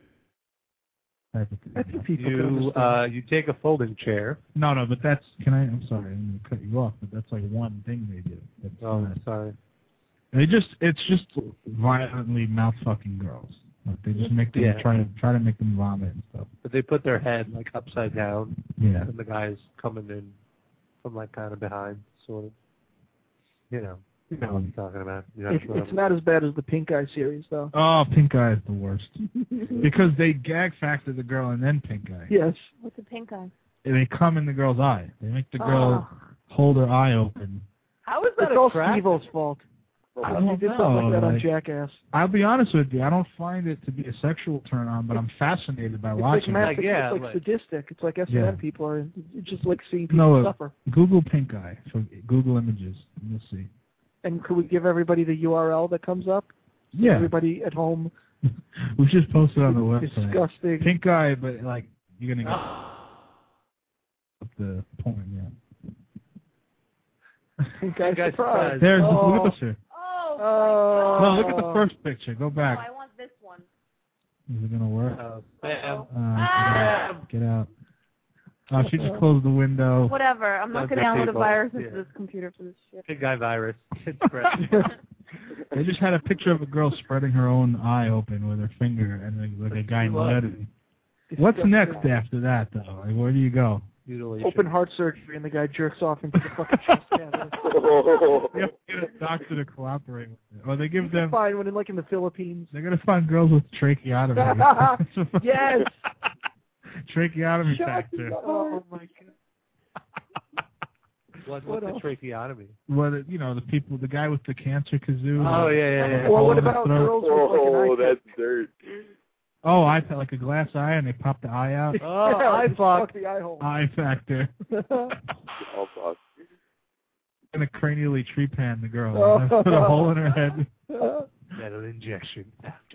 Speaker 6: I think people can
Speaker 4: You
Speaker 6: understand.
Speaker 4: uh, you take a folding chair.
Speaker 3: No, no, but that's. Can I? I'm sorry, I'm gonna cut you off, but that's like one thing they do. That's
Speaker 4: Oh,
Speaker 3: not-
Speaker 4: sorry.
Speaker 3: They just. It's just violently mouth fucking girls. Like they just make them
Speaker 4: Yeah.
Speaker 3: try to try to make them vomit and stuff.
Speaker 4: But they put their head like upside down.
Speaker 3: Yeah.
Speaker 4: And the guy's coming in from like kind of behind, sort of. You know. You know what I'm talking about. You know
Speaker 6: It,
Speaker 4: what
Speaker 6: it's
Speaker 4: I'm-
Speaker 6: not as bad as the Pink Eye series, though.
Speaker 3: Oh, pink eye is the worst because they gag factor the girl and then pink eye.
Speaker 6: Yes.
Speaker 5: What's a pink eye?
Speaker 3: And they come in the girl's eye. They make the girl
Speaker 5: Oh.
Speaker 3: hold her eye open.
Speaker 4: How is
Speaker 6: It's all Steve-O's fault.
Speaker 3: I
Speaker 6: He
Speaker 3: don't
Speaker 6: did something like that
Speaker 3: know,
Speaker 6: on
Speaker 3: like-
Speaker 6: Jackass.
Speaker 3: I'll be honest with you. I don't find it to be a sexual turn on, but I'm fascinated by
Speaker 6: It's like,
Speaker 3: watching
Speaker 6: math-
Speaker 3: it.
Speaker 6: it's,
Speaker 4: yeah,
Speaker 6: like
Speaker 4: like-
Speaker 6: sadistic. It's like S and M
Speaker 3: Yeah.
Speaker 6: people are. It's just like seeing people
Speaker 3: No, uh,
Speaker 6: suffer.
Speaker 3: Google pink eye. So Google images. And you'll see.
Speaker 6: And could we give everybody the U R L that comes up?
Speaker 3: Yeah.
Speaker 6: Everybody at home.
Speaker 3: We just posted on the website.
Speaker 6: Disgusting.
Speaker 3: Pink eye, but like you're gonna get up the point. Yeah.
Speaker 6: Pink Eye
Speaker 4: Pink Eye
Speaker 6: surprise.
Speaker 4: surprise.
Speaker 3: There's
Speaker 6: oh.
Speaker 3: the closer.
Speaker 6: Oh.
Speaker 3: No, look at the first picture. Go back.
Speaker 5: I want this one.
Speaker 3: Is it gonna work?
Speaker 4: Uh, bam.
Speaker 3: Uh, get out. Get out. Oh, she just closed the window.
Speaker 5: Whatever. I'm not
Speaker 4: That's
Speaker 5: going to download a
Speaker 4: people.
Speaker 5: virus into
Speaker 4: Yeah.
Speaker 5: this computer for this shit.
Speaker 4: Big guy virus. It's great.
Speaker 3: They just had a picture of a girl spreading her own eye open with her finger, and like, like a guy in lettering. What's next after that, though? Like, where do you go?
Speaker 4: Mutilation.
Speaker 6: Open heart surgery and the guy jerks off into the fucking chest cavity.
Speaker 3: You have to get a doctor to cooperate with it. Or they give them.
Speaker 6: Fine when in like in the Philippines.
Speaker 3: They're gonna find girls with tracheotomy.
Speaker 6: Yes.
Speaker 3: Tracheotomy
Speaker 6: Shut
Speaker 3: factor.
Speaker 6: up. Oh my god.
Speaker 4: What,
Speaker 6: What
Speaker 4: what's a
Speaker 6: else?
Speaker 4: tracheotomy?
Speaker 3: Well, the- you know the people, the guy with the cancer kazoo.
Speaker 4: Oh, yeah, yeah, yeah.
Speaker 6: Or
Speaker 3: Hole
Speaker 6: what
Speaker 3: in the
Speaker 6: about
Speaker 3: throat.
Speaker 6: girls with like an eye
Speaker 12: Oh,
Speaker 6: patch?
Speaker 12: that's dirt.
Speaker 3: Oh, I like a glass eye, and they pop the eye out.
Speaker 4: Oh,
Speaker 6: Yeah,
Speaker 4: I
Speaker 6: just
Speaker 4: fuck.
Speaker 6: the eye hole.
Speaker 3: Eye factor.
Speaker 12: Oh, fuck.
Speaker 3: And a cranially tree pan the girl.
Speaker 6: Oh.
Speaker 3: Put a hole in her head.
Speaker 4: Metal injection after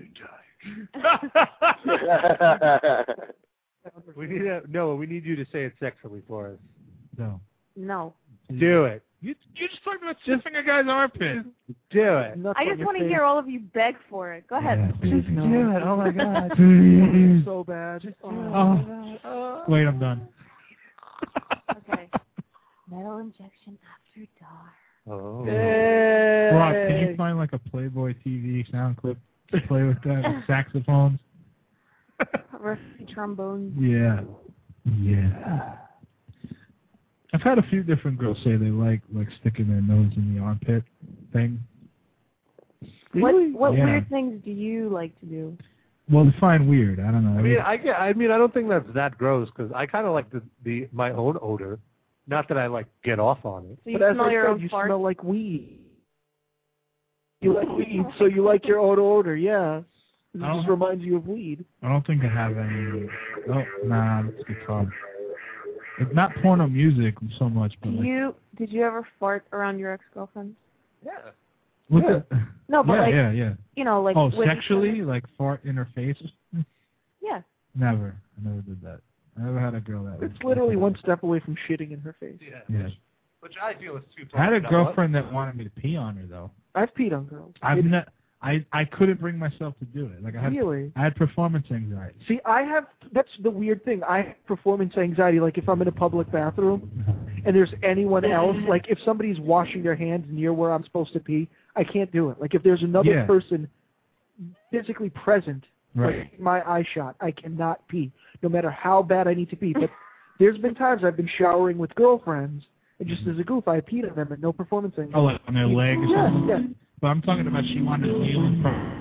Speaker 4: dark. We need a, no. We need you to say it sexually for us.
Speaker 3: No.
Speaker 5: No.
Speaker 4: Do it.
Speaker 3: You you just talked about sniffing a guy's armpit.
Speaker 4: Do it.
Speaker 6: Nuts
Speaker 5: I
Speaker 6: on
Speaker 5: just
Speaker 6: your
Speaker 5: want to
Speaker 6: face.
Speaker 5: hear all of you beg for it. Go ahead.
Speaker 3: Yeah,
Speaker 6: Just
Speaker 3: please.
Speaker 6: do it. Oh my god.
Speaker 3: Please.
Speaker 6: So bad.
Speaker 3: Oh. Wait, I'm done.
Speaker 5: Okay. Metal injection after dark.
Speaker 4: Oh.
Speaker 6: Hey.
Speaker 3: Rob, can you find like a Playboy T V sound clip to play with that with saxophones?
Speaker 5: Rusty trombones.
Speaker 3: Yeah. Yeah. I've had a few different girls say they like like sticking their nose in the armpit thing.
Speaker 5: What what
Speaker 3: Yeah.
Speaker 5: weird things do you like to do?
Speaker 3: Well, they find weird. I don't know.
Speaker 4: I mean, I get. I mean, I don't think that's that gross because I kind of like the, the my own odor. Not that I like get off on it.
Speaker 5: So you
Speaker 6: But as
Speaker 5: smell
Speaker 6: I
Speaker 5: your
Speaker 6: said,
Speaker 5: own
Speaker 6: you
Speaker 5: farts?
Speaker 6: smell like weed. You like weed, so you like your own odor, yeah. It
Speaker 3: I don't-
Speaker 6: just reminds you of weed.
Speaker 3: I don't think I have any. Oh, nah, that's a good call. It's not porno music so much, but
Speaker 5: Do
Speaker 3: like,
Speaker 5: you did you ever fart around your ex girlfriend?
Speaker 4: Yeah.
Speaker 3: look
Speaker 6: Yeah.
Speaker 3: at,
Speaker 5: No, but
Speaker 3: yeah,
Speaker 5: like
Speaker 3: yeah, yeah.
Speaker 5: you know, like
Speaker 3: Oh,
Speaker 5: with-
Speaker 3: sexually, like fart in her face?
Speaker 5: Yeah.
Speaker 3: Never. I never did that. I never had a girl that.
Speaker 6: It's
Speaker 3: was-
Speaker 6: literally one step away from shitting in her face.
Speaker 4: Yeah.
Speaker 3: Yeah.
Speaker 4: Which, which I feel is too.
Speaker 3: I had a
Speaker 4: far.
Speaker 3: girlfriend that wanted me to pee on her though.
Speaker 6: I've peed on girls.
Speaker 3: I've
Speaker 6: It-
Speaker 3: ne- I I couldn't bring myself to do it. Like I had
Speaker 6: Really?
Speaker 3: I had performance anxiety.
Speaker 6: See, I have, that's the weird thing. I have performance anxiety, like if I'm in a public bathroom and there's anyone else, like if somebody's washing their hands near where I'm supposed to pee, I can't do it. Like if there's another
Speaker 3: Yeah.
Speaker 6: person physically present,
Speaker 3: Right.
Speaker 6: like my eye shot, I cannot pee, no matter how bad I need to pee. But there's been times I've been showering with girlfriends, and just as a goof, I peed on them and no performance anxiety.
Speaker 3: Oh, like on their leg or
Speaker 6: Yeah,
Speaker 3: something?
Speaker 6: yeah.
Speaker 3: But I'm talking about she wanted to kneel in front.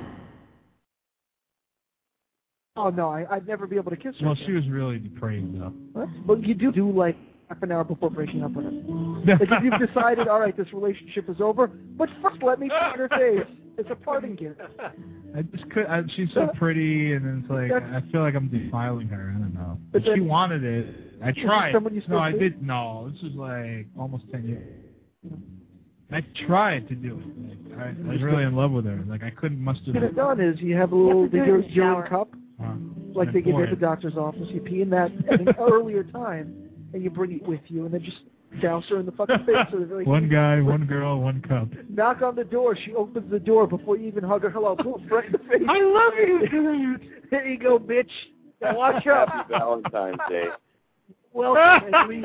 Speaker 6: Oh, no, I, I'd never be able to kiss her.
Speaker 3: Well, she was really depraved though.
Speaker 6: What? But you do do like half an hour before breaking up with her. Like if you've decided, all right, this relationship is over, but first let me pee in her face. It's a parting gift.
Speaker 3: I just could. I, she's so pretty, and then it's like I feel like I'm defiling her. I don't know. But
Speaker 6: But then-
Speaker 3: she wanted it. I
Speaker 6: Is this
Speaker 3: tried.
Speaker 6: someone you're
Speaker 3: No, I
Speaker 6: supposed to?
Speaker 3: did. No, this was like almost ten years. I tried to do it. Like, I, I was really in love with her. Like I couldn't muster.
Speaker 6: What you could
Speaker 3: the-
Speaker 6: have done is you have a little
Speaker 5: have to do it
Speaker 6: urine
Speaker 5: in the shower.
Speaker 6: cup,
Speaker 3: uh,
Speaker 6: like they give you at the
Speaker 3: important.
Speaker 6: doctor's office. You pee in that at an earlier time, and you bring it with you, and then just Douse her in the fucking face. So like,
Speaker 3: One guy, one girl, one cup.
Speaker 6: knock on the door. She opens the door before you even hug her. Hello, boom, right in the face.
Speaker 4: I love you.
Speaker 6: There you go, bitch. Now watch out.
Speaker 12: Happy Valentine's Day.
Speaker 6: Welcome, Haley.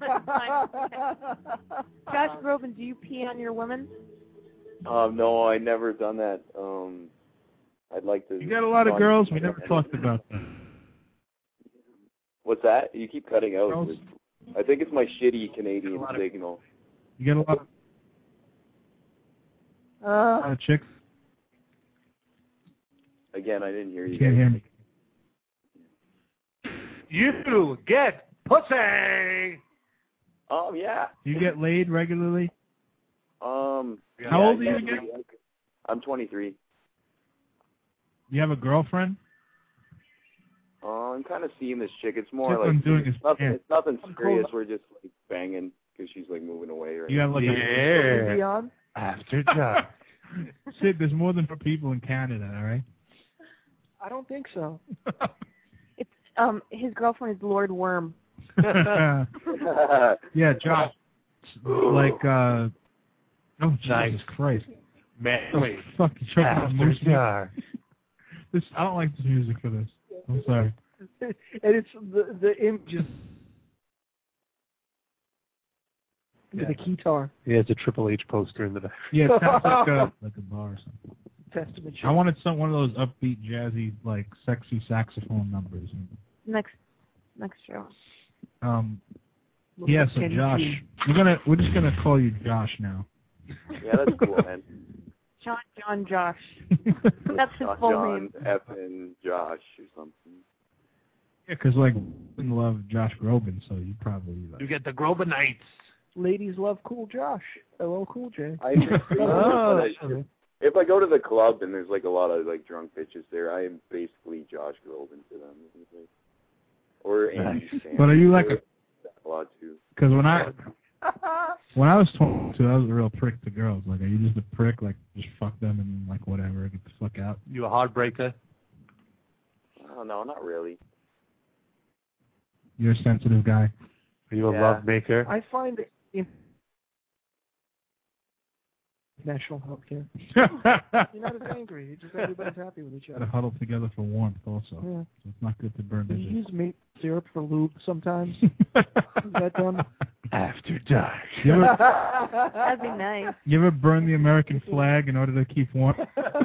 Speaker 5: Josh Groban, do you pee on your women?
Speaker 12: Um, no, I never done that. Um, I'd like to.
Speaker 3: You got a lot of girls. We never talked about that.
Speaker 12: What's that? You keep cutting out.
Speaker 3: Girls.
Speaker 12: I think it's my shitty Canadian signal.
Speaker 3: You got a lot of,
Speaker 6: Uh,
Speaker 3: a lot of chicks.
Speaker 12: Again, I didn't hear you.
Speaker 3: You can't hear me.
Speaker 4: You get pussy.
Speaker 12: Um, yeah.
Speaker 3: You get laid regularly?
Speaker 12: Um.
Speaker 3: How
Speaker 12: yeah,
Speaker 3: old are you
Speaker 12: yeah,
Speaker 3: again?
Speaker 12: I'm twenty-three.
Speaker 3: You have a girlfriend?
Speaker 12: Uh, I'm kind of seeing this chick. It's more
Speaker 3: That's what
Speaker 12: like
Speaker 3: I'm doing
Speaker 12: it's
Speaker 3: is-
Speaker 12: nothing.
Speaker 3: yeah.
Speaker 12: It's nothing
Speaker 6: I'm
Speaker 12: serious.
Speaker 6: cool.
Speaker 12: We're just like banging because she's like moving away. Right
Speaker 3: You have
Speaker 12: now.
Speaker 3: like
Speaker 4: Yeah.
Speaker 6: Beyond?
Speaker 4: After dark.
Speaker 3: a... Sid, there's more than four people in Canada, all right?
Speaker 6: I don't think so.
Speaker 5: It's um his girlfriend is Lord Worm.
Speaker 3: Yeah, Josh. Like, uh... Oh, Jesus
Speaker 4: Nice.
Speaker 3: Christ.
Speaker 4: Man, wait.
Speaker 3: Fuck, you choking on
Speaker 4: After
Speaker 3: moose meat.
Speaker 4: dark.
Speaker 3: This, I don't like the music for this. I'm sorry.
Speaker 6: And it's the the images.
Speaker 4: Yeah.
Speaker 6: The guitar.
Speaker 4: Yeah, it's a Triple H poster in the back.
Speaker 3: Yeah, it sounds like a, like a bar or something.
Speaker 6: Testament.
Speaker 3: I wanted some one of those upbeat, jazzy, like, sexy saxophone numbers.
Speaker 5: Next next show.
Speaker 3: Um, yeah, so
Speaker 6: Kenny
Speaker 3: Josh,
Speaker 6: G.
Speaker 3: we're gonna we're just gonna call you Josh now.
Speaker 12: Yeah, that's cool, man.
Speaker 5: John John Josh. That's his
Speaker 12: Not
Speaker 5: full
Speaker 12: John,
Speaker 5: name.
Speaker 12: F and Josh or something.
Speaker 3: Yeah, because like, we love Josh Groban, so you probably like.
Speaker 4: You get the Grobanites.
Speaker 6: Ladies love Cool Josh. Hello, Cool J.
Speaker 12: I
Speaker 4: Oh,
Speaker 12: if, if I go to the club and there's like a lot of like drunk bitches there, I am basically Josh Groban to them. Like, or Andy Sam.
Speaker 3: But are you like a?
Speaker 12: a lot too?
Speaker 3: Because when I when I was twenty-two, I was a real prick to girls. Like, are you just a prick? Like, just fuck them and like whatever, get the fuck out.
Speaker 4: You a heartbreaker?
Speaker 12: Oh no, not really.
Speaker 3: You're a sensitive guy.
Speaker 4: Are you a
Speaker 12: Yeah.
Speaker 4: love maker?
Speaker 6: I find it in national health care. You're not as angry. You just everybody's happy with each
Speaker 3: Gotta
Speaker 6: other.
Speaker 3: huddle together for warmth, also.
Speaker 6: Yeah.
Speaker 3: So it's not good to burn
Speaker 6: Do you
Speaker 3: bridges.
Speaker 6: use maple syrup for lube sometimes? Is that done?
Speaker 4: After dark.
Speaker 3: You ever,
Speaker 5: That'd be nice.
Speaker 3: you ever burn the American flag in order to keep warm?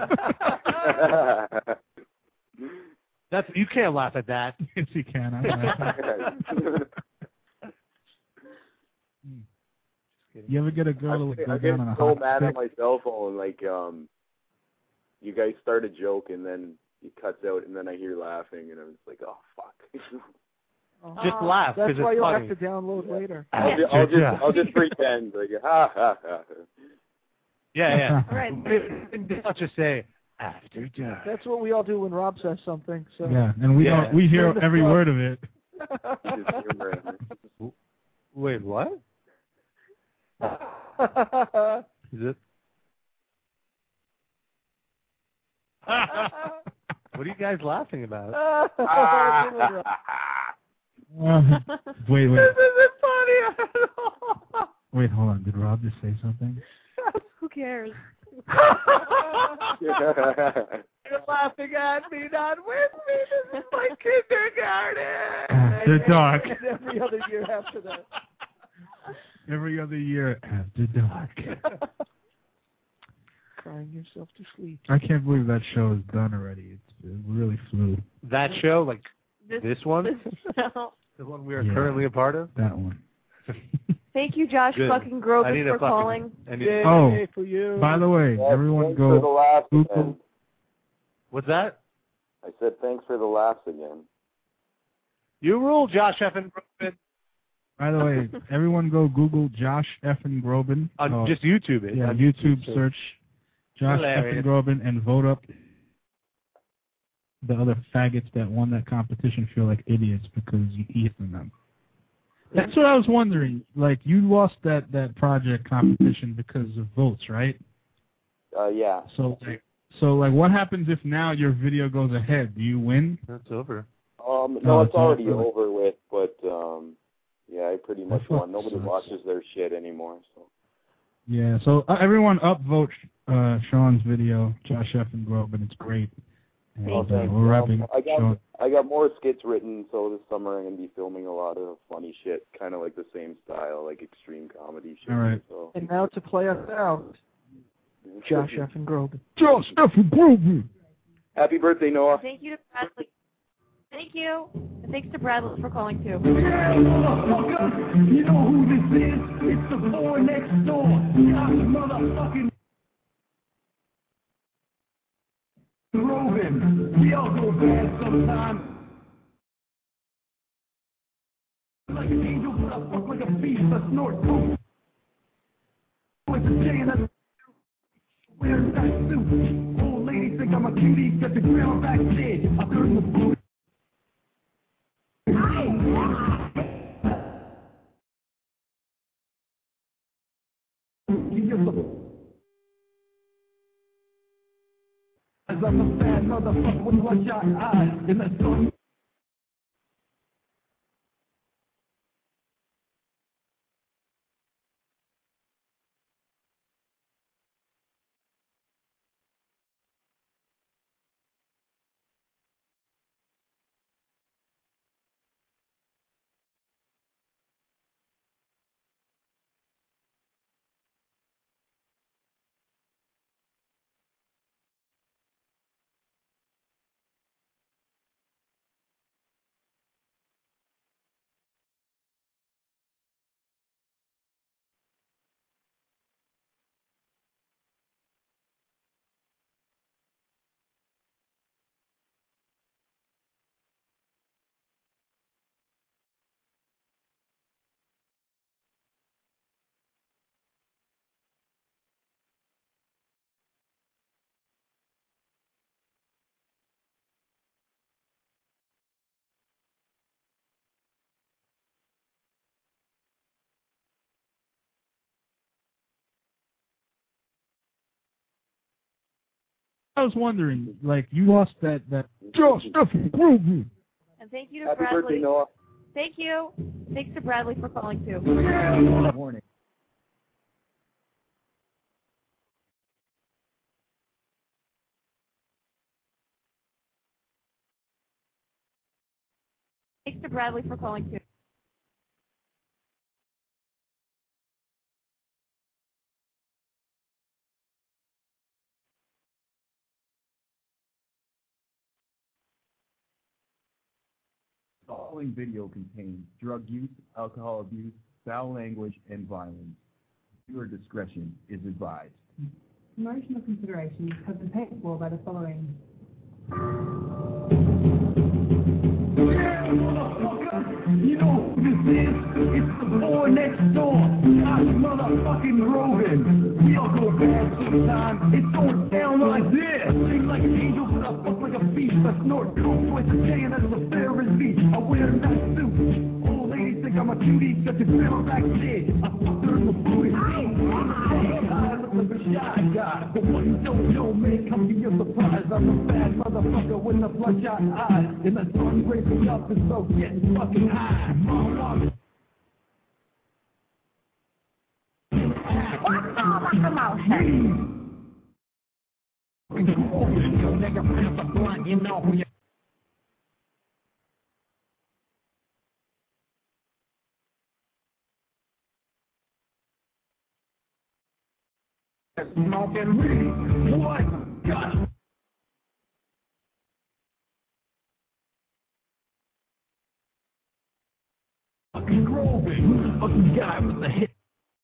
Speaker 4: That's you can't laugh at that.
Speaker 3: Yes, you can. I'm laughing. You ever get a girl to like,
Speaker 12: I
Speaker 3: go
Speaker 12: get
Speaker 3: down on a
Speaker 12: so
Speaker 3: hot
Speaker 12: mad
Speaker 3: stick?
Speaker 12: at my cell phone. Like, um, you guys start a joke and then it cuts out, and then I hear laughing, and I'm just like, oh fuck.
Speaker 4: Just
Speaker 6: Oh,
Speaker 4: laugh
Speaker 6: That's
Speaker 4: because
Speaker 6: why
Speaker 4: it's
Speaker 6: you'll
Speaker 4: funny.
Speaker 6: have to download later.
Speaker 12: I'll, ju- I'll just I'll just pretend like ha ha ha.
Speaker 4: Yeah, yeah.
Speaker 5: All right.
Speaker 4: I'll just say after dark.
Speaker 6: That's what we all do when Rob says something. So.
Speaker 3: Yeah, and we
Speaker 4: Yeah.
Speaker 3: don't, we hear every word of it.
Speaker 12: Just humor it.
Speaker 4: Wait, what? Is it? What are you guys laughing about?
Speaker 3: Uh, wait, wait,
Speaker 4: This isn't funny at all.
Speaker 3: wait, hold on. Did Rob just say something?
Speaker 5: Who cares?
Speaker 4: You're laughing at me, not with me. This is my kindergarten.
Speaker 3: After dark.
Speaker 6: And every other year after that.
Speaker 3: Every other year after dark.
Speaker 6: Crying yourself to sleep.
Speaker 3: I can't believe that show is done already. It's, it really flew.
Speaker 4: That show, like
Speaker 5: This,
Speaker 4: this one,
Speaker 5: this show.
Speaker 4: the one we are
Speaker 3: Yeah.
Speaker 4: currently a part of.
Speaker 3: That one.
Speaker 5: Thank you, Josh
Speaker 4: Good.
Speaker 5: fucking
Speaker 4: I
Speaker 5: Groban,
Speaker 4: need a
Speaker 5: for
Speaker 4: fucking-
Speaker 5: calling.
Speaker 4: I need-
Speaker 6: Yay
Speaker 3: Oh,
Speaker 6: for you.
Speaker 3: By the way,
Speaker 12: Yeah,
Speaker 3: everyone
Speaker 12: thanks for the
Speaker 3: go
Speaker 12: laughs
Speaker 3: Google.
Speaker 12: again.
Speaker 4: What's that?
Speaker 12: I said thanks for the laughs again.
Speaker 4: You rule, Josh Effin. Groban.
Speaker 3: By the way, everyone go Google Josh Effin Groban.
Speaker 4: On
Speaker 3: Oh,
Speaker 4: just YouTube it.
Speaker 3: yeah,
Speaker 4: On
Speaker 3: YouTube
Speaker 4: search.
Speaker 3: search Josh
Speaker 4: Hilarious.
Speaker 3: Effin Groban and vote up the other faggots that won that competition feel like idiots because you eat from them. That's what I was wondering. Like, you lost that, that project competition because of votes, right?
Speaker 12: Uh, yeah.
Speaker 3: So, like, so like, what happens if now your video goes ahead? Do you win?
Speaker 4: That's over.
Speaker 12: Um, no,
Speaker 3: No,
Speaker 12: it's
Speaker 3: it's not
Speaker 12: already
Speaker 3: really.
Speaker 12: over with, but um, yeah, I pretty much
Speaker 3: That
Speaker 12: won. Nobody
Speaker 3: sucks.
Speaker 12: watches their shit anymore. So.
Speaker 3: Yeah, so uh, everyone upvote uh, Sean's video, Josh F. and Grove, and it's great. And
Speaker 12: Oh,
Speaker 3: uh,
Speaker 12: thanks.
Speaker 3: we're wrapping
Speaker 12: I got
Speaker 3: Sean.
Speaker 12: I got more skits written, so this summer I'm gonna be filming a lot of funny shit, kind of like the same style, like extreme comedy shit.
Speaker 3: All right.
Speaker 12: So.
Speaker 6: And now to play us out, Josh F. and Groban.
Speaker 3: Josh F. and Groban.
Speaker 12: Happy birthday, Noah.
Speaker 5: Thank you to Bradley. Thank you. And thanks to Bradley for calling too.
Speaker 13: Yeah, motherfucker, you know who this is? It's the boy next door. Josh motherfucking Groban. We all go bad sometimes. Like an angel, but I fuck like a beast. I snort coke. With the chain, I wear a nice suit. Old ladies think I'm a cutie. Got the ground back dead. I turn the boot. As I'm a bad motherfucker with bloodshot eyes in the sun.
Speaker 3: I was wondering, like, you lost that that Josh F. and Groban.
Speaker 5: And thank you to
Speaker 12: Happy
Speaker 5: Bradley.
Speaker 12: birthday, Noah.
Speaker 5: Thank you. Thanks to Bradley for calling too.
Speaker 3: Good morning.
Speaker 5: Thanks to Bradley for calling too.
Speaker 14: The following video contains drug use, alcohol abuse, foul language, and violence. Viewer discretion is advised.
Speaker 15: Promotional considerations have been paid for by the following.
Speaker 13: Yeah, motherfucker, you know who this is? It's the boy next door. Josh motherfucking Groban. We all go bad sometimes. It's going down like this. Sing like an angel, but I fuck like a beast. I snort coke with a chain that's a fair as beach. I wear a nice suit. Old ladies think I'm a cutie. Got the ground back dead. I fuck her in the booty. I look like a shy guy, but what you don't know may come to your surprise. I'm a bad motherfucker with the bloodshot eyes. And the sun breaks me up and so get fucking high. Mama.
Speaker 11: What's all about the mouth?
Speaker 13: Yo, nigga, press a blunt, you know who you smoking weed. What? God. Fucking Groban. Who's the fucking guy with the hit?